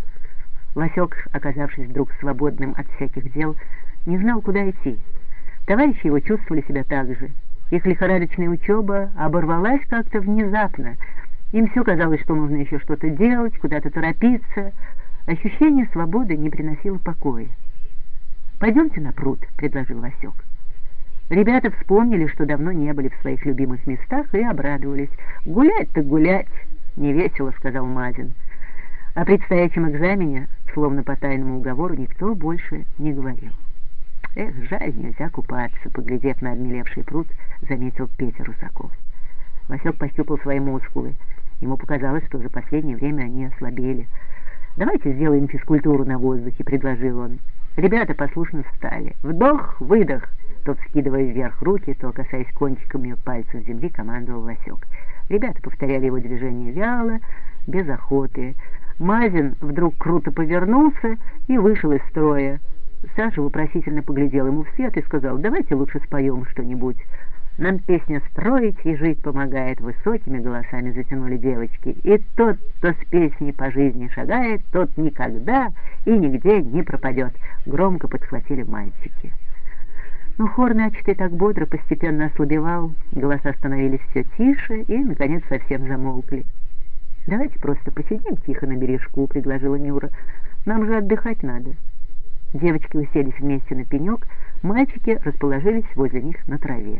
Васек, оказавшись вдруг свободным от всяких дел, не знал, куда идти. Товарищи его чувствовали себя так же. Их лихорадочная учеба оборвалась как-то внезапно. Им все казалось, что нужно еще что-то делать, куда-то торопиться. Ощущение свободы не приносило покоя. «Пойдемте на пруд», — предложил Васек. Ребята вспомнили, что давно не были в своих любимых местах, и обрадовались. «Гулять так гулять!» — невесело сказал Мазин. О предстоящем экзамене, словно по тайному уговору, никто больше не говорил. «Эх, жаль, нельзя купаться», — поглядев на обмелевший пруд, заметил Петя Русаков. Васек пощупал свои мускулы. Ему показалось, что за последнее время они ослабели. «Давайте сделаем физкультуру на воздухе», — предложил он. Ребята послушно встали. «Вдох, выдох», — то вскидывая вверх руки, то касаясь кончиками пальцев земли, командовал Васек. Ребята повторяли его движение вяло, без охоты. Мазин вдруг круто повернулся и вышел из строя. Саша вопросительно поглядел ему вслед и сказал: «Давайте лучше споем что-нибудь. Нам песня строить и жить помогает», — высокими голосами затянули девочки. «И тот, кто с песней по жизни шагает, тот никогда и нигде не пропадет», — громко подхватили мальчики. Но хор, начатый так бодро, постепенно ослабевал, голоса становились все тише и, наконец, совсем замолкли. «Давайте просто посидим тихо на бережку», — предложила Нюра. «Нам же отдыхать надо». Девочки уселись вместе на пенек, мальчики расположились возле них на траве.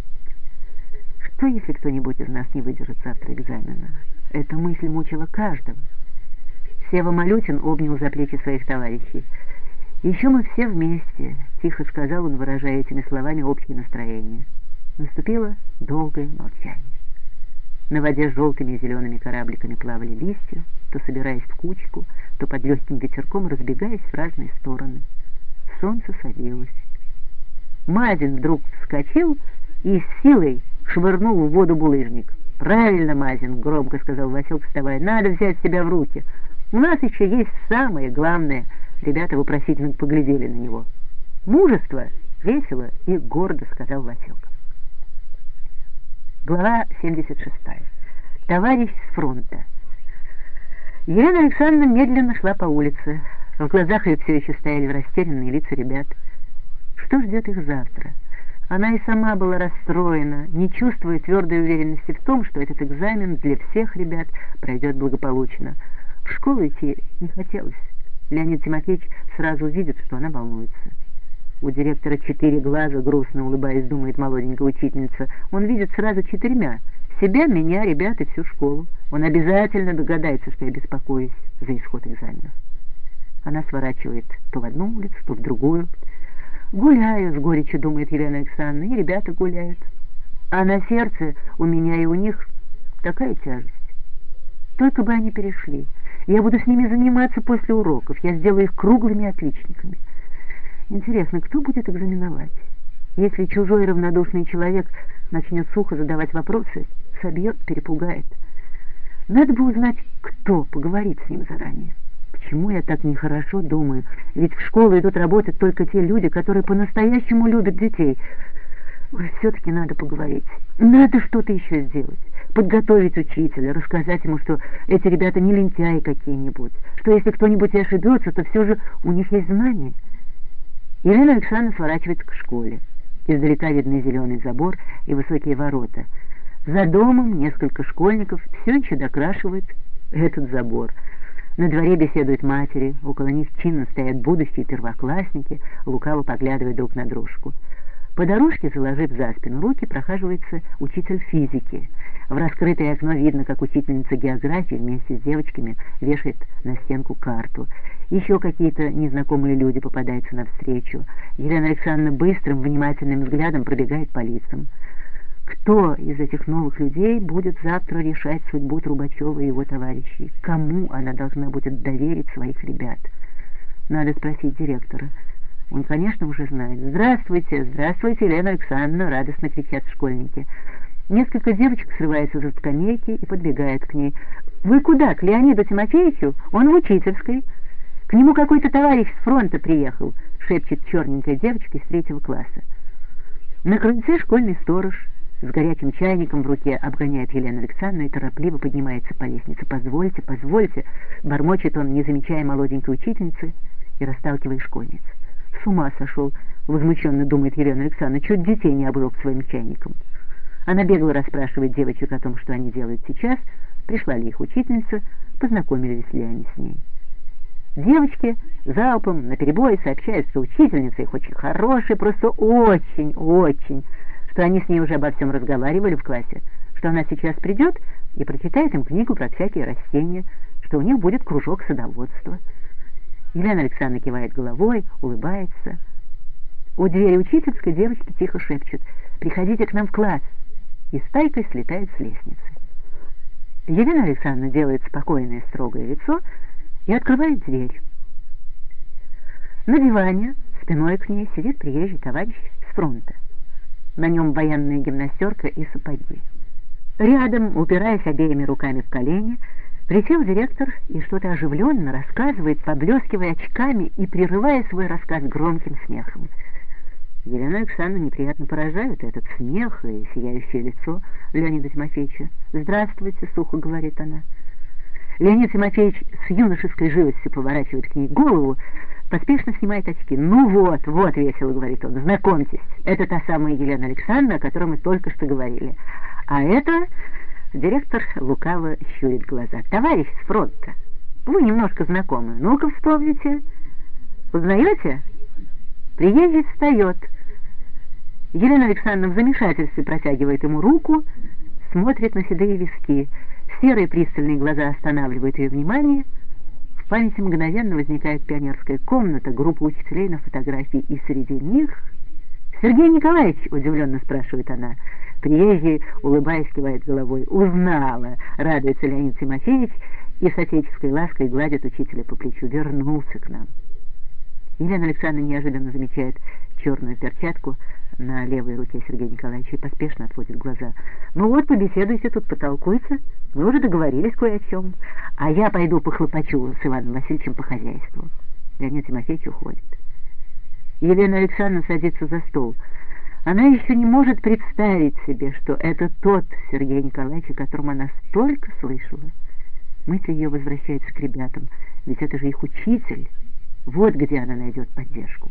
Что, если кто-нибудь из нас не выдержит завтра экзамена? Эта мысль мучила каждого. Сева Малютин обнял за плечи своих товарищей. «Еще мы все вместе», — тихо сказал он, выражая этими словами общее настроение. Наступило долгое молчание. На воде с желтыми и зелеными корабликами плавали листья, то собираясь в кучку, то под легким ветерком разбегаясь в разные стороны. Солнце садилось. Мазин вдруг вскочил и с силой швырнул в воду булыжник. «Правильно, Мазин», — громко сказал Васек, вставая, — «надо взять себя в руки. У нас еще есть самое главное». Ребята вопросительно поглядели на него. «Мужество!» — весело и гордо сказал Васек. Глава 76. Товарищ с фронта. Елена Александровна медленно шла по улице. В глазах ее все еще стояли растерянные лица ребят. Что ждет их завтра? Она и сама была расстроена, не чувствуя твердой уверенности в том, что этот экзамен для всех ребят пройдет благополучно. В школу идти не хотелось. Леонид Тимофеевич сразу увидит, что она волнуется. У директора 4 глаза, грустно улыбаясь, думает молоденькая учительница. Он видит сразу 4: себя, меня, ребят и всю школу. Он обязательно догадается, что я беспокоюсь за исход экзамена. Она сворачивает то в одну улицу, то в другую. «Гуляю», — с горечью думает Елена Александровна, — «и ребята гуляют. А на сердце у меня и у них такая тяжесть. Только бы они перешли. Я буду с ними заниматься после уроков. Я сделаю их круглыми отличниками. Интересно, кто будет экзаменовать? Если чужой равнодушный человек начнет сухо задавать вопросы, собьет, перепугает. Надо бы узнать, кто, поговорить с ним заранее. Почему я так нехорошо думаю? Ведь в школу идут работать только те люди, которые по-настоящему любят детей. Ой, все-таки надо поговорить. Надо что-то еще сделать. Подготовить учителя, рассказать ему, что эти ребята не лентяи какие-нибудь, что если кто-нибудь и ошибется, то все же у них есть знания. Елена Александровна сворачивает к школе. Издалека видны зеленый забор и высокие ворота. За домом несколько школьников все еще докрашивают этот забор. На дворе беседуют матери, около них чинно стоят будущие первоклассники, лукаво поглядывая друг на дружку. По дорожке, заложив за спину руки, прохаживается учитель физики. В раскрытое окно видно, как учительница географии вместе с девочками вешает на стенку карту. Еще какие-то незнакомые люди попадаются навстречу. Елена Александровна быстрым, внимательным взглядом пробегает по лицам. Кто из этих новых людей будет завтра решать судьбу Трубачева и его товарищей? Кому она должна будет доверить своих ребят? Надо спросить директора. Он, конечно, уже знает. «Здравствуйте, здравствуйте, Елена Александровна!» — радостно кричат школьники. Несколько девочек срываются за скамейки и подбегают к ней. «Вы куда? К Леониду Тимофеевичу? Он в учительской. К нему какой-то товарищ с фронта приехал», — шепчет черненькая девочка из 3 класса. На крыльце школьный сторож с горячим чайником в руке обгоняет Елену Александровну и торопливо поднимается по лестнице. «Позвольте, позвольте», — бормочет он, не замечая молоденькой учительницы и расталкивая школьниц. «С ума сошел», — возмущенно думает Елена Александровна, «чуть детей не оброк своим чайником». Она бегло расспрашивает девочек о том, что они делают сейчас, пришла ли их учительница, познакомились ли они с ней. Девочки залпом наперебой сообщают, что учительница их очень хорошая, просто очень, что они с ней уже обо всем разговаривали в классе, что она сейчас придет и прочитает им книгу про всякие растения, что у них будет кружок садоводства. Елена Александровна кивает головой, улыбается. У двери учительской девочки тихо шепчут: «Приходите к нам в класс», и стайкой слетает с лестницы. Елена Александровна делает спокойное строгое лицо и открывает дверь. На диване спиной к ней сидит приезжий товарищ с фронта. На нем военная гимнастерка и сапоги. Рядом, упираясь обеими руками в колени, присел директор и что-то оживленно рассказывает, поблескивая очками и прерывая свой рассказ громким смехом. Елена Александровна неприятно поражает этот смех и сияющее лицо Леонида Тимофеевича. «Здравствуйте», — сухо говорит она. Леонид Тимофеевич с юношеской живостью поворачивает к ней голову, поспешно снимает очки. «Ну вот, весело», — говорит он, — «знакомьтесь, это та самая Елена Александровна, о которой мы только что говорили. А это...» — директор лукаво щурит глаза. «Товарищ с фронта. Вы немножко знакомы. Ну-ка вспомните. Узнаете?» Приезжий встает. Елена Александровна в замешательстве протягивает ему руку, смотрит на седые виски. Серые пристальные глаза останавливают ее внимание. В памяти мгновенно возникает пионерская комната, группа учителей на фотографии, и среди них... «Сергей Николаевич?» — удивленно спрашивает она. Приезжий, улыбаясь, кивает головой. «Узнала!» — радуется Леонид Тимофеевич и с отеческой лаской гладит учителя по плечу. «Вернулся к нам». Елена Александровна неожиданно замечает черную перчатку на левой руке Сергея Николаевича и поспешно отводит глаза. «Ну вот, побеседуйте тут, потолкуйте. Мы уже договорились кое о чем. А я пойду похлопочу с Иваном Васильевичем по хозяйству». Леонид Тимофеевич уходит. Елена Александровна садится за стол. Она еще не может представить себе, что это тот Сергей Николаевич, о котором она столько слышала. Мысль ее возвращается к ребятам, ведь это же их учитель. Вот где она найдет поддержку.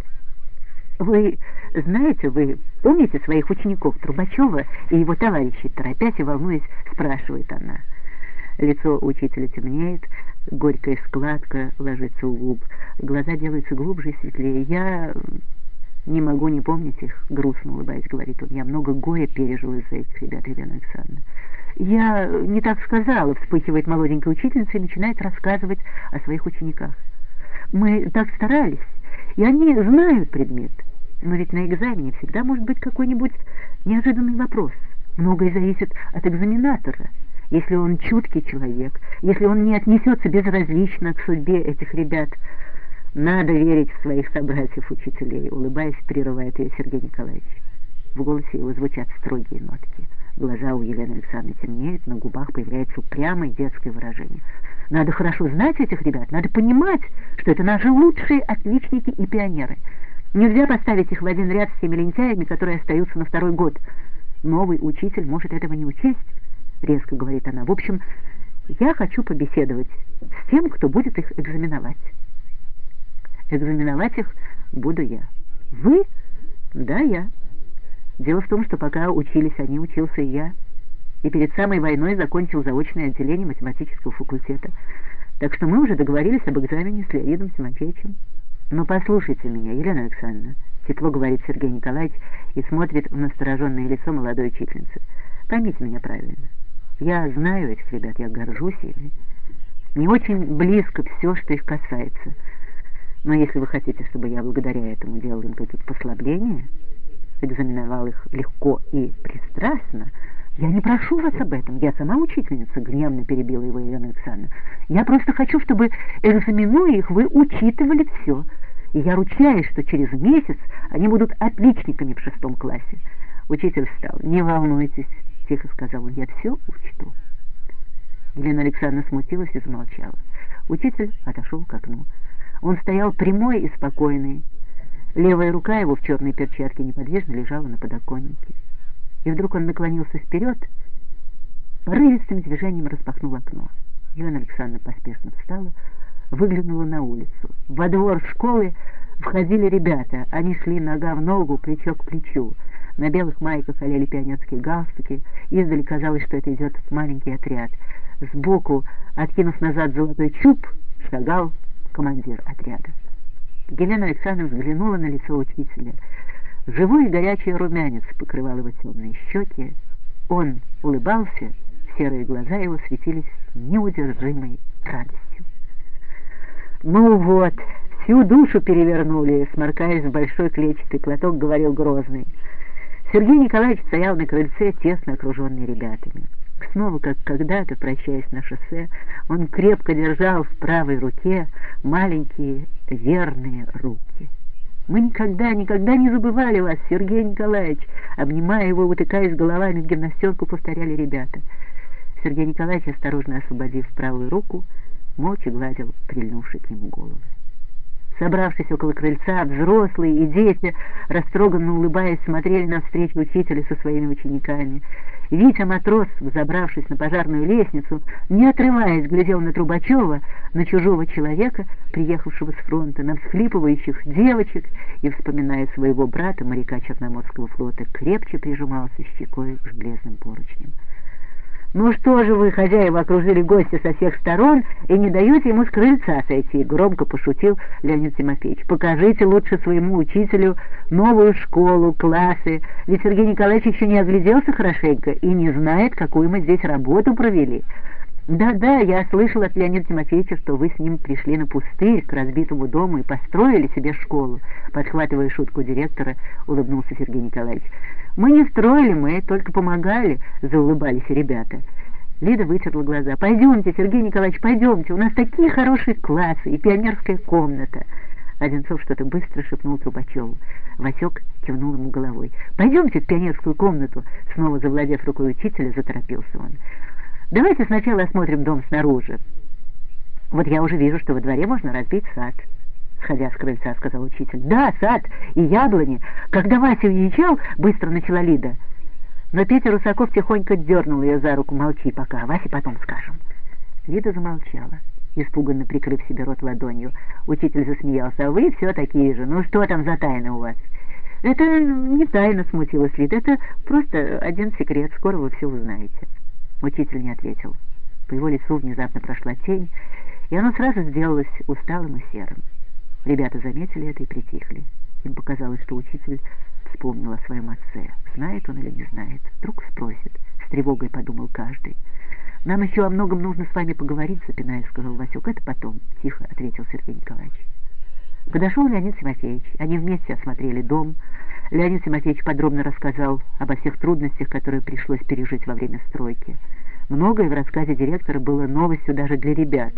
«Вы знаете, вы помните своих учеников Трубачева и его товарищей?» Торопясь и волнуясь, спрашивает она. Лицо учителя темнеет, горькая складка ложится у губ, глаза делаются глубже и светлее. «Я не могу не помнить их», — грустно улыбаясь, говорит он. «Я много горя пережил из-за этих ребят, Елена Александровна». «Я не так сказала», — вспыхивает молоденькая учительница и начинает рассказывать о своих учениках. «Мы так старались, и они знают предмет. Но ведь на экзамене всегда может быть какой-нибудь неожиданный вопрос. Многое зависит от экзаменатора. Если он чуткий человек, если он не отнесется безразлично к судьбе этих ребят, надо верить в своих собратьев-учителей», — улыбаясь, прерывает ее Сергей Николаевич. В голосе его звучат строгие нотки. Глаза у Елены Александровны темнеют, на губах появляется упрямое детское выражение. «Надо хорошо знать этих ребят, надо понимать, что это наши лучшие отличники и пионеры. Нельзя поставить их в один ряд с теми лентяями, которые остаются на второй год. Новый учитель может этого не учесть», — резко говорит она. «В общем, я хочу побеседовать с тем, кто будет их экзаменовать. Экзаменовать их буду я». «Вы?» «Да, я. Дело в том, что пока учились они, учился и я. И перед самой войной закончил заочное отделение математического факультета. Так что мы уже договорились об экзамене с Леонидом Тимофеевичем». «Но послушайте меня, Елена Александровна», — тепло говорит Сергей Николаевич и смотрит в настороженное лицо молодой учительницы. «Поймите меня правильно. Я знаю этих ребят, я горжусь ими. Мне очень близко все, что их касается. Но если вы хотите, чтобы я благодаря этому делал им какие-то послабления, экзаменовал их легко и пристрастно. «Я не прошу вас об этом, я сама учительница», — гневно перебила его Елена Александровна. «Я просто хочу, чтобы, экзаменуя их, вы учитывали все. И я ручаюсь, что через месяц они будут отличниками в 6 классе». Учитель встал. «Не волнуйтесь», — тихо сказал он, — «я все учту». Елена Александровна смутилась и замолчала. Учитель отошел к окну. Он стоял прямой и спокойный. Левая рука его в черной перчатке неподвижно лежала на подоконнике. И вдруг он наклонился вперед, порывистым движением распахнул окно. Елена Александровна поспешно встала, выглянула на улицу. Во двор школы входили ребята. Они шли нога в ногу, плечо к плечу. На белых майках олели пионерские галстуки. Издали казалось, что это идет маленький отряд. Сбоку, откинув назад золотой чуб, шагал командир отряда. Елена Александровна взглянула на лицо учителя. Живой и горячий румянец покрывал его темные щеки. Он улыбался, серые глаза его светились неудержимой радостью. «Ну вот, всю душу перевернули», — сморкаясь в большой клетчатый платок, говорил Грозный. Сергей Николаевич стоял на крыльце, тесно окруженный ребятами. Снова, как когда-то, прощаясь на шоссе, он крепко держал в правой руке маленькие верные руки. «Мы никогда не забывали вас, Сергей Николаевич!» Обнимая его, утыкаясь головами в гимнастерку, повторяли ребята. Сергей Николаевич, осторожно освободив правую руку, молча гладил прильнувший к нему голову. Собравшись около крыльца, взрослые и дети, растроганно улыбаясь, смотрели навстречу учителя со своими учениками. Витя матрос, взобравшись на пожарную лестницу, не отрываясь, глядел на Трубачева, на чужого человека, приехавшего с фронта, на всхлипывающих девочек и, вспоминая своего брата, моряка Черноморского флота, крепче прижимался щекой к железным поручням. «Ну что же вы, хозяева, окружили гостя со всех сторон и не даете ему с крыльца сойти?» — громко пошутил Леонид Тимофеевич. «Покажите лучше своему учителю новую школу, классы, ведь Сергей Николаевич еще не огляделся хорошенько и не знает, какую мы здесь работу провели». «Да-да, я слышал от Леонида Тимофеевича, что вы с ним пришли на пустырь к разбитому дому и построили себе школу», — подхватывая шутку директора, улыбнулся Сергей Николаевич. «Мы не строили, мы только помогали», — заулыбались ребята. Лида вытерла глаза. «Пойдемте, Сергей Николаевич, пойдемте, у нас такие хорошие классы и пионерская комната». Одинцов что-то быстро шепнул Трубачеву. Васек кивнул ему головой. «Пойдемте в пионерскую комнату», — снова завладев рукой учителя, заторопился он. «Давайте сначала осмотрим дом снаружи. Вот я уже вижу, что во дворе можно разбить сад», — сходя с крыльца, сказал учитель. «Да, сад и яблони. Когда Вася уезжал, быстро начала Лида. Но Петя Русаков тихонько дернул ее за руку. «Молчи пока, Васе потом скажем». Лида замолчала, испуганно прикрыв себе рот ладонью. Учитель засмеялся. «А вы все такие же. Ну что там за тайна у вас?» «Это не тайна», — смутилась Лида. «Это просто один секрет. Скоро вы все узнаете». Учитель не ответил. По его лицу внезапно прошла тень, и оно сразу сделалось усталым и серым. Ребята заметили это и притихли. Им показалось, что учитель вспомнил о своем отце. Знает он или не знает? Вдруг спросит. С тревогой подумал каждый. «Нам еще о многом нужно с вами поговорить», — запинаясь, сказал Васек. «Это потом», — тихо ответил Сергей Николаевич. Подошел Леонид Тимофеевич. Они вместе осмотрели дом. Леонид Тимофеевич подробно рассказал обо всех трудностях, которые пришлось пережить во время стройки. Многое в рассказе директора было новостью даже для ребят.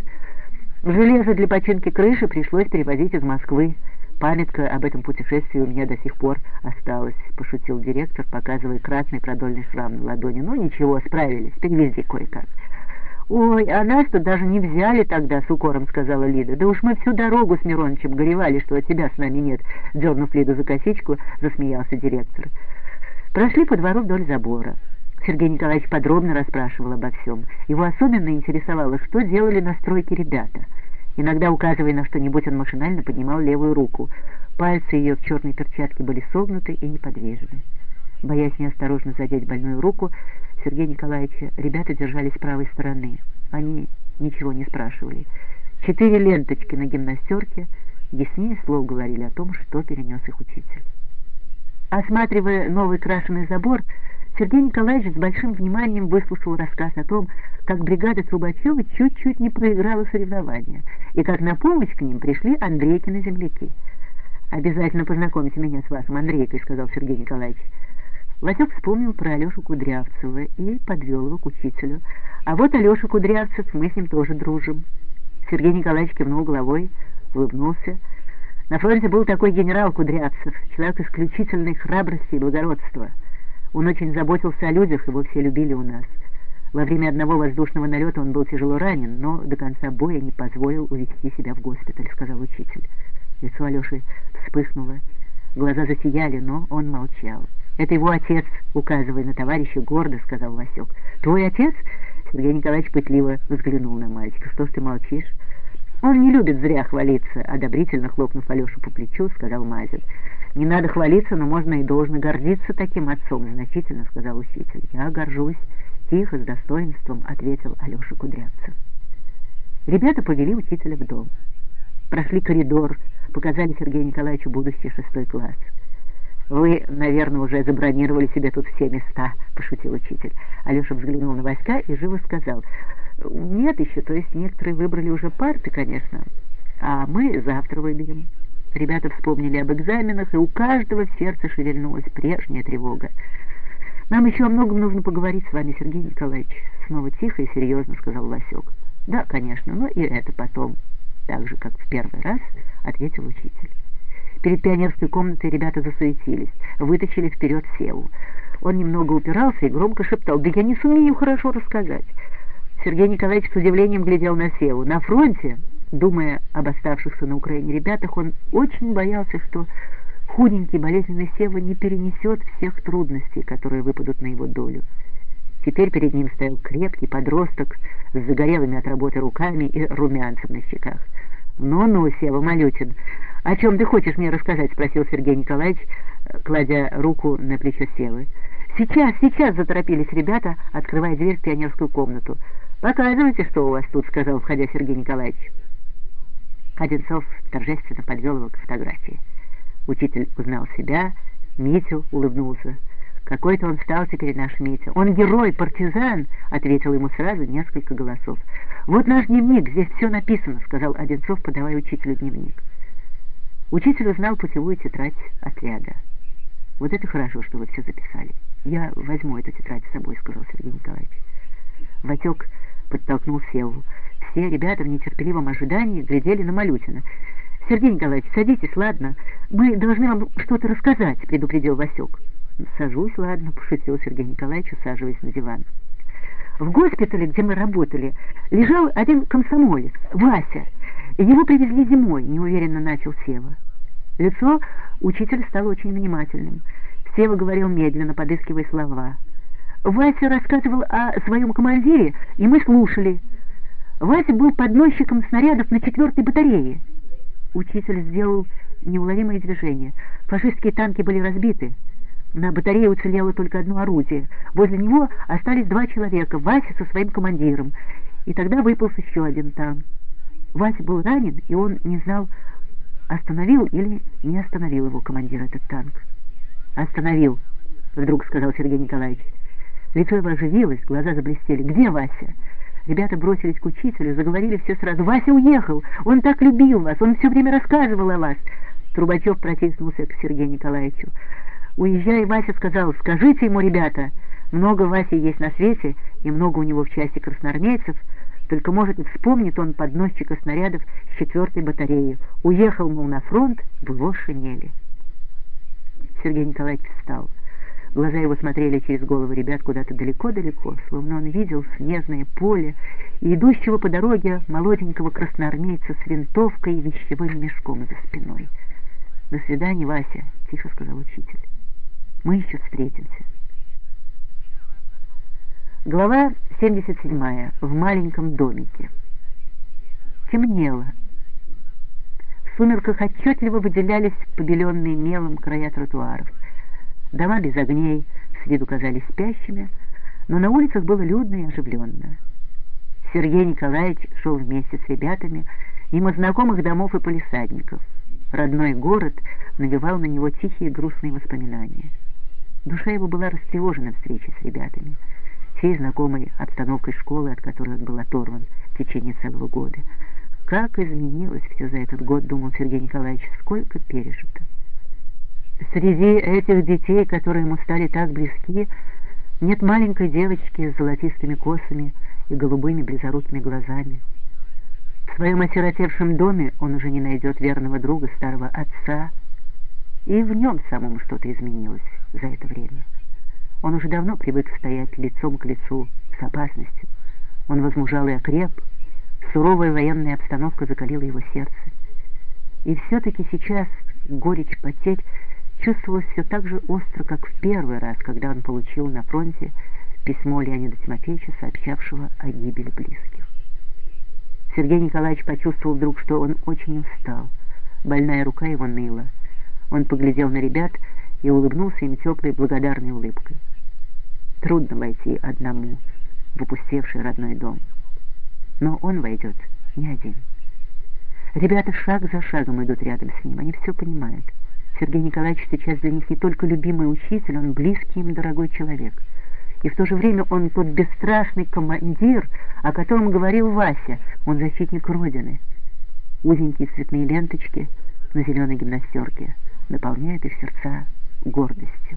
Железо для починки крыши пришлось перевозить из Москвы. Памятка об этом путешествии у меня до сих пор осталась, пошутил директор, показывая красный продольный шрам на ладони. «Ну ничего, справились, перевезли кое-как». «Ой, а нас-то даже не взяли тогда», — с укором сказала Лида. «Да уж мы всю дорогу с Миронычем горевали, что тебя с нами нет», — дернув Лиду за косичку, засмеялся директор. Прошли по двору вдоль забора. Сергей Николаевич подробно расспрашивал обо всем. Его особенно интересовало, что делали на стройке ребята. Иногда, указывая на что-нибудь, он машинально поднимал левую руку. Пальцы ее в черной перчатке были согнуты и неподвижны. Боясь неосторожно задеть больную руку Сергея Николаевича, ребята держались с правой стороны. Они ничего не спрашивали. 4 ленточки на гимнастерке яснее слов говорили о том, что перенес их учитель. Осматривая новый крашеный забор, Сергей Николаевич с большим вниманием выслушал рассказ о том, как бригада Трубачева чуть-чуть не проиграла соревнования, и как на помощь к ним пришли Андрейкины земляки. «Обязательно познакомьте меня с вашим Андрейкой», — сказал Сергей Николаевич. Васек вспомнил про Алешу Кудрявцева и подвел его к учителю. «А вот Алеша Кудрявцев, мы с ним тоже дружим». Сергей Николаевич кивнул головой, улыбнулся. «На фронте был такой генерал Кудрявцев, человек исключительной храбрости и благородства. Он очень заботился о людях, его все любили у нас. Во время одного воздушного налета он был тяжело ранен, но до конца боя не позволил увезти себя в госпиталь», — сказал учитель. Лицо Алеши вспыхнуло, глаза засияли, но он молчал. «Это его отец, указывая на товарища, гордо», — сказал Васек. «Твой отец?» — Сергей Николаевич пытливо взглянул на мальчика. «Что ж ты молчишь?» «Он не любит зря хвалиться», — одобрительно хлопнув Алешу по плечу, сказал Мазин. «Не надо хвалиться, но можно и должно гордиться таким отцом», — значительно сказал учитель. «Я горжусь», — тихо, с достоинством ответил Алеша Кудрявцев. Ребята повели учителя в дом. Прошли коридор, показали Сергею Николаевичу будущий 6 класс. «Вы, наверное, уже забронировали себе тут все места», — пошутил учитель. Алеша взглянул на Васька и живо сказал: «Нет еще, то есть некоторые выбрали уже парты, конечно, а мы завтра выберем». Ребята вспомнили об экзаменах, и у каждого в сердце шевельнулась прежняя тревога. «Нам еще о многом нужно поговорить с вами, Сергей Николаевич», — снова тихо и серьезно сказал Васек. «Да, конечно, но и это потом», — так же, как в первый раз, ответил учитель. Перед пионерской комнатой ребята засуетились, вытащили вперед Севу. Он немного упирался и громко шептал: «Да я не сумею хорошо рассказать». Сергей Николаевич с удивлением глядел на Севу. На фронте, думая об оставшихся на Украине ребятах, он очень боялся, что худенький болезненный Сева не перенесет всех трудностей, которые выпадут на его долю. Теперь перед ним стоял крепкий подросток с загорелыми от работы руками и румянцем на щеках. «Ну-ну, Сева Малютин, о чем ты хочешь мне рассказать?» — спросил Сергей Николаевич, кладя руку на плечо Севы. «Сейчас, сейчас!» — заторопились ребята, открывая дверь в пионерскую комнату. «Показывайте, что у вас тут», — сказал, входя Сергей Николаевич. Одинцов торжественно подвел его к фотографии. Учитель узнал себя, Митю, улыбнулся. «Какой-то он стал теперь наш Митя. Он герой, партизан», — ответил ему сразу несколько голосов. «Вот наш дневник, здесь все написано», — сказал Одинцов, подавая учителю дневник. Учитель узнал путевую тетрадь отряда. «Вот это хорошо, что вы все записали. Я возьму эту тетрадь с собой», — сказал Сергей Николаевич. Ватек подтолкнул Севу. Все ребята в нетерпеливом ожидании глядели на Малютина. «Сергей Николаевич, садитесь, ладно? Мы должны вам что-то рассказать», — предупредил Васек. «Сажусь, ладно», — пошутил Сергей Николаевич, усаживаясь на диван. «В госпитале, где мы работали, лежал один комсомолец, Вася. Его привезли зимой», — неуверенно начал Сева. Лицо учителя стало очень внимательным. Сева говорил медленно, подыскивая слова. «Вася рассказывал о своем командире, и мы слушали. Вася был подносчиком снарядов на 4-й батарее». Учитель сделал неуловимое движение. Фашистские танки были разбиты. На батарее уцелело только одно орудие. Возле него остались 2 человека, Вася со своим командиром. И тогда выполз еще один танк. Вася был ранен, и он не знал, остановил или не остановил его командир этот танк. «Остановил», — вдруг сказал Сергей Николаевич. Лицо его оживилось, глаза заблестели. «Где Вася?» Ребята бросились к учителю, заговорили все сразу. «Вася уехал! Он так любил вас! Он все время рассказывал о вас!» Трубачев протиснулся к Сергею Николаевичу. Уезжая, Вася сказал: «Скажите ему, ребята, много Васи есть на свете, и много у него в части красноармейцев, только, может, и вспомнит он подносчика снарядов с 4-й батареи. Уехал, мол, на фронт в его шинели». Сергей Николаевич встал. Глаза его смотрели через головы ребят куда-то далеко-далеко, словно он видел снежное поле и идущего по дороге молоденького красноармейца с винтовкой и вещевым мешком за спиной. «До свидания, Вася», — тихо сказал учитель. «Мы еще встретимся». Глава 77. В маленьком домике. Темнело. В сумерках отчетливо выделялись побеленные мелом края тротуаров. Дома без огней с виду казались спящими, но на улицах было людно и оживленно. Сергей Николаевич шел вместе с ребятами мимо знакомых домов и палисадников. Родной город навевал на него тихие грустные воспоминания. Душа его была растревожена встречей с ребятами, всей знакомой обстановкой школы, от которой он был оторван в течение целого года. Как изменилось все за этот год, думал Сергей Николаевич, сколько пережито. Среди этих детей, которые ему стали так близки, нет маленькой девочки с золотистыми косами и голубыми близорукими глазами. В своем осиротевшем доме он уже не найдет верного друга, старого отца, и в нем самом что-то изменилось за это время. Он уже давно привык стоять лицом к лицу с опасностью. Он возмужал и окреп, суровая военная обстановка закалила его сердце. И все-таки сейчас горечь потерь чувствовалась все так же остро, как в первый раз, когда он получил на фронте письмо Леонида Тимофеевича, сообщавшего о гибели близких. Сергей Николаевич почувствовал вдруг, что он очень устал. Больная рука его ныла. Он поглядел на ребят и улыбнулся им теплой, благодарной улыбкой. Трудно войти одному в опустевший родной дом. Но он войдет не один. Ребята шаг за шагом идут рядом с ним, они все понимают. Сергей Николаевич сейчас для них не только любимый учитель, он близкий им дорогой человек. И в то же время он тот бесстрашный командир, о котором говорил Вася, он защитник Родины. Узенькие цветные ленточки на зеленой гимнастерке наполняют их сердца гордостью.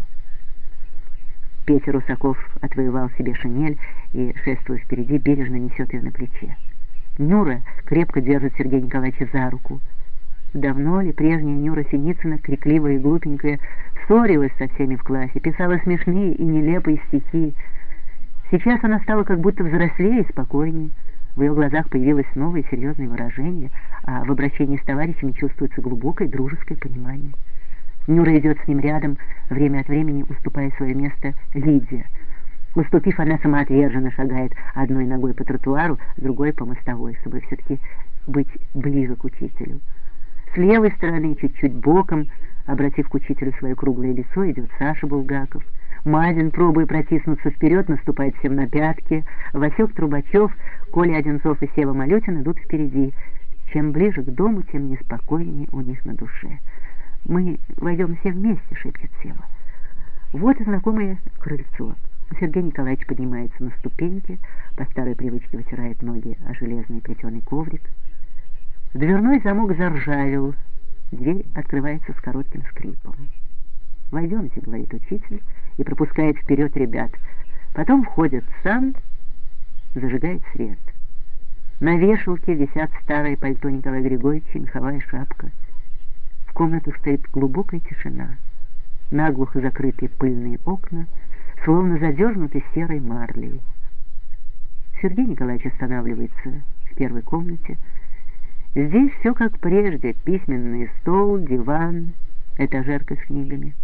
Петя Русаков отвоевал себе шинель и, шествуя впереди, бережно несет ее на плече. Нюра крепко держит Сергея Николаевича за руку. Давно ли прежняя Нюра Синицына, крикливая и глупенькая, ссорилась со всеми в классе, писала смешные и нелепые стихи. Сейчас она стала как будто взрослее и спокойнее. В ее глазах появилось новое серьезное выражение, а в обращении с товарищами чувствуется глубокое дружеское понимание. Нюра идет с ним рядом, время от времени уступая свое место Лидии. Уступив, она самоотверженно шагает одной ногой по тротуару, другой по мостовой, чтобы все-таки быть ближе к учителю. С левой стороны, чуть-чуть боком, обратив к учителю свое круглое лицо, идет Саша Булгаков. Мазин, пробуя протиснуться вперед, наступает всем на пятки. Васек Трубачев, Коля Одинцов и Сева Малютин идут впереди. Чем ближе к дому, тем неспокойнее у них на душе. «Мы войдем все вместе», — шепчет Сева. Вот и знакомое крыльцо. Сергей Николаевич поднимается на ступеньки, по старой привычке вытирает ноги о железный плетеный коврик. Дверной замок заржавел, дверь открывается с коротким скрипом. «Войдемте», — говорит учитель, и пропускает вперед ребят. Потом входит сам, зажигает свет. На вешалке висят старое пальто Николая Григорьевича и меховая шапка. В комнатах стоит глубокая тишина. Наглухо закрытые пыльные окна, словно задернуты серой марлей. Сергей Николаевич останавливается в первой комнате. Здесь все как прежде: письменный стол, диван, этажерка с книгами.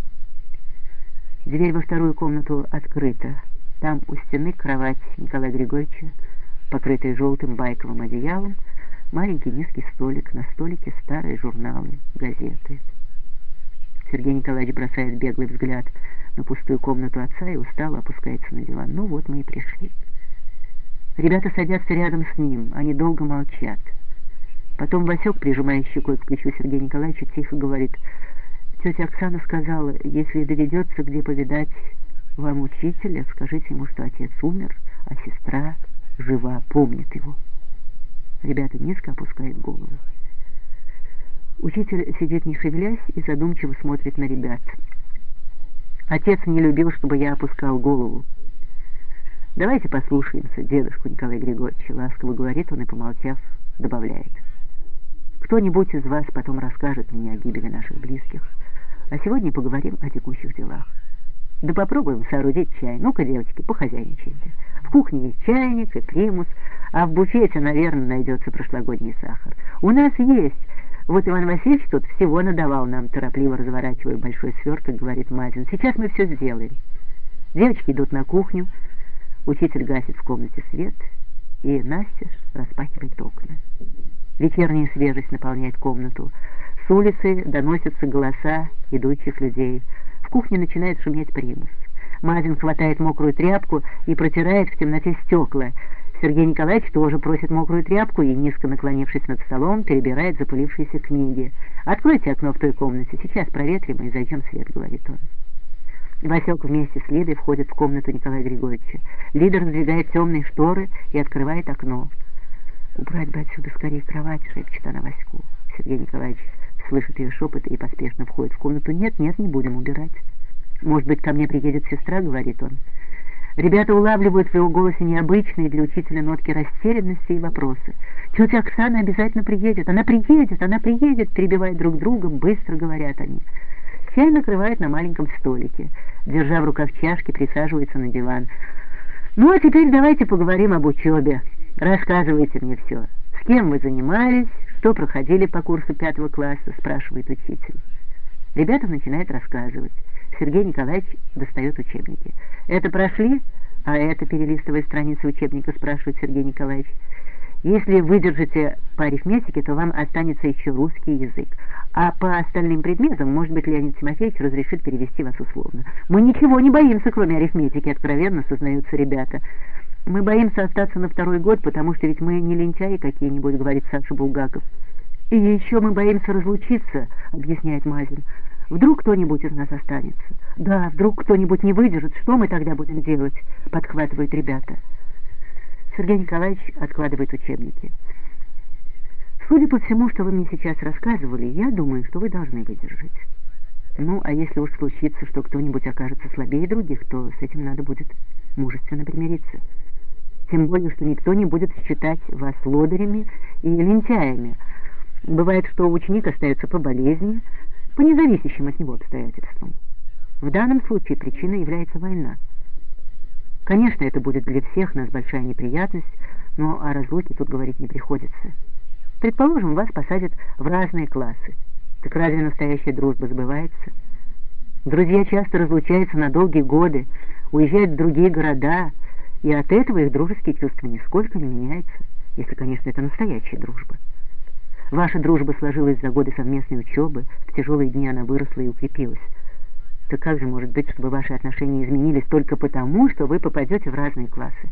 Дверь во вторую комнату открыта. Там у стены кровать Николая Григорьевича, покрытая желтым байковым одеялом, маленький низкий столик, на столике старые журналы, газеты. Сергей Николаевич бросает беглый взгляд на пустую комнату отца и устало опускается на диван. Ну вот мы и пришли. Ребята садятся рядом с ним, они долго молчат. Потом Васек, прижимая щекой к плечу Сергея Николаевича, тихо говорит: «Тетя Оксана сказала, если доведется где повидать вам учителя, скажите ему, что отец умер, а сестра жива, помнит его». Ребята низко опускают голову. Учитель сидит не шевелясь и задумчиво смотрит на ребят. «Отец не любил, чтобы я опускал голову. Давайте послушаемся дедушку Николая Григорьевича», — ласково говорит он и, помолчав, добавляет: «Кто-нибудь из вас потом расскажет мне о гибели наших близких, а сегодня поговорим о текущих делах. Да попробуем соорудить чай. Ну-ка, девочки, похозяйничайте. В кухне есть чайник и примус, а в буфете, наверное, найдется прошлогодний сахар. У нас есть. Вот Иван Васильевич тут всего надавал нам», — торопливо разворачивая большой сверток, говорит Мазин. «Сейчас мы все сделаем». Девочки идут на кухню. Учитель гасит в комнате свет, и настежь распахивает окна. Вечерняя свежесть наполняет комнату. С улицы доносятся голоса идущих людей. В кухне начинает шуметь примус. Мазин хватает мокрую тряпку и протирает в темноте стекла. Сергей Николаевич тоже просит мокрую тряпку и, низко наклонившись над столом, перебирает запылившиеся книги. «Откройте окно в той комнате, сейчас проветрим и зайдем свет», — говорит он. Васек вместе с Лидой входит в комнату Николая Григорьевича. Лида раздвигает темные шторы и открывает окно. «Убрать бы отсюда скорее кровать», — шепчет она Ваську. Сергей Николаевич слышит ее шепот и поспешно входит в комнату. «Нет, не будем убирать». «Может быть, ко мне приедет сестра», — говорит он. Ребята улавливают в его голосе необычные для учителя нотки растерянности и вопросы. «Тетя Оксана обязательно приедет! Она приедет! Она приедет!» Перебивая друг друга, быстро говорят они. Чай накрывает на маленьком столике. Держа в руках чашки, присаживается на диван. «Ну, а теперь давайте поговорим об учебе. Рассказывайте мне все. С кем вы занимались, что проходили по курсу 5 класса?» спрашивает учитель. Ребята начинают рассказывать. Сергей Николаевич достает учебники. «Это прошли?» «А это», перелистывая страницы учебника, спрашивает Сергей Николаевич. «Если выдержите по арифметике, то вам останется еще русский язык. А по остальным предметам, может быть, Леонид Тимофеевич разрешит перевести вас условно». «Мы ничего не боимся, кроме арифметики», откровенно сознаются ребята. «Мы боимся остаться на 2-й год, потому что ведь мы не лентяи какие-нибудь», говорит Саша Булгаков. «И еще мы боимся разлучиться», объясняет Мазин. «Вдруг кто-нибудь из нас останется?» «Да, вдруг кто-нибудь не выдержит, что мы тогда будем делать?» подхватывают ребята. Сергей Николаевич откладывает учебники. «Судя по всему, что вы мне сейчас рассказывали, я думаю, что вы должны выдержать. Ну, а если уж случится, что кто-нибудь окажется слабее других, то с этим надо будет мужественно примириться. Тем более, что никто не будет считать вас лодырями и лентяями. Бывает, что ученик остается по болезни, по независящим от него обстоятельствам. В данном случае причиной является война. Конечно, это будет для всех нас большая неприятность, но о разлуке тут говорить не приходится. Предположим, вас посадят в разные классы. Так разве настоящая дружба сбывается? Друзья часто разлучаются на долгие годы, уезжают в другие города, и от этого их дружеские чувства нисколько не меняются, если, конечно, это настоящая дружба. Ваша дружба сложилась за годы совместной учебы, в тяжелые дни она выросла и укрепилась. Так как же может быть, чтобы ваши отношения изменились только потому, что вы попадете в разные классы?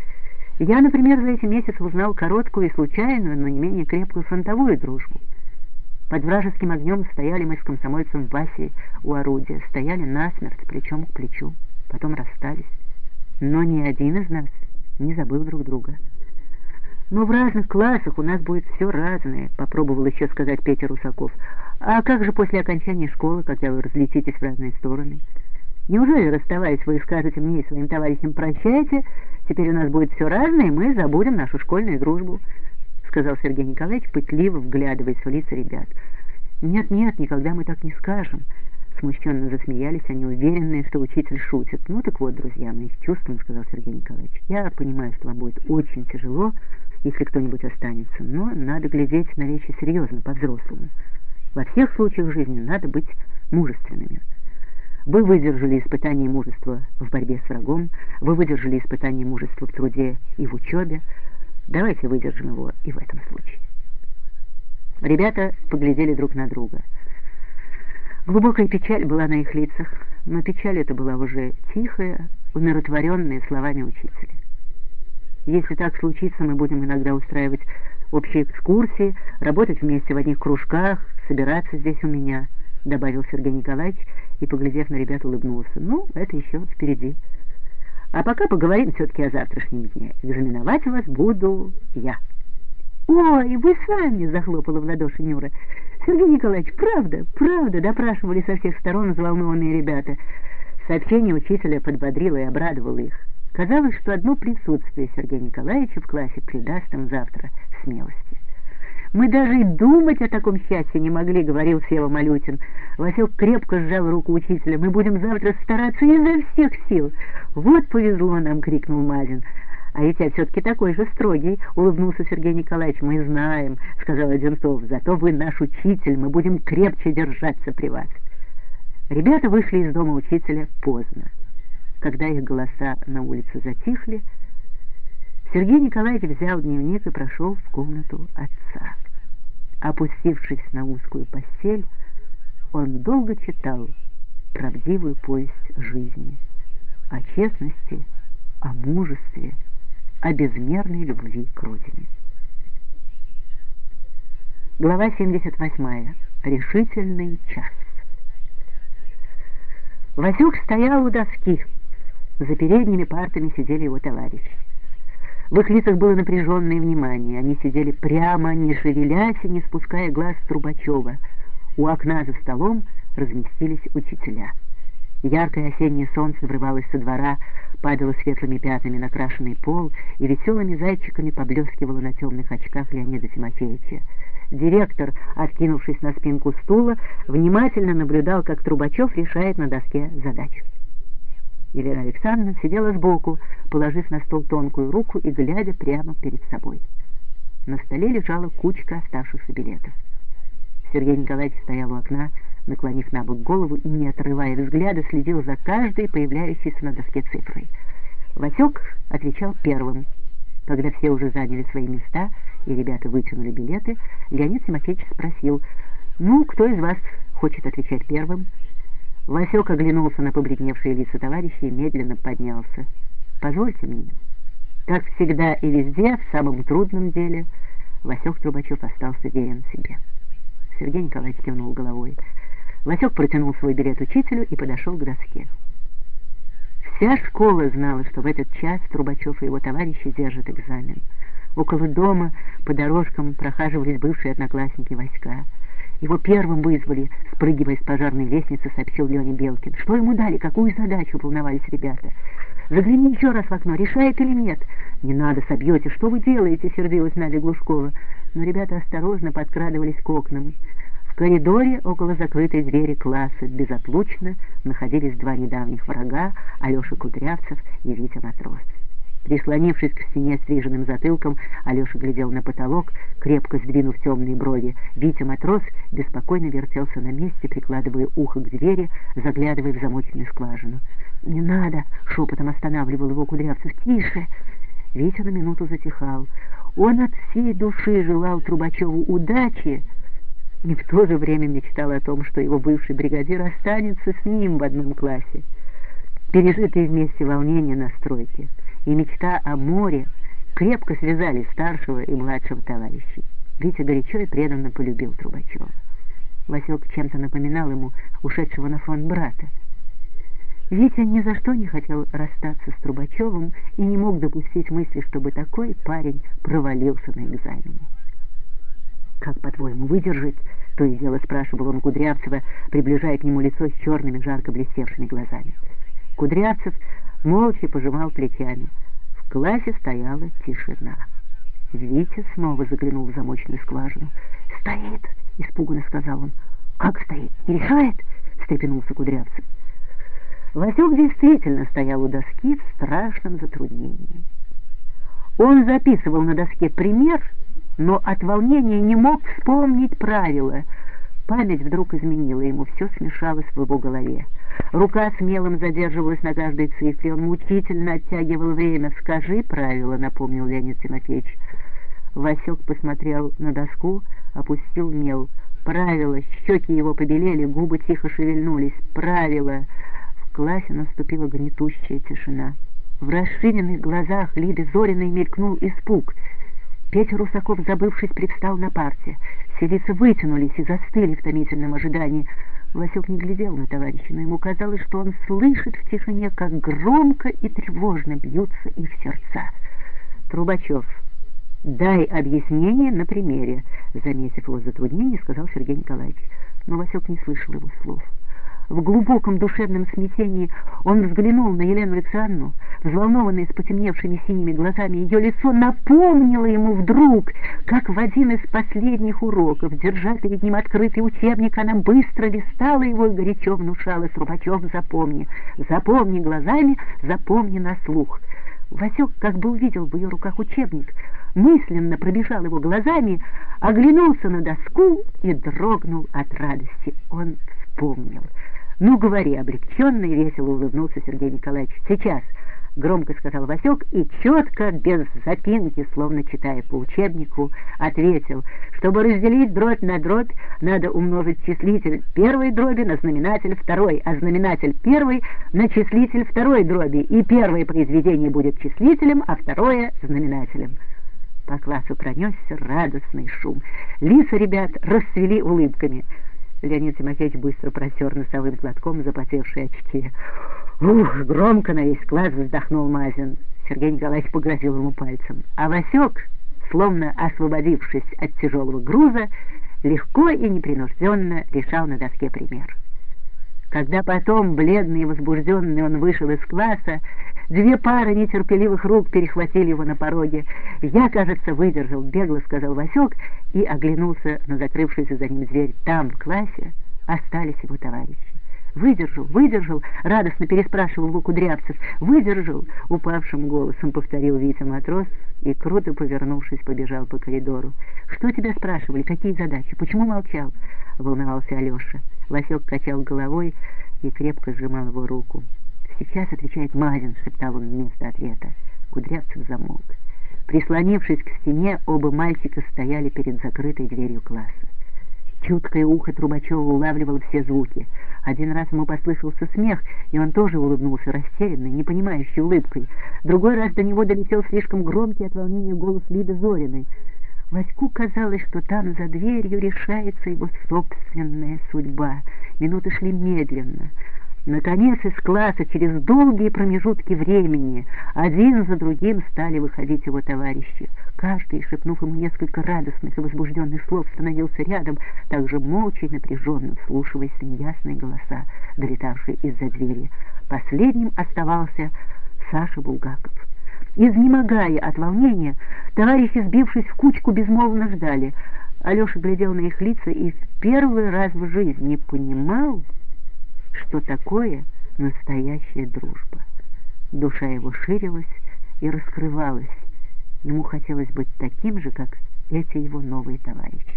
Я, например, за эти месяцы узнал короткую и случайную, но не менее крепкую фронтовую дружбу. Под вражеским огнем стояли мы с комсомольцем Васей у орудия, стояли насмерть, плечом к плечу, потом расстались. Но ни один из нас не забыл друг друга. «Но в разных классах у нас будет все разное», — попробовал еще сказать Петя Русаков. «А как же после окончания школы, когда вы разлетитесь в разные стороны? Неужели, расставаясь, вы скажете мне и своим товарищам «прощайте», теперь у нас будет все разное, и мы забудем нашу школьную дружбу», — сказал Сергей Николаевич, пытливо вглядываясь в лица ребят. «Нет, никогда мы так не скажем». Смущенно засмеялись они, уверенные, что учитель шутит. «Ну так вот, друзья мои, с чувством», — сказал Сергей Николаевич. «Я понимаю, что вам будет очень тяжело, если кто-нибудь останется, но надо глядеть на вещи серьезно, по-взрослому. Во всех случаях жизни надо быть мужественными. Вы выдержали испытание мужества в борьбе с врагом, вы выдержали испытание мужества в труде и в учебе. Давайте выдержим его и в этом случае». Ребята поглядели друг на друга. Глубокая печаль была на их лицах, но печаль эта была уже тихая, умиротворенная словами учителя. «Если так случится, мы будем иногда устраивать общие экскурсии, работать вместе в одних кружках, собираться здесь у меня», — добавил Сергей Николаевич и, поглядев на ребят, улыбнулся. «Ну, это еще впереди. А пока поговорим все-таки о завтрашнем дне. Экзаменовать вас буду я». «Ой, вы сами!» — захлопала в ладоши Нюра. «Сергей Николаевич, правда?» — допрашивали со всех сторон взволнованные ребята. Сообщение учителя подбодрило и обрадовало их. Казалось, что одно присутствие Сергея Николаевича в классе придаст им завтра смелости. «Мы даже и думать о таком счастье не могли», — говорил Сева Малютин. Васек крепко сжал руку учителя. «Мы будем завтра стараться изо всех сил». «Вот повезло нам!» — крикнул Мазин. «А ведь я все-таки такой же строгий», — улыбнулся Сергей Николаевич. «Мы знаем», — сказал Одинцов. «Зато вы наш учитель, мы будем крепче держаться при вас». Ребята вышли из дома учителя поздно. Когда их голоса на улице затихли, Сергей Николаевич взял дневник и прошел в комнату отца. Опустившись на узкую постель, он долго читал правдивую повесть жизни, о честности, о мужестве, о безмерной любви к родине. Глава 78. Решительный час. Васюк стоял у доски. За передними партами сидели его товарищи. В их лицах было напряженное внимание. Они сидели прямо, не шевелясь и не спуская глаз с Трубачева. У окна за столом разместились учителя. Яркое осеннее солнце врывалось со двора, падало светлыми пятнами на крашеный пол и веселыми зайчиками поблескивало на темных очках Леонида Тимофеевича. Директор, откинувшись на спинку стула, внимательно наблюдал, как Трубачев решает на доске задачу. Елена Александровна сидела сбоку, положив на стол тонкую руку и глядя прямо перед собой. На столе лежала кучка оставшихся билетов. Сергей Николаевич стоял у окна, наклонив на бок голову и, не отрывая взгляда, следил за каждой появляющейся на доске цифрой. Васек отвечал первым. Когда все уже заняли свои места и ребята вытянули билеты, Леонид Тимофеевич спросил: «Ну, кто из вас хочет отвечать первым?» Васек оглянулся на побледневшие лица товарищей и медленно поднялся. «Позвольте мне». Как всегда и везде, в самом трудном деле, Васек Трубачев остался верен себе. Сергей Николаевич кивнул головой. Васек протянул свой билет учителю и подошел к доске. Вся школа знала, что в этот час Трубачев и его товарищи держат экзамен. Около дома по дорожкам прохаживались бывшие одноклассники Васька. Его первым вызвали, спрыгивая с пожарной лестницы, сообщил Леня Белкин. Что ему дали, какую задачу, волновались ребята. «Загляни еще раз в окно, решает или нет?» «Не надо, собьете, что вы делаете?» — сердилась Надя Глушкова. Но ребята осторожно подкрадывались к окнам. В коридоре около закрытой двери класса безотлучно находились два недавних врага, Алеша Кудрявцев и Витя Матрос. Прислонившись к стене стриженным затылком, Алеша глядел на потолок, крепко сдвинув темные брови. Витя Матрос беспокойно вертелся на месте, прикладывая ухо к двери, заглядывая в замоченную скважину. «Не надо!» — шепотом останавливал его Кудрявцев. «Тише!» Витя на минуту затихал. Он от всей души желал Трубачеву удачи и в то же время мечтал о том, что его бывший бригадир останется с ним в одном классе. Пережитые вместе волнения на стройке и мечта о море крепко связали старшего и младшего товарищей. Витя горячо и преданно полюбил Трубачева. Васек чем-то напоминал ему ушедшего на фронт брата. Витя ни за что не хотел расстаться с Трубачевым и не мог допустить мысли, чтобы такой парень провалился на экзамене. «Как, по-твоему, выдержит?» — то и дело спрашивал он Кудрявцева, приближая к нему лицо с черными, жарко блестевшими глазами. Кудрявцев молча пожимал плечами. В классе стояла тишина. Витя снова заглянул в замочную скважину. «Стоит!» — испуганно сказал он. «Как стоит? Не решает?» — встрепенулся Кудрявцев. Васек действительно стоял у доски в страшном затруднении. Он записывал на доске пример, но от волнения не мог вспомнить правила. Память вдруг изменила ему, все смешалось в его голове. Рука смелым задерживалась на каждой цифре, он мучительно оттягивал время. «Скажи правила», — напомнил Леонид Тимофеевич. Васек посмотрел на доску, опустил мел. «Правила», щеки его побелели, губы тихо шевельнулись. «Правила». В классе наступила гнетущая тишина. В расширенных глазах Лиды Зориной мелькнул испуг. Петя Русаков, забывшись, привстал на парте. Все лица вытянулись и застыли в томительном ожидании. Васек не глядел на товарища, но ему казалось, что он слышит в тишине, как громко и тревожно бьются их сердца. «Трубачев, дай объяснение на примере», — заметив его затруднение, сказал Сергей Николаевич. Но Васек не слышал его слов. В глубоком душевном смятении он взглянул на Елену Александровну, взволнованная, с потемневшими синими глазами. Ее лицо напомнило ему вдруг, как в один из последних уроков, держа перед ним открытый учебник, она быстро листала его и горячо внушала: «Трубачев, запомни, запомни глазами, запомни на слух». Васек как бы увидел в ее руках учебник, мысленно пробежал его глазами, оглянулся на доску и дрогнул от радости. Он вспомнил. «Ну, говори», — облегченно и весело улыбнулся Сергей Николаевич. «Сейчас», — громко сказал Васек и четко, без запинки, словно читая по учебнику, ответил: «Чтобы разделить дробь на дробь, надо умножить числитель первой дроби на знаменатель второй, а знаменатель первой на числитель второй дроби, и первое произведение будет числителем, а второе — знаменателем». По классу пронесся радостный шум. Лица ребят расцвели улыбками. Леонид Тимофеевич быстро протер носовым платком запотевшие очки. «Ух!» — громко на весь класс вздохнул Мазин. Сергей Николаевич погрозил ему пальцем, а Васек, словно освободившись от тяжелого груза, легко и непринужденно решал на доске пример. Когда потом, бледный и возбужденный, он вышел из класса, две пары нетерпеливых рук перехватили его на пороге. «Я, кажется, выдержал», — бегло сказал Васек и оглянулся на закрывшуюся за ним дверь. Там, в классе, остались его товарищи. «Выдержал, выдержал», — радостно переспрашивал Луку Кудрявцев. «Выдержал», — упавшим голосом повторил Витя матрос и, круто повернувшись, побежал по коридору. «Что тебя спрашивали? Какие задачи? Почему молчал?» — волновался Алеша. Васек качал головой и крепко сжимал его руку. «Сейчас отвечает Мазин», — шептал он вместо ответа. Кудрявцев замолк. Прислонившись к стене, оба мальчика стояли перед закрытой дверью класса. Чуткое ухо Трубачева улавливало все звуки. Один раз ему послышался смех, и он тоже улыбнулся растерянной, непонимающей улыбкой. Другой раз до него долетел слишком громкий от волнения голос Лиды Зориной. Ваську казалось, что там за дверью решается его собственная судьба. Минуты шли медленно. Наконец из класса через долгие промежутки времени один за другим стали выходить его товарищи. Каждый, шепнув ему несколько радостных и возбужденных слов, становился рядом, также молча и напряженно вслушиваясь в неясные голоса, долетавшие из-за двери. Последним оставался Саша Булгаков. Изнемогая от волнения, товарищи, сбившись в кучку, безмолвно ждали. Алеша глядел на их лица и в первый раз в жизни понимал, что такое настоящая дружба. Душа его ширилась и раскрывалась. Ему хотелось быть таким же, как эти его новые товарищи.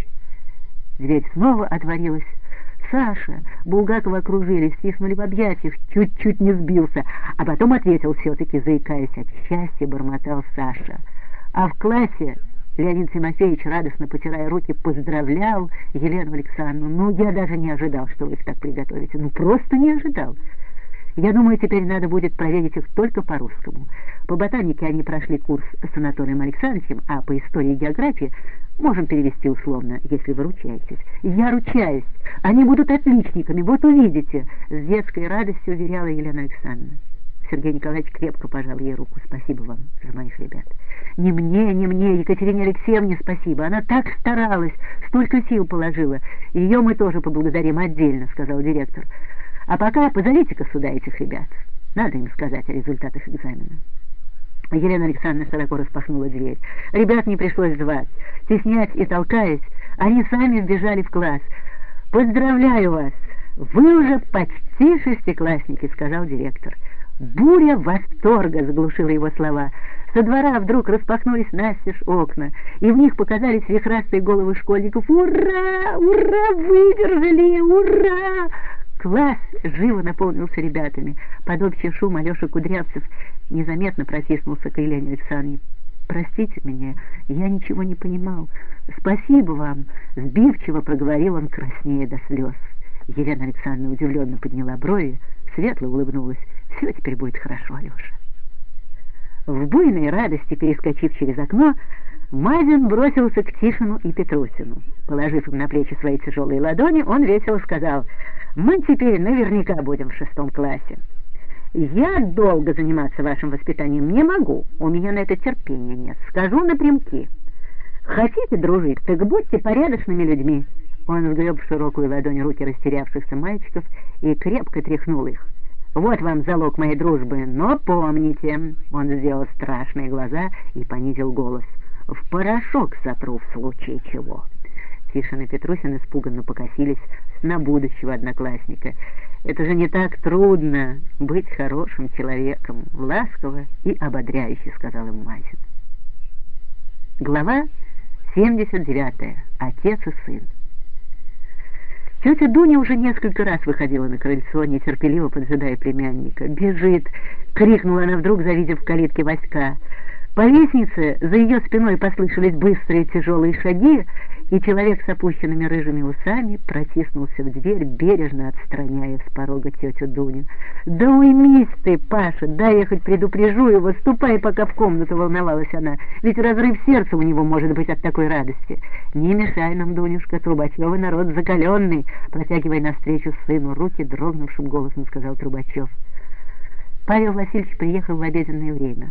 Дверь снова отворилась. Саша, Булгакова окружили, стиснули в объятиях, чуть-чуть не сбился, а потом ответил все-таки, заикаясь от счастья, бормотал Саша. А в классе Леонид Тимофеевич, радостно потирая руки, поздравлял Елену Александровну. «Ну, я даже не ожидал, что вы их так приготовите. Ну, просто не ожидал. Я думаю, теперь надо будет проверить их только по-русскому. По ботанике они прошли курс с Анатолием Александровичем, а по истории и географии можем перевести условно, если вы ручаетесь». «Я ручаюсь. Они будут отличниками, вот увидите», — с детской радостью уверяла Елена Александровна. Сергей Николаевич крепко пожал ей руку. «Спасибо вам за моих ребят». «Не мне, не мне, Екатерине Алексеевне спасибо. Она так старалась, столько сил положила. Ее мы тоже поблагодарим отдельно», — сказал директор. «А пока позовите-ка сюда этих ребят. Надо им сказать о результатах экзамена». Елена Александровна широко распахнула дверь. Ребят не пришлось звать. Стесняясь и толкаясь, они сами вбежали в класс. «Поздравляю вас! Вы уже почти шестиклассники», — сказал директор. Буря восторга заглушила его слова. Со двора вдруг распахнулись настежь окна, и в них показались вихрастые головы школьников. «Ура! Ура! Выдержали! Ура!» Класс живо наполнился ребятами. Под общий шум Алеша Кудрявцев незаметно протиснулся к Елене Александровне. «Простите меня, я ничего не понимал. Спасибо вам!» — сбивчиво проговорил он, краснея до слез. Елена Александровна удивленно подняла брови, светло улыбнулась. «Все теперь будет хорошо, Алеша». В буйной радости, перескочив через окно, Мазин бросился к Тишину и Петрусину. Положив им на плечи свои тяжелые ладони, он весело сказал: «Мы теперь наверняка будем в 6 классе. Я долго заниматься вашим воспитанием не могу, у меня на это терпения нет. Скажу напрямки. Хотите дружить, так будьте порядочными людьми». Он сгреб в широкую ладонь руки растерявшихся мальчиков и крепко тряхнул их. «Вот вам залог моей дружбы, но помните», — он сделал страшные глаза и понизил голос, «в порошок сотру в случае чего». Тишин и Петрусин испуганно покосились на будущего одноклассника. «Это же не так трудно быть хорошим человеком», — ласково и ободряюще сказал им Мазин. Глава 79. Отец и сын. Тетя Дуня уже несколько раз выходила на крыльцо, нетерпеливо поджидая племянника. «Бежит!» — крикнула она вдруг, завидев в калитке Васька. По лестнице за ее спиной послышались быстрые тяжелые шаги, и человек с опущенными рыжими усами протиснулся в дверь, бережно отстраняя с порога тетю Дуню. «Да уймись ты, Паша, дай я хоть предупрежу его, ступай пока в комнату», — волновалась она, «ведь разрыв сердца у него может быть от такой радости». «Не мешай нам, Дунюшка, Трубачева народ закаленный», — протягивая навстречу сыну руки, дрогнувшим голосом сказал Трубачев. Павел Васильевич приехал в обеденное время.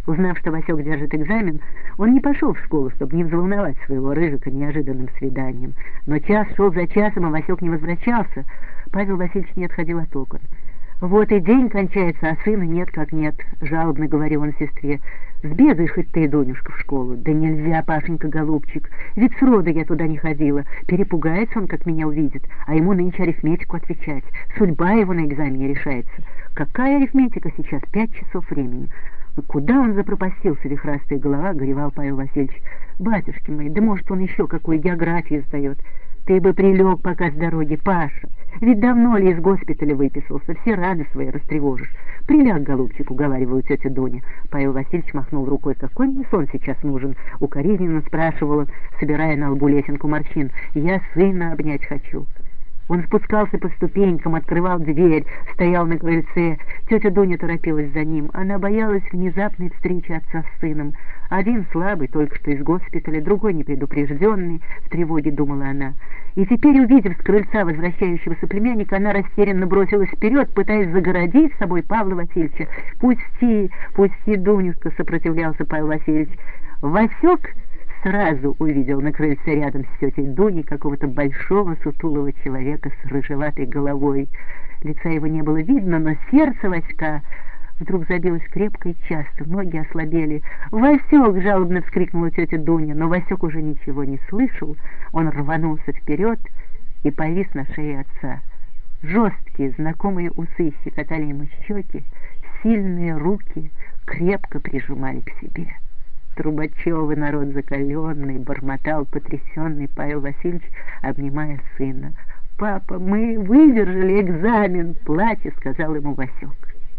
Узнав, что Васек держит экзамен, он не пошел в школу, чтобы не взволновать своего Рыжика неожиданным свиданием. Но час шел за часом, а Васек не возвращался. Павел Васильевич не отходил от окон. «Вот и день кончается, а сына нет как нет», — жалобно говорил он сестре. «Сбегай хоть ты, Дунюшка, в школу». «Да нельзя, Пашенька, голубчик, ведь сроду я туда не ходила. Перепугается он, как меня увидит, а ему нынче арифметику отвечать. Судьба его на экзамене решается. Какая арифметика сейчас? 5 часов времени». «Куда он запропастился, вихрастая голова?» — горевал Павел Васильевич. «Батюшки мои, да может, он еще какую географию сдает. Ты бы прилег пока с дороги, Паша. Ведь давно ли из госпиталя выписался, все раны свои растревожишь. Приляг, голубчик», — уговаривала тетя Дуня. Павел Васильевич махнул рукой. «Какой мне сон сейчас нужен?» — укоризненно спрашивал он, собирая на лбу лесенку морщин. «Я сына обнять хочу». Он спускался по ступенькам, открывал дверь, стоял на крыльце. Тетя Дуня торопилась за ним. Она боялась внезапной встречи отца с сыном. Один слабый, только что из госпиталя, другой непредупрежденный, в тревоге думала она. И теперь, увидев с крыльца возвращающегося племянника, она растерянно бросилась вперед, пытаясь загородить с собой Павла Васильевича. «Пусти, пусти, Дунюшка!» — сопротивлялся Павел Васильевич. Васек сразу увидел на крыльце рядом с тетей Дуней какого-то большого сутулого человека с рыжеватой головой. Лица его не было видно, но сердце Васька вдруг забилось крепко и часто, ноги ослабели. «Васек!» — жалобно вскрикнула тетя Дуня, но Васек уже ничего не слышал. Он рванулся вперед и повис на шее отца. Жесткие, знакомые усы щекотали ему щеки, сильные руки крепко прижимали к себе. Трубачевый народ закаленный, бормотал потрясенный Павел Васильевич, обнимая сына. «Папа, мы выдержали экзамен!» — плача сказал ему Васек.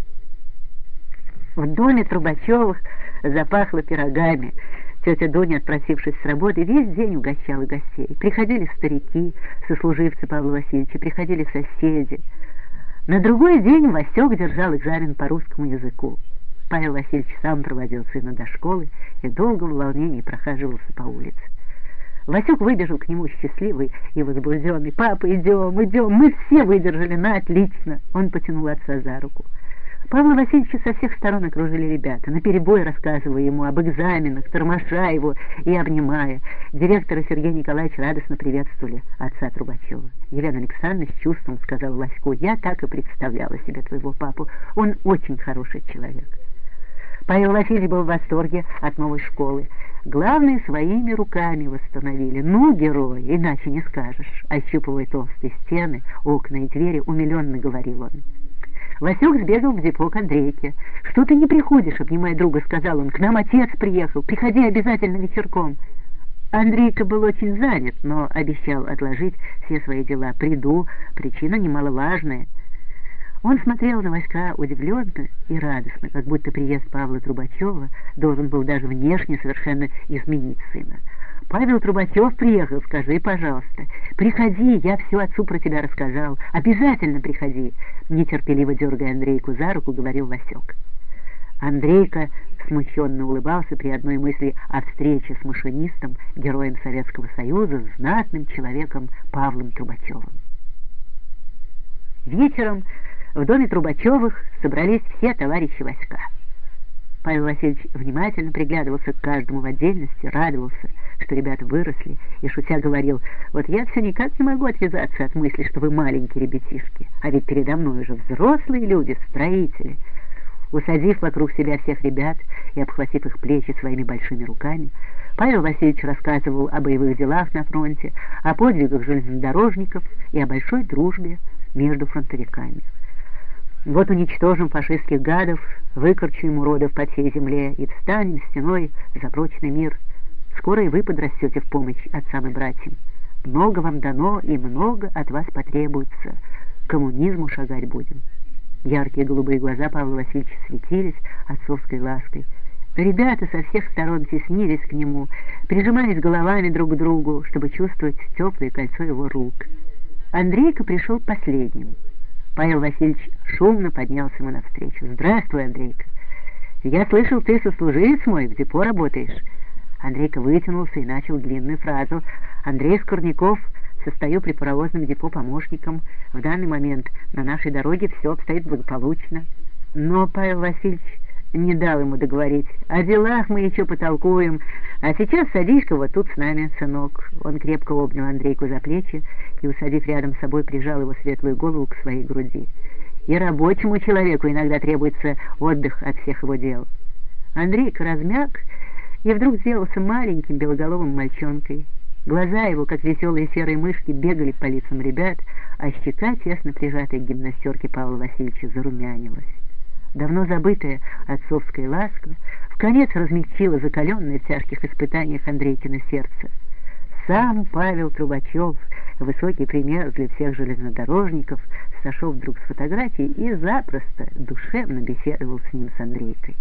В доме Трубачевых запахло пирогами. Тетя Дуня, отпросившись с работы, весь день угощала гостей. Приходили старики, сослуживцы Павла Васильевича, приходили соседи. На другой день Васек держал экзамен по русскому языку. Павел Васильевич сам проводил сына до школы и долго в волнении прохаживался по улице. Васек выбежал к нему счастливый и возбужденный. «Папа, идем, идем, мы все выдержали, на отлично!» Он потянул отца за руку. Павла Васильевича со всех сторон окружили ребята, наперебой рассказывая ему об экзаменах, тормоша его и обнимая. Директор и Сергей Николаевич радостно приветствовали отца Трубачева. Елена Александровна с чувством сказала Ваську: «Я так и представляла себе твоего папу, он очень хороший человек». Павел Васильевич был в восторге от новой школы. Главное, своими руками восстановили. «Ну, герой, иначе не скажешь», — ощупывая толстые стены, окна и двери, умиленно говорил он. Васек сбегал в депо к Андрейке. «Что ты не приходишь?» — обнимая друга, сказал он. «К нам отец приехал, приходи обязательно вечерком». Андрейка был очень занят, но обещал отложить все свои дела. «Приду, причина немаловажная». Он смотрел на Васька удивленно и радостно, как будто приезд Павла Трубачева должен был даже внешне совершенно изменить сына. «Павел Трубачев приехал, скажи, пожалуйста. Приходи, я все отцу про тебя рассказал. Обязательно приходи», — нетерпеливо дергая Андрейку за руку, говорил Васек. Андрейка смущенно улыбался при одной мысли о встрече с машинистом, героем Советского Союза, знатным человеком Павлом Трубачевым. Вечером в доме Трубачевых собрались все товарищи Васька. Павел Васильевич внимательно приглядывался к каждому в отдельности, радовался, что ребята выросли, и шутя говорил: «Вот я все никак не могу отвязаться от мысли, что вы маленькие ребятишки, а ведь передо мной уже взрослые люди, строители». Усадив вокруг себя всех ребят и обхватив их плечи своими большими руками, Павел Васильевич рассказывал о боевых делах на фронте, о подвигах железнодорожников и о большой дружбе между фронтовиками. «Вот уничтожим фашистских гадов, выкорчуем уродов по всей земле и встанем стеной за прочный мир. Скоро и вы подрастете в помощь отцам и братьям. Много вам дано и много от вас потребуется. К коммунизму шагать будем». Яркие голубые глаза Павла Васильевича светились отцовской лаской. Ребята со всех сторон теснились к нему, прижимаясь головами друг к другу, чтобы чувствовать теплое кольцо его рук. Андрейка пришел последним. Павел Васильевич шумно поднялся ему навстречу. «Здравствуй, Андрейка. Я слышал, ты сослуживец мой, в депо работаешь». Андрейка вытянулся и начал длинную фразу. «Андрей Скорняков, состою при паровозном депо помощником. В данный момент на нашей дороге все обстоит благополучно». «Но, Павел Васильевич, не дал ему договорить. О делах мы еще потолкуем, а сейчас садись-ка вот тут с нами, сынок. Он крепко обнял Андрейку за плечи и, усадив рядом с собой, прижал его светлую голову к своей груди. И рабочему человеку иногда требуется отдых от всех его дел. Андрейка размяк и вдруг сделался маленьким белоголовым мальчонкой. Глаза его, как веселые серые мышки, бегали по лицам ребят, а щека, тесно прижатая к гимнастерке Павла Васильевича, зарумянилась. Давно забытая отцовская ласка вконец размягчила закаленное в тяжких испытаниях Андрейкино сердце. Сам Павел Трубачев, высокий пример для всех железнодорожников, сошел вдруг с фотографии и запросто, душевно беседовал с ним, с Андрейкой.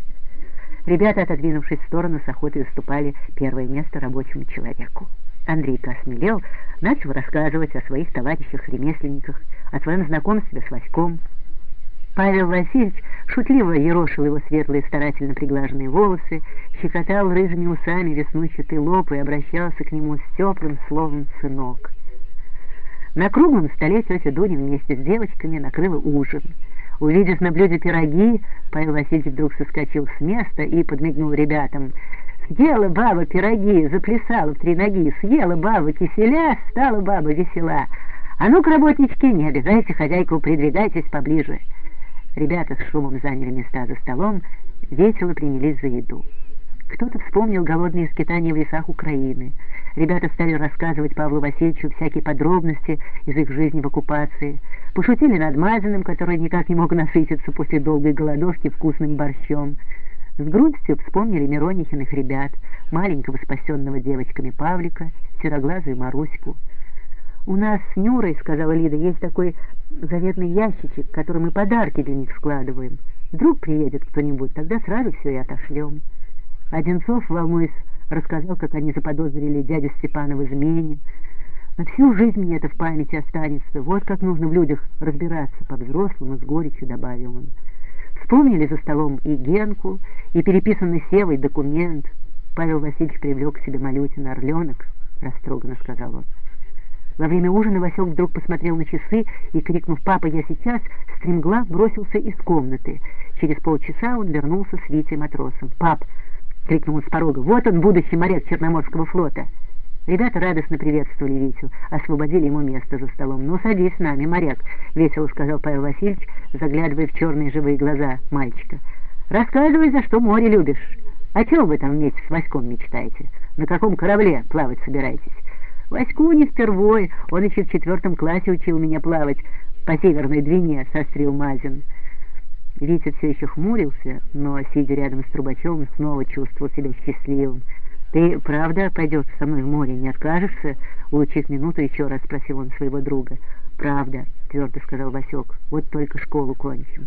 Ребята, отодвинувшись в сторону, с охотой уступали первое место рабочему человеку. Андрейка осмелел, начал рассказывать о своих товарищах-ремесленниках, о своем знакомстве с Васьком. Павел Васильевич шутливо ерошил его светлые, старательно приглаженные волосы, щекотал рыжими усами веснущатый лоб и обращался к нему с теплым словом «сынок». На круглом столе тетя Дуня вместе с девочками накрыла ужин. Увидев на блюде пироги, Павел Васильевич вдруг соскочил с места и подмигнул ребятам. «Съела баба пироги, заплясала в 3 ноги, съела баба киселя, стала баба весела. А ну-ка, работнички, не обижайте хозяйку, придвигайтесь поближе». Ребята с шумом заняли места за столом, весело принялись за еду. Кто-то вспомнил голодные скитания в лесах Украины. Ребята стали рассказывать Павлу Васильевичу всякие подробности из их жизни в оккупации. Пошутили над Мазиным, который никак не мог насытиться после долгой голодовки вкусным борщом. С грустью вспомнили Миронихиных ребят, маленького спасенного девочками Павлика, сероглазую Маруську. «У нас с Нюрой, — сказала Лида, — есть такой заветный ящичек, в который мы подарки для них складываем. Вдруг приедет кто-нибудь, тогда сразу все и отошлем». Одинцов, волнуясь, рассказал, как они заподозрили дядю Степана в измене. «На всю жизнь мне это в памяти останется. Вот как нужно в людях разбираться по-взрослому, с горечью», — добавил он. Вспомнили за столом и Генку, и переписанный Севой документ. Павел Васильевич привлек к себе Малютина. «Орленок», — растроганно сказал он. Во время ужина Васек вдруг посмотрел на часы и, крикнув «Папа, я сейчас!», стремглав бросился из комнаты. Через полчаса он вернулся с Витей матросом. «Пап!» — крикнул он с порога. «Вот он, будущий моряк Черноморского флота!» Ребята радостно приветствовали Витю, освободили ему место за столом. «Ну, садись с нами, моряк!» — весело сказал Павел Васильевич, заглядывая в черные живые глаза мальчика. «Рассказывай, за что море любишь. О чем вы там вместе с Васьком мечтаете? На каком корабле плавать собираетесь?» «Ваську не впервой, он еще в 4 классе учил меня плавать по Северной Двине», — сострил Мазин. Витя все еще хмурился, но, сидя рядом с Трубачевым, снова чувствовал себя счастливым. «Ты правда пойдешь со мной в море, не откажешься?» — улучив минуту, еще раз спросил он своего друга. «Правда», — твердо сказал Васек, — «вот только школу кончим».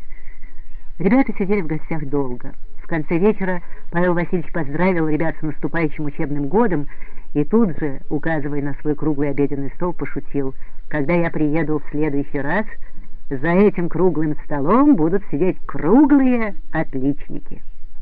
Ребята сидели в гостях долго. В конце вечера Павел Васильевич поздравил ребят с наступающим учебным годом и тут же, указывая на свой круглый обеденный стол, пошутил: «Когда я приеду в следующий раз, за этим круглым столом будут сидеть круглые отличники».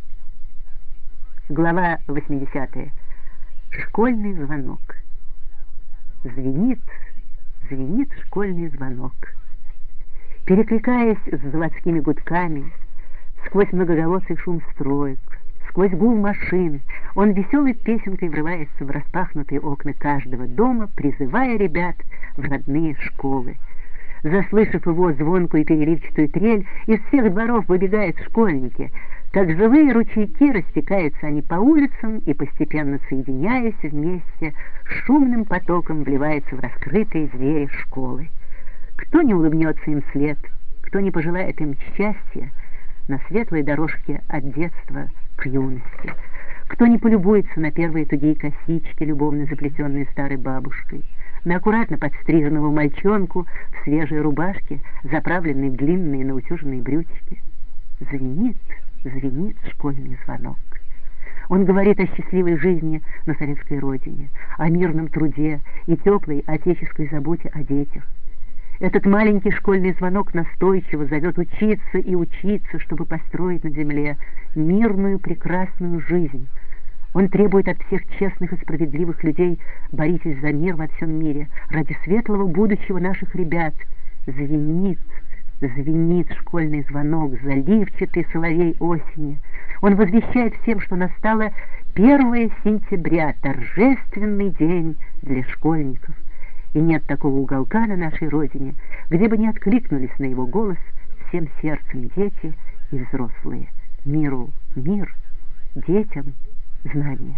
Глава 80. Школьный звонок. Звенит, звенит школьный звонок. Перекликаясь с заводскими гудками, сквозь многоголосый шум строек, сквозь гул машин, он веселой песенкой врывается в распахнутые окна каждого дома, призывая ребят в родные школы. Заслышав его звонкую переливчатую трель, из всех дворов выбегают школьники. Как живые ручейки растекаются они по улицам и, постепенно соединяясь вместе, шумным потоком вливаются в раскрытые двери школы. Кто не улыбнется им вслед, кто не пожелает им счастья на светлой дорожке от детства к юности, кто не полюбуется на первые тугие косички, любовно заплетенные старой бабушкой, на аккуратно подстриженного мальчонку в свежей рубашке, заправленной в длинные наутюженные брючки. Звенит, звенит школьный звонок. Он говорит о счастливой жизни на советской родине, о мирном труде и теплой отеческой заботе о детях. Этот маленький школьный звонок настойчиво зовет учиться и учиться, чтобы построить на земле мирную прекрасную жизнь. Он требует от всех честных и справедливых людей: боритесь за мир во всем мире, ради светлого будущего наших ребят. Звенит, Звенит школьный звонок, заливчатый соловей осени. Он возвещает всем, что настало 1 сентября, торжественный день для школьников. И нет такого уголка на нашей родине, где бы не откликнулись на его голос всем сердцем дети и взрослые. Миру мир, детям знания.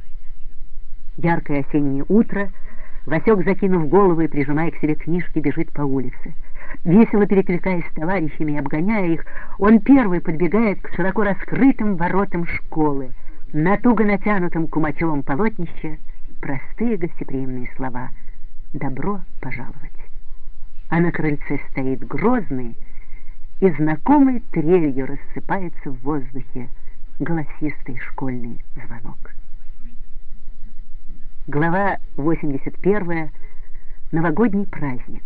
Яркое осеннее утро. Васек, закинув голову и прижимая к себе книжки, бежит по улице. Весело перекликаясь с товарищами и обгоняя их, он первый подбегает к широко раскрытым воротам школы. На туго натянутом кумачевом полотнище простые гостеприимные слова «Добро пожаловать». А на крыльце стоит грозный, и знакомой трелью рассыпается в воздухе голосистый школьный звонок. Глава 81. Новогодний праздник.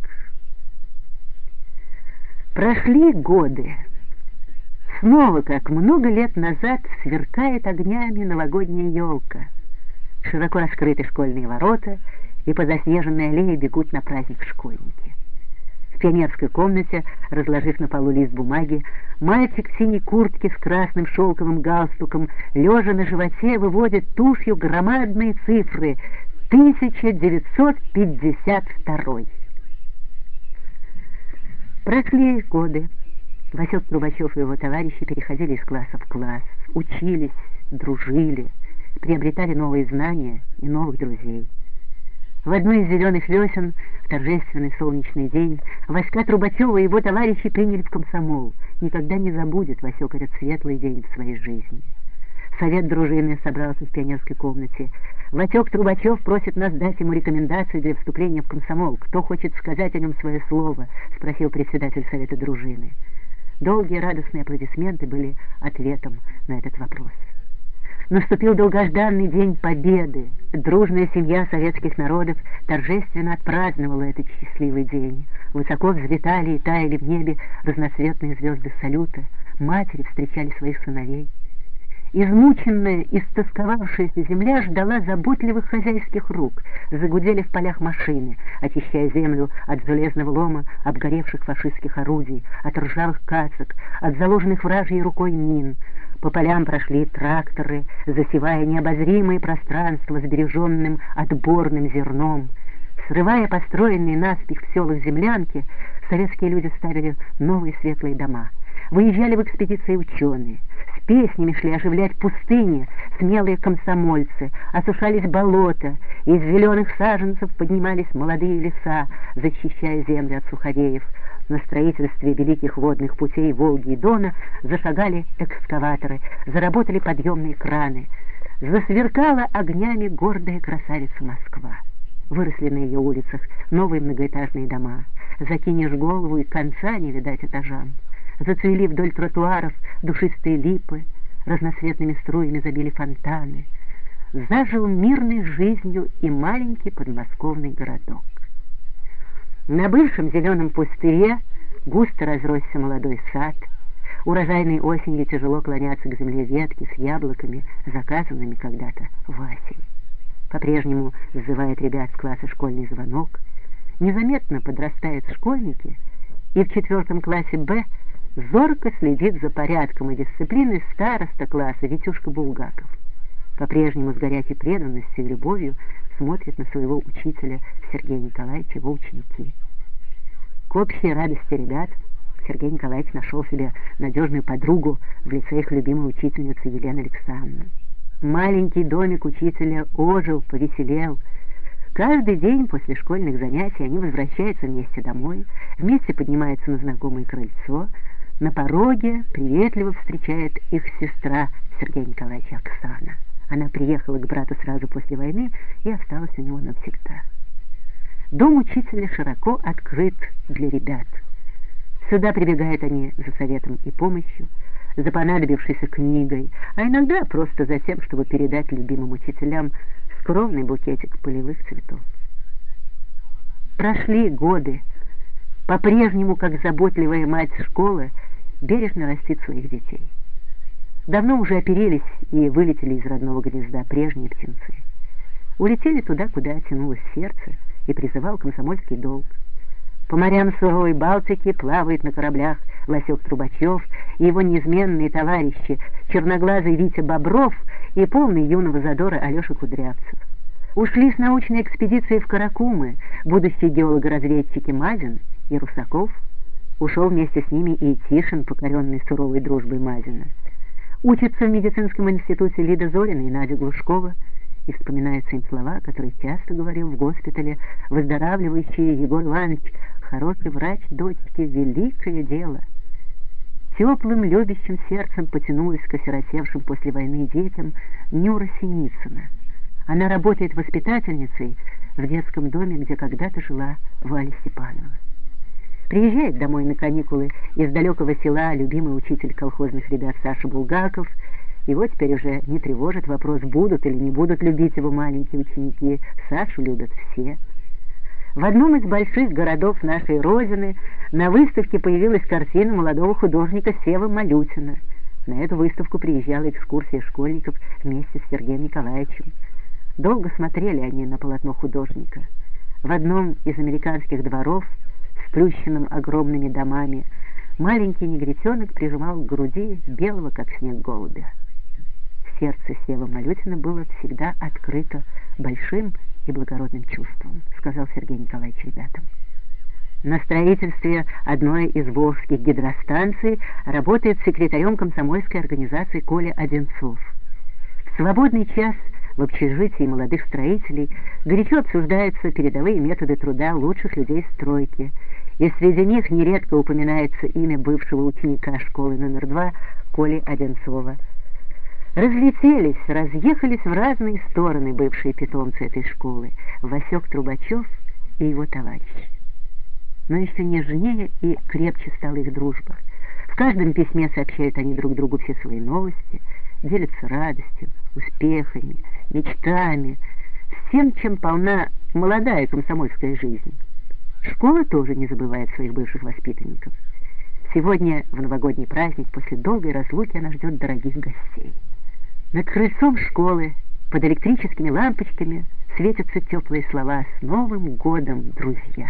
Прошли годы. Снова, как много лет назад, сверкает огнями новогодняя елка. Широко раскрыты школьные ворота, и по заснеженной аллее бегут на праздник школьники. В пионерской комнате, разложив на полу лист бумаги, мальчик в синей куртке с красным шелковым галстуком, лежа на животе, выводит тушью громадные цифры: 1952. Прошли годы. Васек Трубачев и его товарищи переходили из класса в класс, учились, дружили, приобретали новые знания и новых друзей. В одну из зеленых весен, в торжественный солнечный день, Васька Трубачева и его товарищи приняли в комсомол. Никогда не забудет Васек этот светлый день в своей жизни. Совет дружины собрался в пионерской комнате. Васек Трубачев просит нас дать ему рекомендации для вступления в комсомол. «Кто хочет сказать о нем свое слово?» — спросил председатель совета дружины. Долгие радостные аплодисменты были ответом на этот вопрос. Наступил долгожданный день Победы. Дружная семья советских народов торжественно отпраздновала этот счастливый день. Высоко взлетали и таяли в небе разноцветные звезды салюта. Матери встречали своих сыновей. Измученная, истосковавшаяся земля ждала заботливых хозяйских рук. Загудели в полях машины, очищая землю от железного лома обгоревших фашистских орудий, от ржавых касок, от заложенных вражьей рукой мин. По полям прошли тракторы, засевая необозримые пространства сбереженным отборным зерном. Срывая построенные наспех в селах землянки, советские люди ставили новые светлые дома. Выезжали в экспедиции ученые. С песнями шли оживлять пустыни смелые комсомольцы, осушались болота, из зеленых саженцев поднимались молодые леса, защищая землю от суходеев. На строительстве великих водных путей Волги и Дона зашагали экскаваторы, заработали подъемные краны. Засверкала огнями гордая красавица Москва. Выросли на ее улицах новые многоэтажные дома. Закинешь голову, и конца не видать этажам. Зацвели вдоль тротуаров душистые липы, разноцветными струями забили фонтаны. Зажил мирной жизнью и маленький подмосковный городок. На бывшем зеленом пустыре густо разросся молодой сад. Урожайной осенью тяжело клонятся к земле ветки с яблоками, заказанными когда-то Васей. По-прежнему сзывает ребят с класса школьный звонок. Незаметно подрастают школьники, и в 4 классе Б зорко следит за порядком и дисциплиной староста класса Витюшка Булгаков. По-прежнему с горячей преданностью и любовью смотрит на своего учителя Сергея Николаевича его ученики. К общей радости ребят Сергей Николаевич нашел себе надежную подругу в лице их любимой учительницы Елены Александровны. Маленький домик учителя ожил, повеселел. Каждый день после школьных занятий они возвращаются вместе домой, вместе поднимаются на знакомое крыльцо. На пороге приветливо встречает их сестра Сергея Николаевича Оксана. Она приехала к брату сразу после войны и осталась у него навсегда. Дом учителя широко открыт для ребят. Сюда прибегают они за советом и помощью, за понадобившейся книгой, а иногда просто за тем, чтобы передать любимым учителям скромный букетик полевых цветов. Прошли годы. По-прежнему, как заботливая мать школы, бережно растит своих детей. Давно уже оперились и вылетели из родного гнезда прежние птенцы. Улетели туда, куда тянулось сердце и призывал комсомольский долг. По морям суровой Балтики плавают на кораблях Васек Трубачев и его неизменные товарищи, черноглазый Витя Бобров и полный юного задора Алеша Кудрявцев. Ушли с научной экспедицией в Каракумы будущие геологоразведчики Мазин и Русаков. Ушел вместе с ними и Тишин, покоренный суровой дружбой Мазина. Учатся в медицинском институте Лида Зорина и Надя Глушкова, и вспоминаются им слова, которые часто говорил в госпитале выздоравливающий Егор Иванович: «Хороший врач, дочки, великое дело». Теплым, любящим сердцем потянулась к осиротевшим после войны детям Нюра Синицына. Она работает воспитательницей в детском доме, где когда-то жила Валя Степанова. Приезжает домой на каникулы из далекого села любимый учитель колхозных ребят Саша Булгаков. Его теперь уже не тревожит вопрос, будут или не будут любить его маленькие ученики. Сашу любят все. В одном из больших городов нашей Родины на выставке появилась картина молодого художника Севы Малютина. На эту выставку приезжала экскурсия школьников вместе с Сергеем Николаевичем. Долго смотрели они на полотно художника. В одном из американских дворов, сплющенным огромными домами, маленький негритенок прижимал к груди белого, как снег, голубя. Сердце Севы Малютина было всегда открыто большим и благородным чувством, сказал Сергей Николаевич ребятам. На строительстве одной из волжских гидростанций работает секретарем комсомольской организации Коля Одинцов. В свободный час в общежитии молодых строителей горячо обсуждаются передовые методы труда лучших людей стройки, и среди них нередко упоминается имя бывшего ученика школы номер 2 Коли Одинцова. Разлетелись, разъехались в разные стороны бывшие питомцы этой школы, Васек Трубачев и его товарищи. Но еще нежнее и крепче стала их дружба. В каждом письме сообщают они друг другу все свои новости, делятся радостью, успехами, мечтами, всем, чем полна молодая комсомольская жизнь. Школа тоже не забывает своих бывших воспитанников. Сегодня, в новогодний праздник, после долгой разлуки, она ждет дорогих гостей. Над крыльцом школы, под электрическими лампочками, светятся теплые слова: «С Новым годом, друзья!»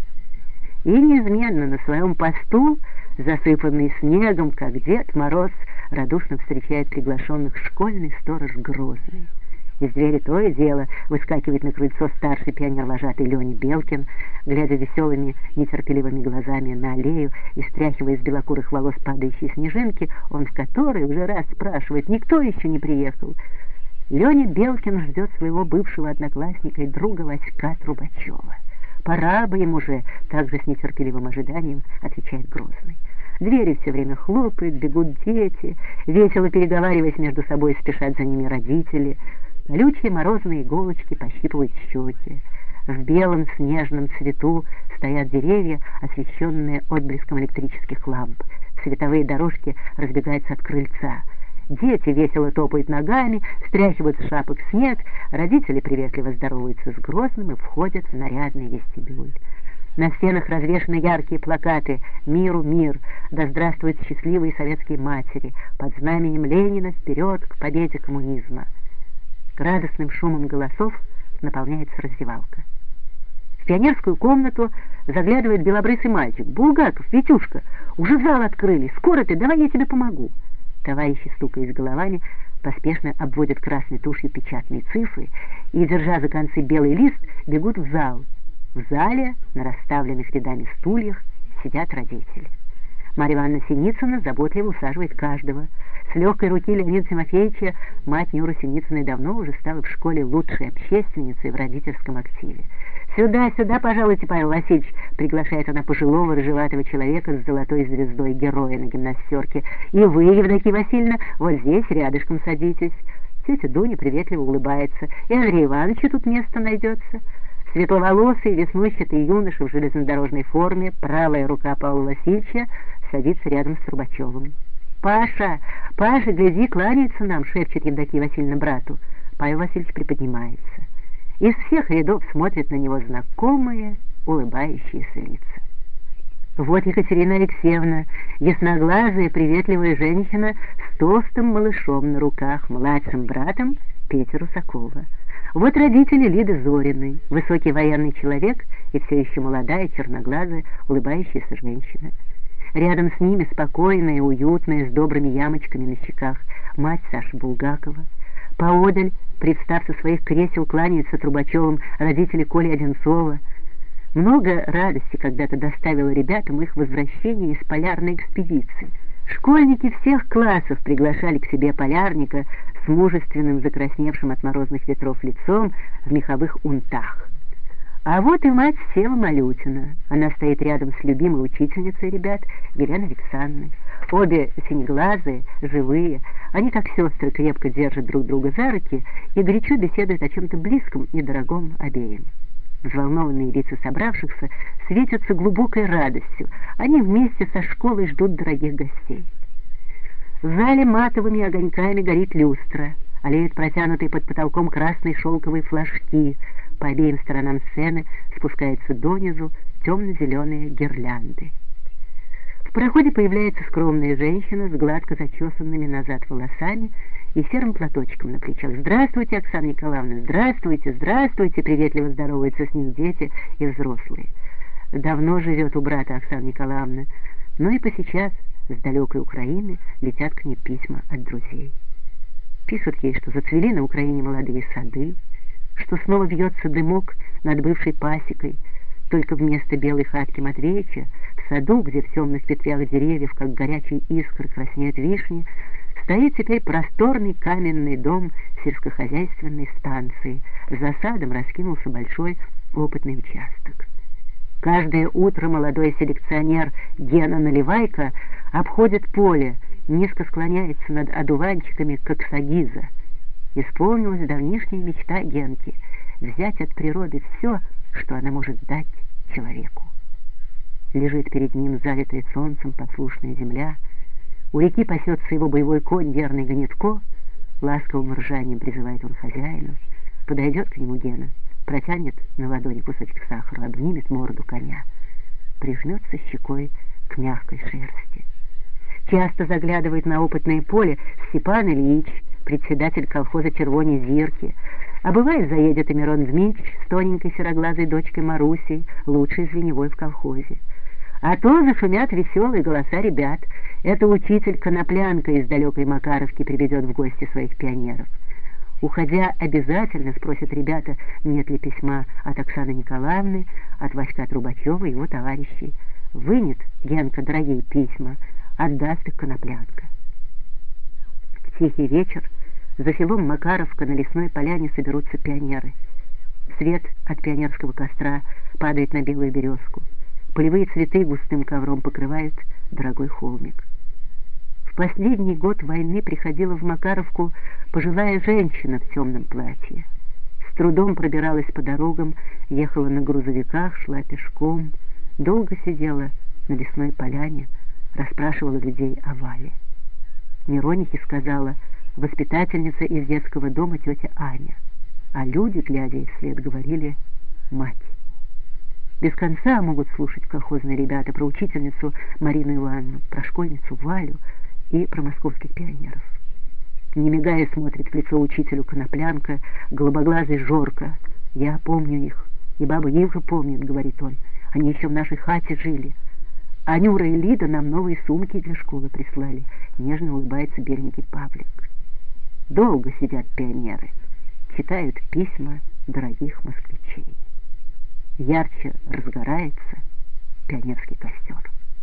И неизменно на своем посту, засыпанный снегом, как Дед Мороз, радушно встречает приглашенных школьный сторож Грозный. Из двери то и дело выскакивает на крыльцо старший пионер-вожатый Леня Белкин, глядя веселыми, нетерпеливыми глазами на аллею и стряхивая из белокурых волос падающие снежинки, он в который уже раз спрашивает: никто еще не приехал. Леня Белкин ждет своего бывшего одноклассника и друга Васька Трубачева. «Пора бы им уже», — также с нетерпеливым ожиданием отвечает Грозный. Двери все время хлопают, бегут дети, весело переговариваясь между собой, спешат за ними родители. Колючие морозные иголочки пощипывают щеки. В белом снежном цвету стоят деревья, освещенные отблеском электрических ламп. Световые дорожки разбегаются от крыльца. Дети весело топают ногами, стряхивают с шапок снег, родители приветливо здороваются с Грозным и входят в нарядный вестибюль. На стенах развешаны яркие плакаты «Миру мир», «Да здравствуют счастливые советские матери», «Под знаменем Ленина вперед к победе коммунизма». К радостным шумом голосов наполняется раздевалка. В пионерскую комнату заглядывает белобрысый мальчик. «Булгаков, Витюшка, уже зал открыли, скоро ты, давай я тебе помогу». Товарищи, стукаясь головами, поспешно обводят красной тушью печатные цифры и, держа за концы белый лист, бегут в зал. В зале, на расставленных рядами стульях, сидят родители. Марья Ивановна Синицына заботливо усаживает каждого. С легкой руки Леонида Тимофеевича мать Нюры Синицыной давно уже стала в школе лучшей общественницей в родительском активе. «Сюда, сюда, пожалуйте, Павел Васильевич», — приглашает она пожилого рыжеватого человека с золотой звездой героя на гимнастерке. «И вы, Евдокия Васильевна, вот здесь рядышком садитесь». Тетя Дуня приветливо улыбается. «И Андрей Ивановичу тут место найдется». Светловолосый, веснущатый юноша в железнодорожной форме, правая рука Павла Васильевича, садится рядом с Трубачевым. «Паша, Паша, гляди, кланяется нам», — шепчет Евдокия Васильевна брату. Павел Васильевич приподнимается. Из всех рядов смотрят на него знакомые, улыбающиеся лица. Вот Екатерина Алексеевна, ясноглазая, приветливая женщина с толстым малышом на руках, младшим братом Петя Русакова. Вот родители Лиды Зориной, высокий военный человек и все еще молодая, черноглазая, улыбающаяся женщина. Рядом с ними спокойная, уютная, с добрыми ямочками на щеках, мать Саши Булгакова. Поодаль, привстав со своих кресел, кланяются Трубачевым родители Коли Одинцова. Много радости когда-то доставило ребятам их возвращение из полярной экспедиции. Школьники всех классов приглашали к себе полярника с мужественным, закрасневшим от морозных ветров лицом в меховых унтах. А вот и мать Сева Малютина. Она стоит рядом с любимой учительницей ребят, Еленой Александровной. Обе синеглазые, живые. Они, как сестры, крепко держат друг друга за руки и горячо беседуют о чем-то близком и дорогом обеим. Взволнованные лица собравшихся светятся глубокой радостью. Они вместе со школой ждут дорогих гостей. В зале матовыми огоньками горит люстра, олеют протянутые под потолком красные шелковые флажки. По обеим сторонам сцены спускаются донизу темно-зеленые гирлянды. В проходе появляется скромная женщина с гладко зачесанными назад волосами и серым платочком на плечах. «Здравствуйте, Оксана Николаевна! Здравствуйте! Здравствуйте!» Приветливо здороваются с ней дети и взрослые. Давно живет у брата Оксана Николаевна, но и посейчас с далекой Украины летят к ней письма от друзей. Пишут ей, что зацвели на Украине молодые сады, что снова вьется дымок над бывшей пасекой, только вместо белой хатки Матвеича в саду, где в темных ветвях деревьев, как горячие искры, краснеют вишни, стоит теперь просторный каменный дом сельскохозяйственной станции. За садом раскинулся большой опытный участок. Каждое утро молодой селекционер Гена Наливайко обходит поле, низко склоняется над одуванчиками коксагиза. Исполнилась давнишняя мечта Генки — взять от природы все, что она может дать человеку. Лежит перед ним залитая солнцем послушная земля, у реки пасется его боевой конь, верный Гнетко, ласковым ржанием призывает он хозяина, подойдет к нему Гена, протянет на ладони кусочек сахара, обнимет морду коня, прижмется щекой к мягкой шерсти. Часто заглядывает на опытное поле Степан Ильич, председатель колхоза «Червони Зирки», а бывает заедет и Мирон Дмитрич с тоненькой сероглазой дочкой Марусей, лучшей звеневой в колхозе. А то зашумят веселые голоса ребят. Это учитель Коноплянка из далекой Макаровки приведет в гости своих пионеров. Уходя, обязательно спросят ребята, нет ли письма от Оксаны Николаевны, от Васька Трубачева и его товарищей. Вынет Генка дорогие письма, отдаст их Коноплянка. В тихий вечер за селом Макаровка на лесной поляне соберутся пионеры. Свет от пионерского костра падает на белую березку. Полевые цветы густым ковром покрывают дорогой холмик. В последний год войны приходила в Макаровку пожилая женщина в темном платье. С трудом пробиралась по дорогам, ехала на грузовиках, шла пешком, долго сидела на лесной поляне, расспрашивала людей о Вале. Миронихе сказала воспитательница из детского дома тетя Аня, а люди, глядя ей вслед, говорили «мать». Без конца могут слушать колхозные ребята про учительницу Марину Ивановну, про школьницу Валю и про московских пионеров. Не мигая смотрит в лицо учителю Коноплянка, голубоглазый Жорка. «Я помню их, и баба Ива помнит», — говорит он. «Они еще в нашей хате жили. А Нюра и Лида нам новые сумки для школы прислали», — нежно улыбается беленький Павлик. Долго сидят пионеры, читают письма дорогих москвичей. Ярче разгорается пионерский костер.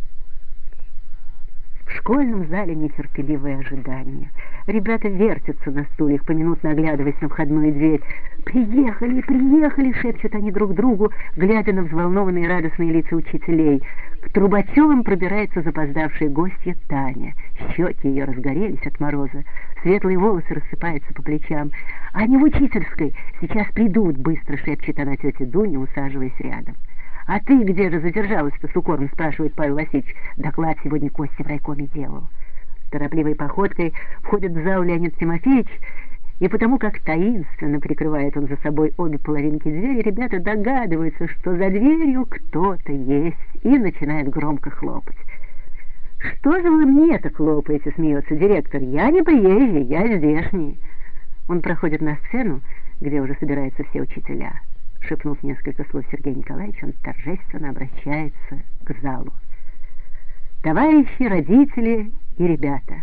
В школьном зале нетерпеливое ожидание. Ребята вертятся на стульях, поминутно оглядываясь на входную дверь. «Приехали, приехали!» — шепчут они друг другу, глядя на взволнованные радостные лица учителей. К Трубачевым пробирается запоздавшая гостья Таня. Щеки ее разгорелись от мороза, светлые волосы рассыпаются по плечам. «Они в учительской! Сейчас придут!» — быстро шепчет она тете Дуне, усаживаясь рядом. «А ты где же задержалась-то?» — с укором спрашивает Павел Васильевич. «Доклад сегодня Костя в райкоме делал». Торопливой походкой входит в зал Леонид Тимофеевич, и потому как таинственно прикрывает он за собой обе половинки двери, ребята догадываются, что за дверью кто-то есть, и начинают громко хлопать. «Что же вы мне-то хлопаете?» — смеется директор. «Я не приезжий, я здешний». Он проходит на сцену, где уже собираются все учителя. Шепнув несколько слов Сергею Николаевичу, он торжественно обращается к залу. Товарищи, родители и ребята,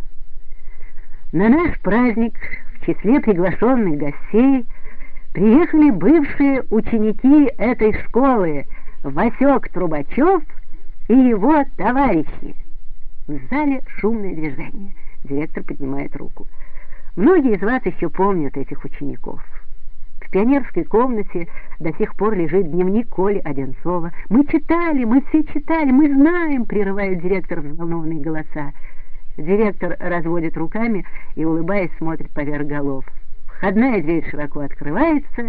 на наш праздник в числе приглашенных гостей приехали бывшие ученики этой школы Васек Трубачев и его товарищи. В зале шумное движение. Директор поднимает руку. Многие из вас еще помнят этих учеников. В пионерской комнате до сих пор лежит дневник Коли Одинцова. Мы читали, мы все читали, мы знаем, прерывают директор взволнованные голоса. Директор разводит руками и, улыбаясь, смотрит поверх голов. Входная дверь широко открывается,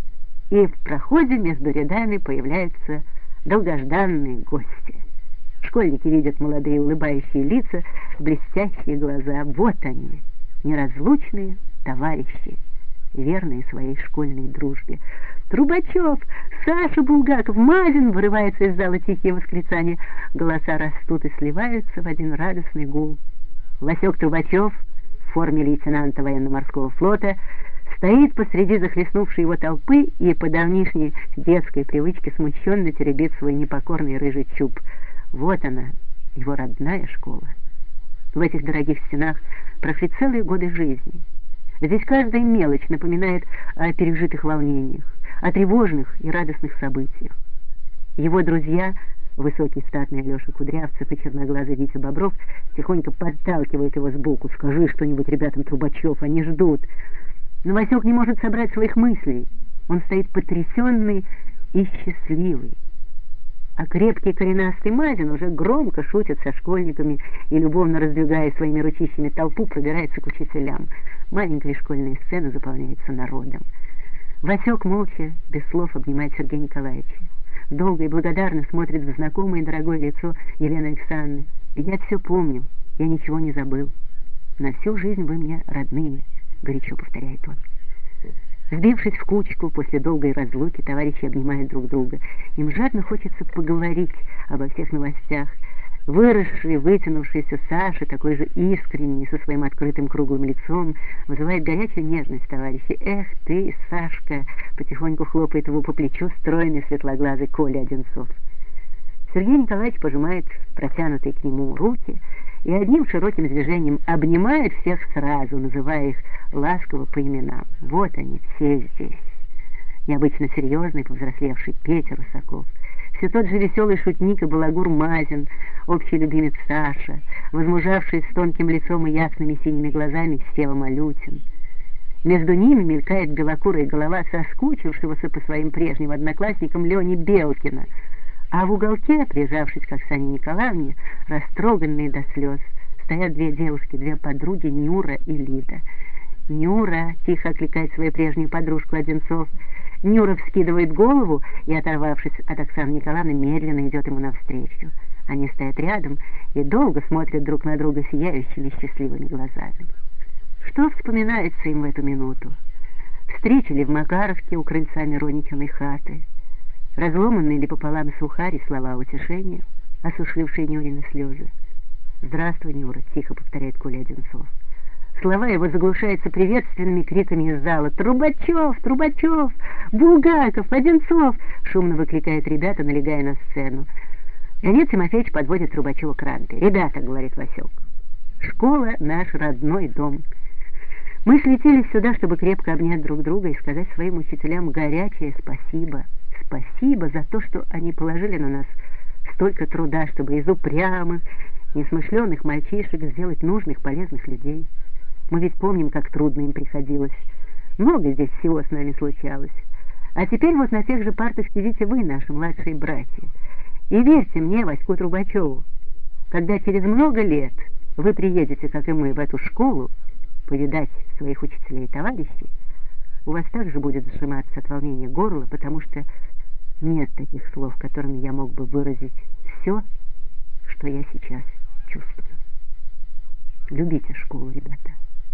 и в проходе между рядами появляются долгожданные гости. Школьники видят молодые улыбающие лица, блестящие глаза. Вот они, неразлучные товарищи, верные своей школьной дружбе. Трубачев, Саша Булгаков, Мазин, вырывается из зала тихие восклицания. Голоса растут и сливаются в один радостный гул. Васек Трубачев в форме лейтенанта военно-морского флота стоит посреди захлестнувшей его толпы и по давнишней детской привычке смущенно теребит свой непокорный рыжий чуб. Вот она, его родная школа. В этих дорогих стенах прошли целые годы жизни. Здесь каждая мелочь напоминает о пережитых волнениях, о тревожных и радостных событиях. Его друзья, высокий статный Алеша Кудрявцев и черноглазый Витя Бобров, тихонько подталкивают его сбоку. «Скажи что-нибудь ребятам, Трубачев, они ждут». Но Васек не может собрать своих мыслей. Он стоит потрясенный и счастливый. А крепкий коренастый Мазин уже громко шутит со школьниками и, любовно раздвигая своими ручищами толпу, пробирается к учителям. Маленькая школьная сцена заполняется народом. Васек молча, без слов, обнимает Сергея Николаевича. Долго и благодарно смотрит в знакомое и дорогое лицо Елены Александровны. «Я все помню, я ничего не забыл. На всю жизнь вы мне родные», — горячо повторяет он. Сбившись в кучку, после долгой разлуки, товарищи обнимают друг друга. Им жадно хочется поговорить обо всех новостях. Выросший, вытянувшийся Саша, такой же искренний, со своим открытым круглым лицом, вызывает горячую нежность товарищей. «Эх ты, Сашка!» — потихоньку хлопает его по плечу стройный светлоглазый Коля Одинцов. Сергей Николаевич пожимает протянутые к нему руки и одним широким движением обнимает всех сразу, называя их ласково по именам. Вот они все здесь. Необычно серьезный, повзрослевший Петя Русаков, все тот же веселый шутник и балагур Мазин, общий любимец Саша, возмужавший с тонким лицом и ясными синими глазами Сева Малютин. Между ними мелькает белокурая голова соскучившегося по своим прежним одноклассникам Лени Белкина, а в уголке, прижавшись к Оксане Николаевне, растроганные до слез, стоят две девушки, две подруги, Нюра и Лида. «Нюра!» — тихо окликает свою прежнюю подружку Одинцов. Нюра вскидывает голову и, оторвавшись от Оксаны Николаевны, медленно идет ему навстречу. Они стоят рядом и долго смотрят друг на друга сияющими счастливыми глазами. Что вспоминается им в эту минуту? Встреча ли в Макаровке у крыльца Мироничиной хаты? Разломанные ли пополам сухарь и слова утешения, осушившие Нюрины слезы? «Здравствуй, Нюра!» — тихо повторяет Коля Одинцов. Слова его заглушаются приветственными криками из зала. «Трубачев! Трубачев! Булгаков! Одинцов!» — шумно выкликают ребята, налегая на сцену. Леонид Тимофеевич подводит Трубачева к рампе. «Ребята, — говорит Васек, — школа — наш родной дом. Мы слетелись сюда, чтобы крепко обнять друг друга и сказать своим учителям горячее спасибо. Спасибо за то, что они положили на нас столько труда, чтобы из упрямых, несмышленых мальчишек сделать нужных, полезных людей. Мы ведь помним, как трудно им приходилось. Много здесь всего с нами случалось. А теперь вот на тех же партах сидите вы, наши младшие братья. И верьте мне, Ваську Трубачеву, когда через много лет вы приедете, как и мы, в эту школу, повидать своих учителей и товарищей, у вас также будет сжиматься от волнения горло, потому что нет таких слов, которыми я мог бы выразить все, что я сейчас чувствую. Любите школу, ребята».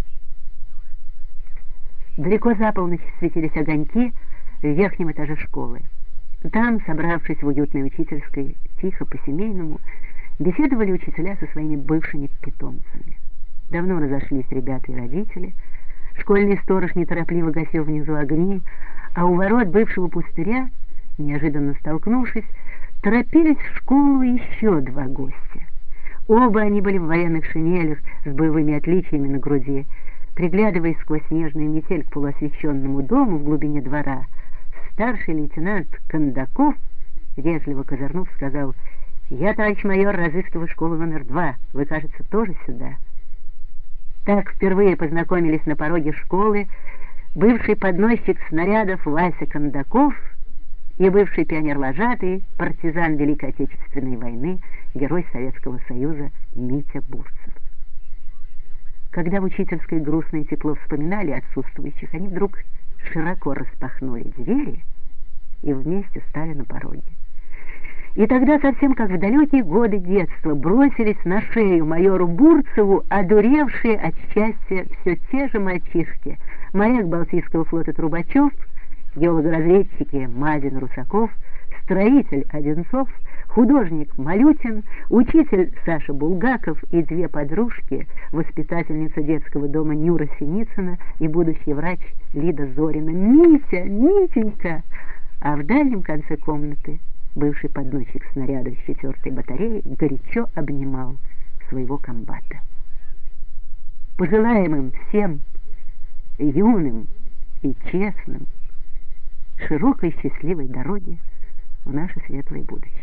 Далеко за полночь светились огоньки в верхнем этаже школы. Там, собравшись в уютной учительской, тихо по-семейному, беседовали учителя со своими бывшими питомцами. Давно разошлись ребята и родители. Школьный сторож неторопливо гасил внизу огни, а у ворот бывшего пустыря, неожиданно столкнувшись, торопились в школу еще два гостя. Оба они были в военных шинелях с боевыми отличиями на груди. Приглядываясь сквозь снежную метель к полуосвещенному дому в глубине двора, старший лейтенант Кондаков, вежливо козырнув, сказал: «Я, товарищ майор, разыскиваю школу номер 2. Вы, кажется, тоже сюда». Так впервые познакомились на пороге школы бывший подносчик снарядов Вася Кондаков и бывший пионер-вожатый, партизан Великой Отечественной войны, герой Советского Союза Митя Бурцев. Когда в учительской грустно и тепло вспоминали отсутствующих, они вдруг широко распахнули двери и вместе стали на пороге. И тогда, совсем как в далекие годы детства, бросились на шею майору Бурцеву одуревшие от счастья все те же мальчишки: моряк Балтийского флота Трубачев, геолого-разведчики Мазин, Русаков, строитель Одинцов, художник Малютин, учитель Саша Булгаков и две подружки, воспитательница детского дома Нюра Синицына и будущий врач Лида Зорина. «Митя! Митенька!» А в дальнем конце комнаты бывший подносчик снаряда из 4-й батареи горячо обнимал своего комбата. Пожелаем им всем, юным и честным, широкой счастливой дороги в наше светлое будущее.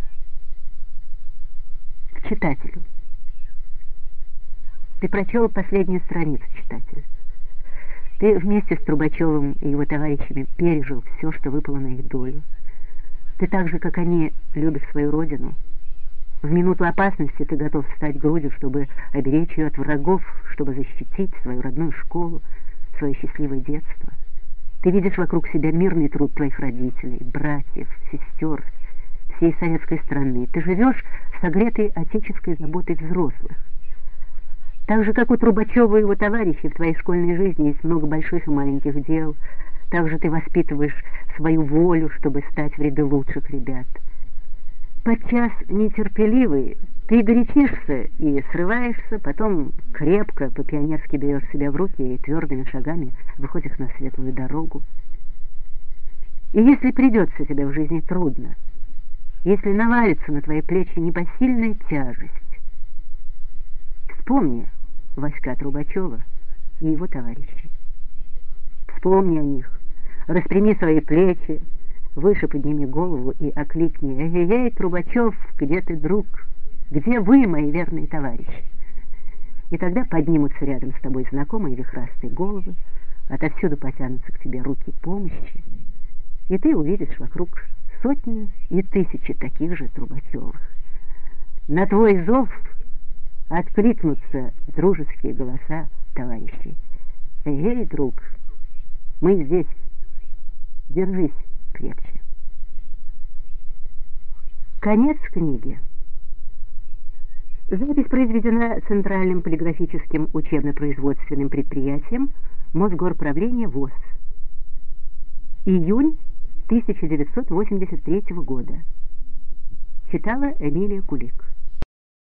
К читателю. Ты прочел последнюю страницу, читатель. Ты вместе с Трубачевым и его товарищами пережил все, что выпало на их долю. Ты так же, как они, любишь свою родину. В минуту опасности ты готов встать грудью, чтобы оберечь ее от врагов, чтобы защитить свою родную школу, свое счастливое детство. Ты видишь вокруг себя мирный труд твоих родителей, братьев, сестер, всей советской страны. Ты живешь согретой отеческой заботой взрослых. Так же, как у Трубачева и его товарищей, в твоей школьной жизни есть много больших и маленьких дел. Также ты воспитываешь свою волю, чтобы стать в ряды лучших ребят. Подчас нетерпеливый, ты горячишься и срываешься, потом крепко, по-пионерски берешь себя в руки и твердыми шагами выходишь на светлую дорогу. И если придется тебе в жизни трудно, если навалится на твои плечи непосильная тяжесть, вспомни Васька Трубачева и его товарищей. Вспомни о них, распрями свои плечи, выше подними голову и окликни: «Эй-эй-эй, Трубачев, где ты, друг? Где вы, мои верные товарищи?» И тогда поднимутся рядом с тобой знакомые вихрастые головы, отовсюду потянутся к тебе руки помощи, и ты увидишь вокруг сотни и тысячи таких же Трубачевых. На твой зов откликнутся дружеские голоса товарищей: «Эй, друг, мы здесь, держись крепче». Конец книги. Запись произведена Центральным полиграфическим учебно-производственным предприятием Мосгорправления ВОС. Июнь 1983 года. Читала Эмилия Кулик.